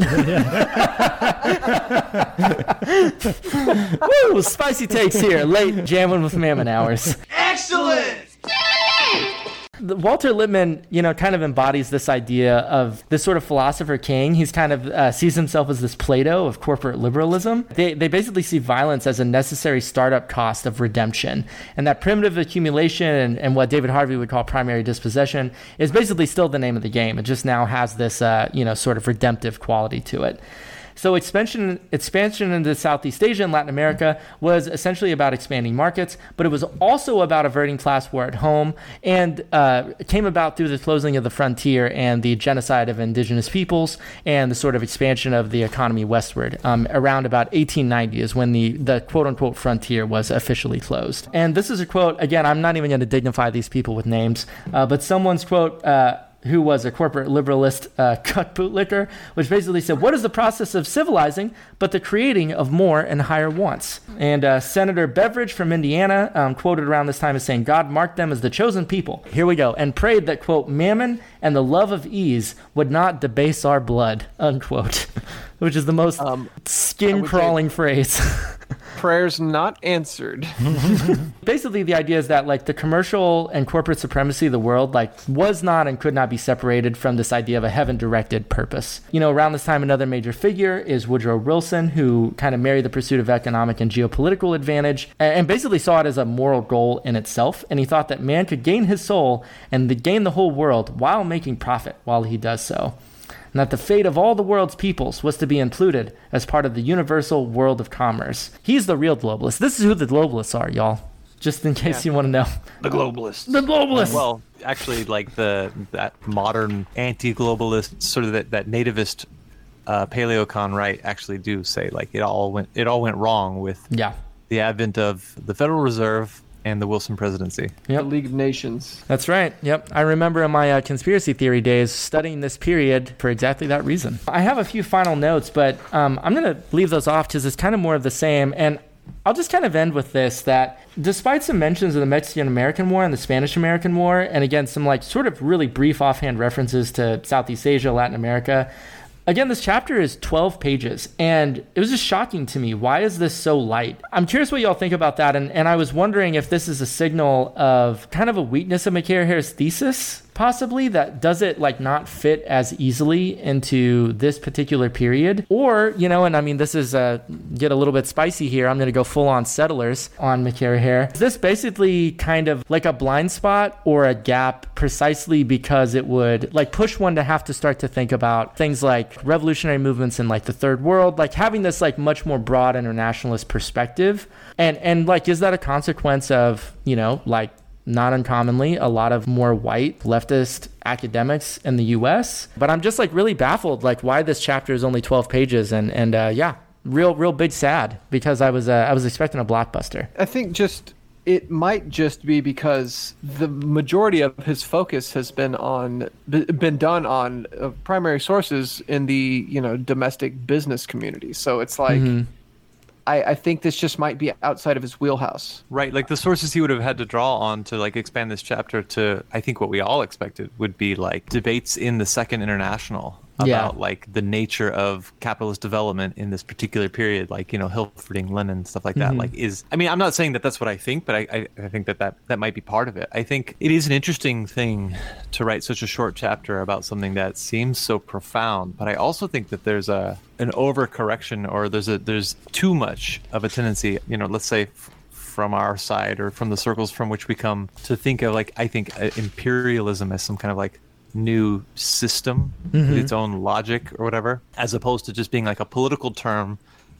the late. Woo! Spicy takes here. Late jamming with Mammon hours. Excellent! The- Walter Lippmann, you know, kind of embodies this idea of this sort of philosopher king. He's kind of uh, sees himself as this Plato of corporate liberalism. They, they basically see violence as a necessary startup cost of redemption. And that primitive accumulation and, and what David Harvey would call primary dispossession is basically still the name of the game. It just now has this, uh, you know, sort of redemptive quality to it. So expansion expansion into Southeast Asia and Latin America was essentially about expanding markets, but it was also about averting class war at home, and uh, it came about through the closing of the frontier and the genocide of indigenous peoples and the sort of expansion of the economy westward. Um, around about eighteen ninety is when the, the quote-unquote frontier was officially closed. And this is a quote, again, I'm not even going to dignify these people with names, uh, but someone's quote, uh, who was a corporate liberalist uh, cut bootlicker, which basically said, what is the process of civilizing but the creating of more and higher wants? And uh, Senator Beveridge from Indiana, um, quoted around this time as saying, God marked them as the chosen people. Here we go. And prayed that, quote, mammon and the love of ease would not debase our blood, unquote, which is the most Um, skin-crawling phrase. Prayers not answered. Basically, the idea is that like the commercial and corporate supremacy of the world like was not and could not be separated from this idea of a heaven-directed purpose. You know, around this time, another major figure is Woodrow Wilson, who kind of married the pursuit of economic and geopolitical advantage and basically saw it as a moral goal in itself. And he thought that man could gain his soul and the, gain the whole world while making profit while he does so. And that the fate of all the world's peoples was to be included as part of the universal world of commerce. He's the real globalist. This is who the globalists are, y'all. Just in case Yeah. you want to know. The globalists. The globalists. Well, actually, like the that modern anti-globalist, sort of that, that nativist uh, paleocon right, actually do say like it all went it all went wrong with yeah. the advent of the Federal Reserve and the Wilson presidency. Yep. The League of Nations. That's right. Yep. I remember in my uh, conspiracy theory days studying this period for exactly that reason. I have a few final notes, but um, I'm going to leave those off because it's kind of more of the same. And I'll just kind of end with this, that despite some mentions of the Mexican-American War and the Spanish-American War, and again, some like sort of really brief offhand references to Southeast Asia, Latin America, again, this chapter is twelve pages, and it was just shocking to me. Why is this so light? I'm curious what y'all think about that, and, and I was wondering if this is a signal of kind of a weakness of McCarraher's thesis, possibly, that does it like not fit as easily into this particular period? Or, you know, and I mean, this is uh, get a little bit spicy here. I'm going to go full on settlers on McCarraher. Is this basically kind of like a blind spot or a gap precisely because it would like push one to have to start to think about things like revolutionary movements in like the third world, like having this like much more broad internationalist perspective? And, and like, is that a consequence of, you know, like, not uncommonly, a lot of more white leftist academics in the U S? But I'm just like really baffled, like why this chapter is only twelve pages, and and uh, yeah, real real big sad because I was uh, I was expecting a blockbuster. I think just it might just be because the majority of his focus has been on been done on uh, primary sources in the you know domestic business community. So it's like. Mm-hmm. I, I think this just might be outside of his wheelhouse. Right, like the sources he would have had to draw on to like expand this chapter to, I think what we all expected would be like debates in the Second International about Yeah. like the nature of capitalist development in this particular period, like, you know, Hilferding, Lenin, stuff like that. Mhm. Like is, I mean, I'm not saying that that's what I think, but I, I, I think that, that that might be part of it. I think it is an interesting thing to write such a short chapter about something that seems so profound, but I also think that there's a an overcorrection, or there's a there's too much of a tendency, you know, let's say f- from our side or from the circles from which we come, to think of like, I think uh, imperialism as some kind of like new system Mhm. with its own logic or whatever, as opposed to just being like a political term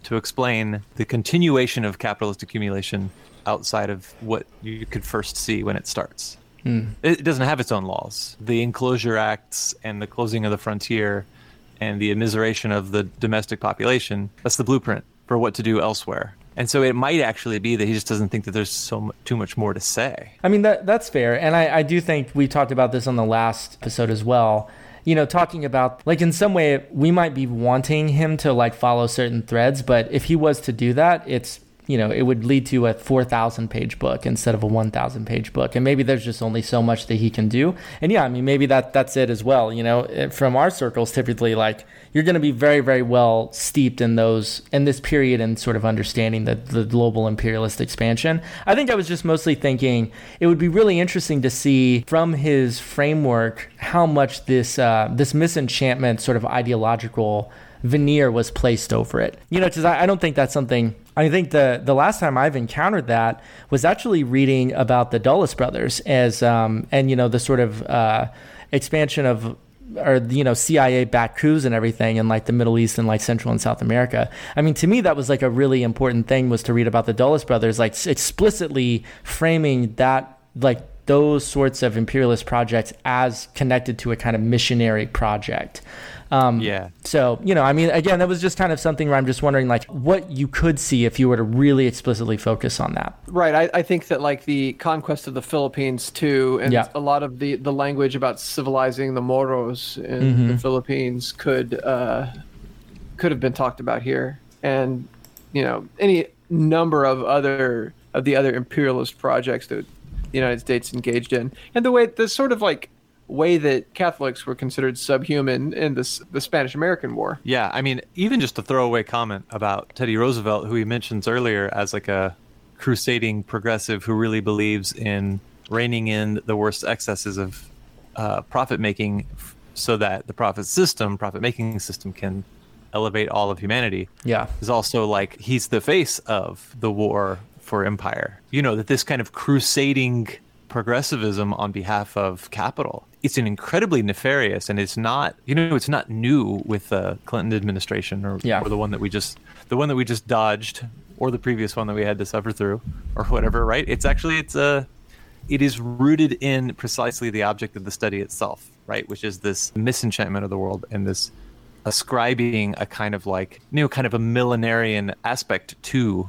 to explain the continuation of capitalist accumulation outside of what you could first see when it starts. Mm. It doesn't have its own laws. The Enclosure Acts and the closing of the frontier and the immiseration of the domestic population, that's the blueprint for what to do elsewhere. And so it might actually be that he just doesn't think that there's so m- too much more to say. I mean, that that's fair. And I, I do think we talked about this on the last episode as well. You know, talking about, like, in some way, we might be wanting him to, like, follow certain threads. But if he was to do that, it's, you know, it would lead to a four thousand page book instead of a one thousand page book. And maybe there's just only so much that he can do. And yeah, I mean, maybe that that's it as well. You know, from our circles, typically, like, you're going to be very, very well steeped in those, in this period and sort of understanding the, the global imperialist expansion. I think I was just mostly thinking it would be really interesting to see from his framework how much this, uh, this misenchantment sort of ideological veneer was placed over it. You know, because I, I don't think that's something... I think the the last time I've encountered that was actually reading about the Dulles brothers as um and you know the sort of uh expansion of, or you know, C I A-backed coups and everything in like the Middle East and like Central and South America. I mean, to me, that was like a really important thing, was to read about the Dulles brothers, like explicitly framing that, like those sorts of imperialist projects as connected to a kind of missionary project. Um, yeah. So, you know, I mean, again, that was just kind of something where I'm just wondering, like, what you could see if you were to really explicitly focus on that. Right. I, I think that, like, the conquest of the Philippines, too, and Yeah. a lot of the, the language about civilizing the Moros in Mhm. the Philippines could uh, could have been talked about here. And, you know, any number of other of the other imperialist projects that the United States engaged in. And the way, the sort of, like, way that Catholics were considered subhuman in this, the Spanish-American War. Yeah, I mean, even just a throwaway comment about Teddy Roosevelt, who he mentions earlier as like a crusading progressive who really believes in reining in the worst excesses of uh, profit making f- so that the profit system, profit making system can elevate all of humanity. Yeah. Is also like, he's the face of the war for empire. You know, that this kind of crusading progressivism on behalf of capital, it's an incredibly nefarious, and it's not, you know, it's not new with the Clinton administration or, Yeah. or the one that we just, the one that we just dodged, or the previous one that we had to suffer through, or whatever, right? It's actually, it's a, it is rooted in precisely the object of the study itself, right? Which is this misenchantment of the world and this ascribing a kind of like, you know, kind of a millenarian aspect to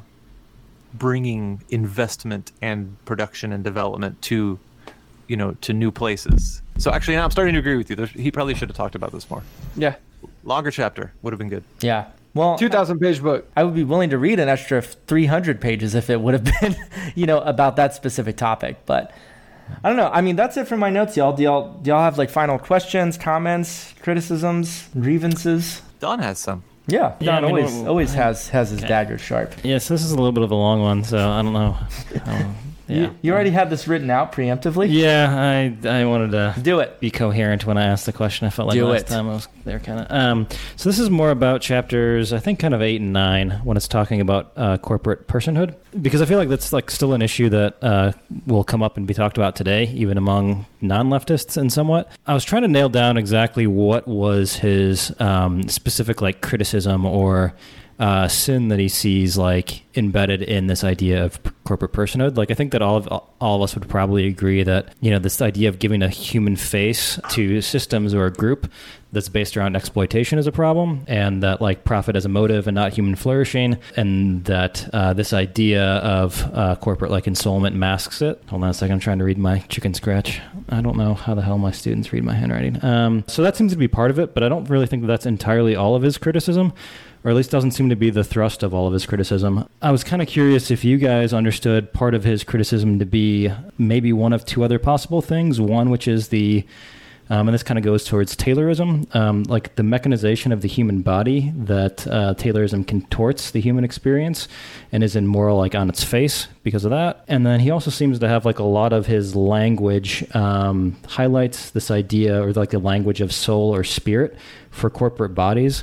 bringing investment and production and development to, you know, to new places. So actually, now I'm starting to agree with you. There's, he probably should have talked about this more. Yeah. Longer chapter would have been good. Yeah. Well, two thousand page book. I would be willing to read an extra three hundred pages if it would have been, you know, about that specific topic. But I don't know. I mean, that's it for my notes, y'all. Do y'all, do y'all have like final questions, comments, criticisms, grievances? Don has some. Yeah, Yeah, Don I mean, always we'll- always I- has has his okay. dagger sharp. Yes, this is a little bit of a long one, so I don't know. Um, yeah. You, you already had this written out preemptively? Yeah, I I wanted to Do it. be coherent when I asked the question. I felt like Do last it. time I was there kind of. Um, so this is more about chapters, I think, kind of eight and nine when it's talking about uh, corporate personhood, because I feel like that's like still an issue that uh, will come up and be talked about today, even among non-leftists and somewhat. I was trying to nail down exactly what was his um, specific like criticism or uh, sin that he sees like embedded in this idea of p- corporate personhood. Like I think that all of all of us would probably agree that, you know, this idea of giving a human face to systems or a group that's based around exploitation is a problem, and that like profit as a motive and not human flourishing, and that uh, this idea of uh, corporate like ensoulment masks it. Hold on a second, I'm trying to read my chicken scratch. I don't know how the hell my students read my handwriting. Um, so that seems to be part of it, but I don't really think that that's entirely all of his criticism, or at least doesn't seem to be the thrust of all of his criticism. I was kind of curious if you guys understood part of his criticism to be maybe one of two other possible things. One, which is the, um, and this kind of goes towards Taylorism, um, like the mechanization of the human body, that uh, Taylorism contorts the human experience and is immoral like on its face because of that. And then he also seems to have like a lot of his language um, highlights this idea, or like the language of soul or spirit for corporate bodies,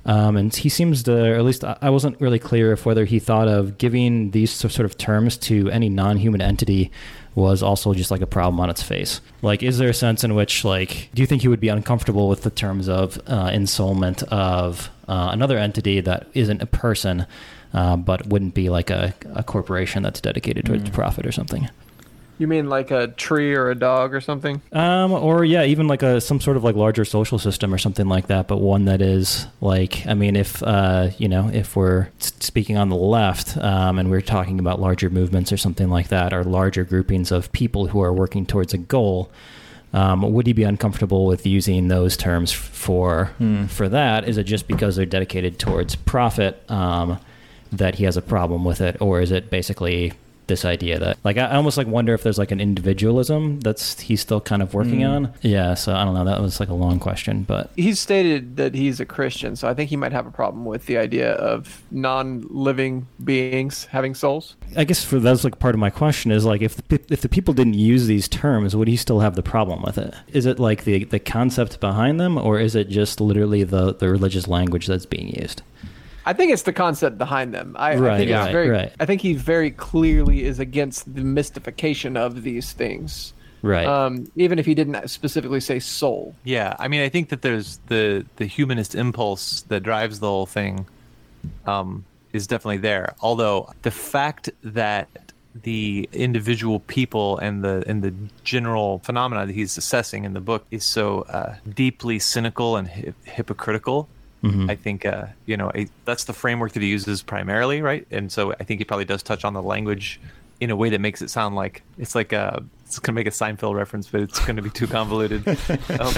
Um, and he seems to, or at least I wasn't really clear if whether he thought of giving these sort of terms to any non-human entity was also just like a problem on its face. Like, is there a sense in which, like, do you think he would be uncomfortable with the terms of uh, ensoulment of uh, another entity that isn't a person, uh, but wouldn't be like a, a corporation that's dedicated towards mm. profit or something? You mean like a tree or a dog or something? Um, or yeah, even like a some sort of like larger social system or something like that, but one that is like, I mean, if uh, you know, if we're speaking on the left, um, and we're talking about larger movements or something like that, or larger groupings of people who are working towards a goal, um, would he be uncomfortable with using those terms for hmm. for that? Is it just because they're dedicated towards profit um, that he has a problem with it, or is it basically this idea that, like, I almost like wonder if there's like an individualism that's he's still kind of working mm. on. Yeah, so I don't know. That was like a long question, but he's stated that he's a Christian, so I think he might have a problem with the idea of non-living beings having souls. I guess for that's like part of my question is like if the, if the people didn't use these terms, would he still have the problem with it? Is it like the the concept behind them, or is it just literally the the religious language that's being used? I think it's the concept behind them. I, right, I think yeah, it's very, right. I think he very clearly is against the mystification of these things. Right. Um, even if he didn't specifically say soul. Yeah, I mean, I think that there's the the humanist impulse that drives the whole thing um, is definitely there. Although the fact that the individual people and the and the general phenomena that he's assessing in the book is so uh, deeply cynical and hi- hypocritical. Mm-hmm. I think, uh, you know, a, that's the framework that he uses primarily, right? And so I think he probably does touch on the language in a way that makes it sound like it's like a, it's going to make a Seinfeld reference, but it's going to be too convoluted. um,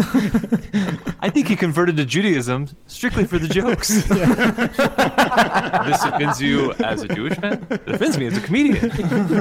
I think he converted to Judaism strictly for the jokes. This offends you as a Jewish man? It offends me as a comedian.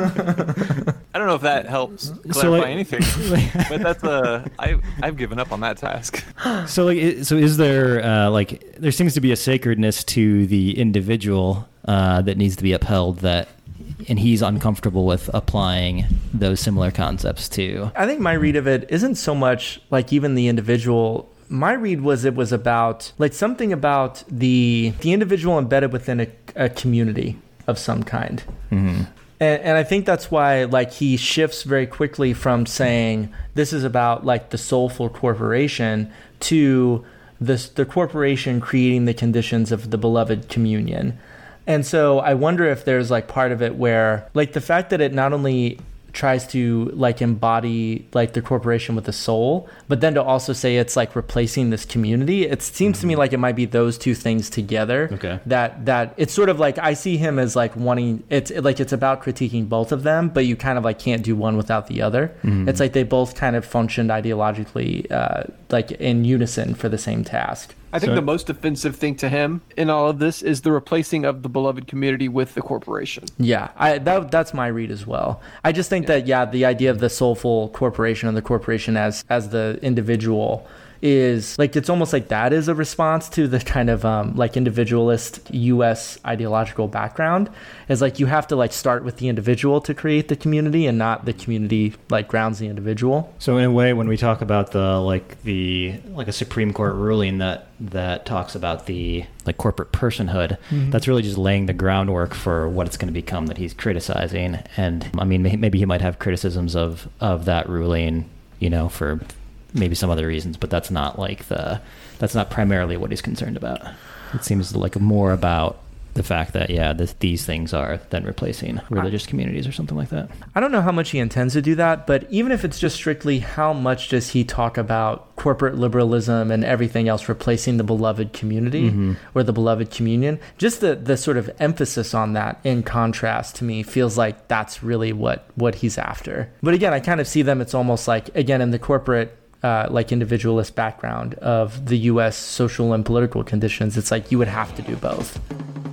I don't know if that helps clarify so like, anything, but that's uh, I I've given up on that task. So like, so is there uh, like there seems to be a sacredness to the individual uh, that needs to be upheld that. And he's uncomfortable with applying those similar concepts too. I think my read of it isn't so much like even the individual. My read was it was about like something about the the individual embedded within a, a community of some kind. Mm-hmm. And, and I think that's why like he shifts very quickly from saying this is about like the soulful corporation to this the corporation creating the conditions of the beloved communion. And so I wonder if there's like part of it where like the fact that it not only tries to like embody like the corporation with a soul, but then to also say it's like replacing this community, it seems mm-hmm. to me like it might be those two things together. Okay. That that it's sort of like I see him as like wanting it's like it's about critiquing both of them, but you kind of like can't do one without the other. Mm-hmm. It's like they both kind of functioned ideologically uh, like in unison for the same task. I think so, the most offensive thing to him in all of this is the replacing of the beloved community with the corporation. Yeah, I, that that's my read as well. I just think yeah. that, yeah, the idea of the soulful corporation and the corporation as as the individual is like, it's almost like that is a response to the kind of um, like individualist U S ideological background. Is like you have to like start with the individual to create the community and not the community like grounds the individual. So in a way, when we talk about the like the like a Supreme Court ruling that that talks about the like corporate personhood, mm-hmm. that's really just laying the groundwork for what it's going to become that he's criticizing. And I mean, maybe he might have criticisms of of that ruling, you know, for maybe some other reasons, but that's not like the that's not primarily what he's concerned about. It seems like more about the fact that yeah this, these things are then replacing religious communities or something like that. I don't know how much he intends to do that, but even if it's just strictly how much does he talk about corporate liberalism and everything else replacing the beloved community mm-hmm. or the beloved communion, just the the sort of emphasis on that in contrast to me feels like that's really what what he's after. But again, I kind of see them, it's almost like again in the corporate Uh, like individualist background of the U S social and political conditions, it's like you would have to do both.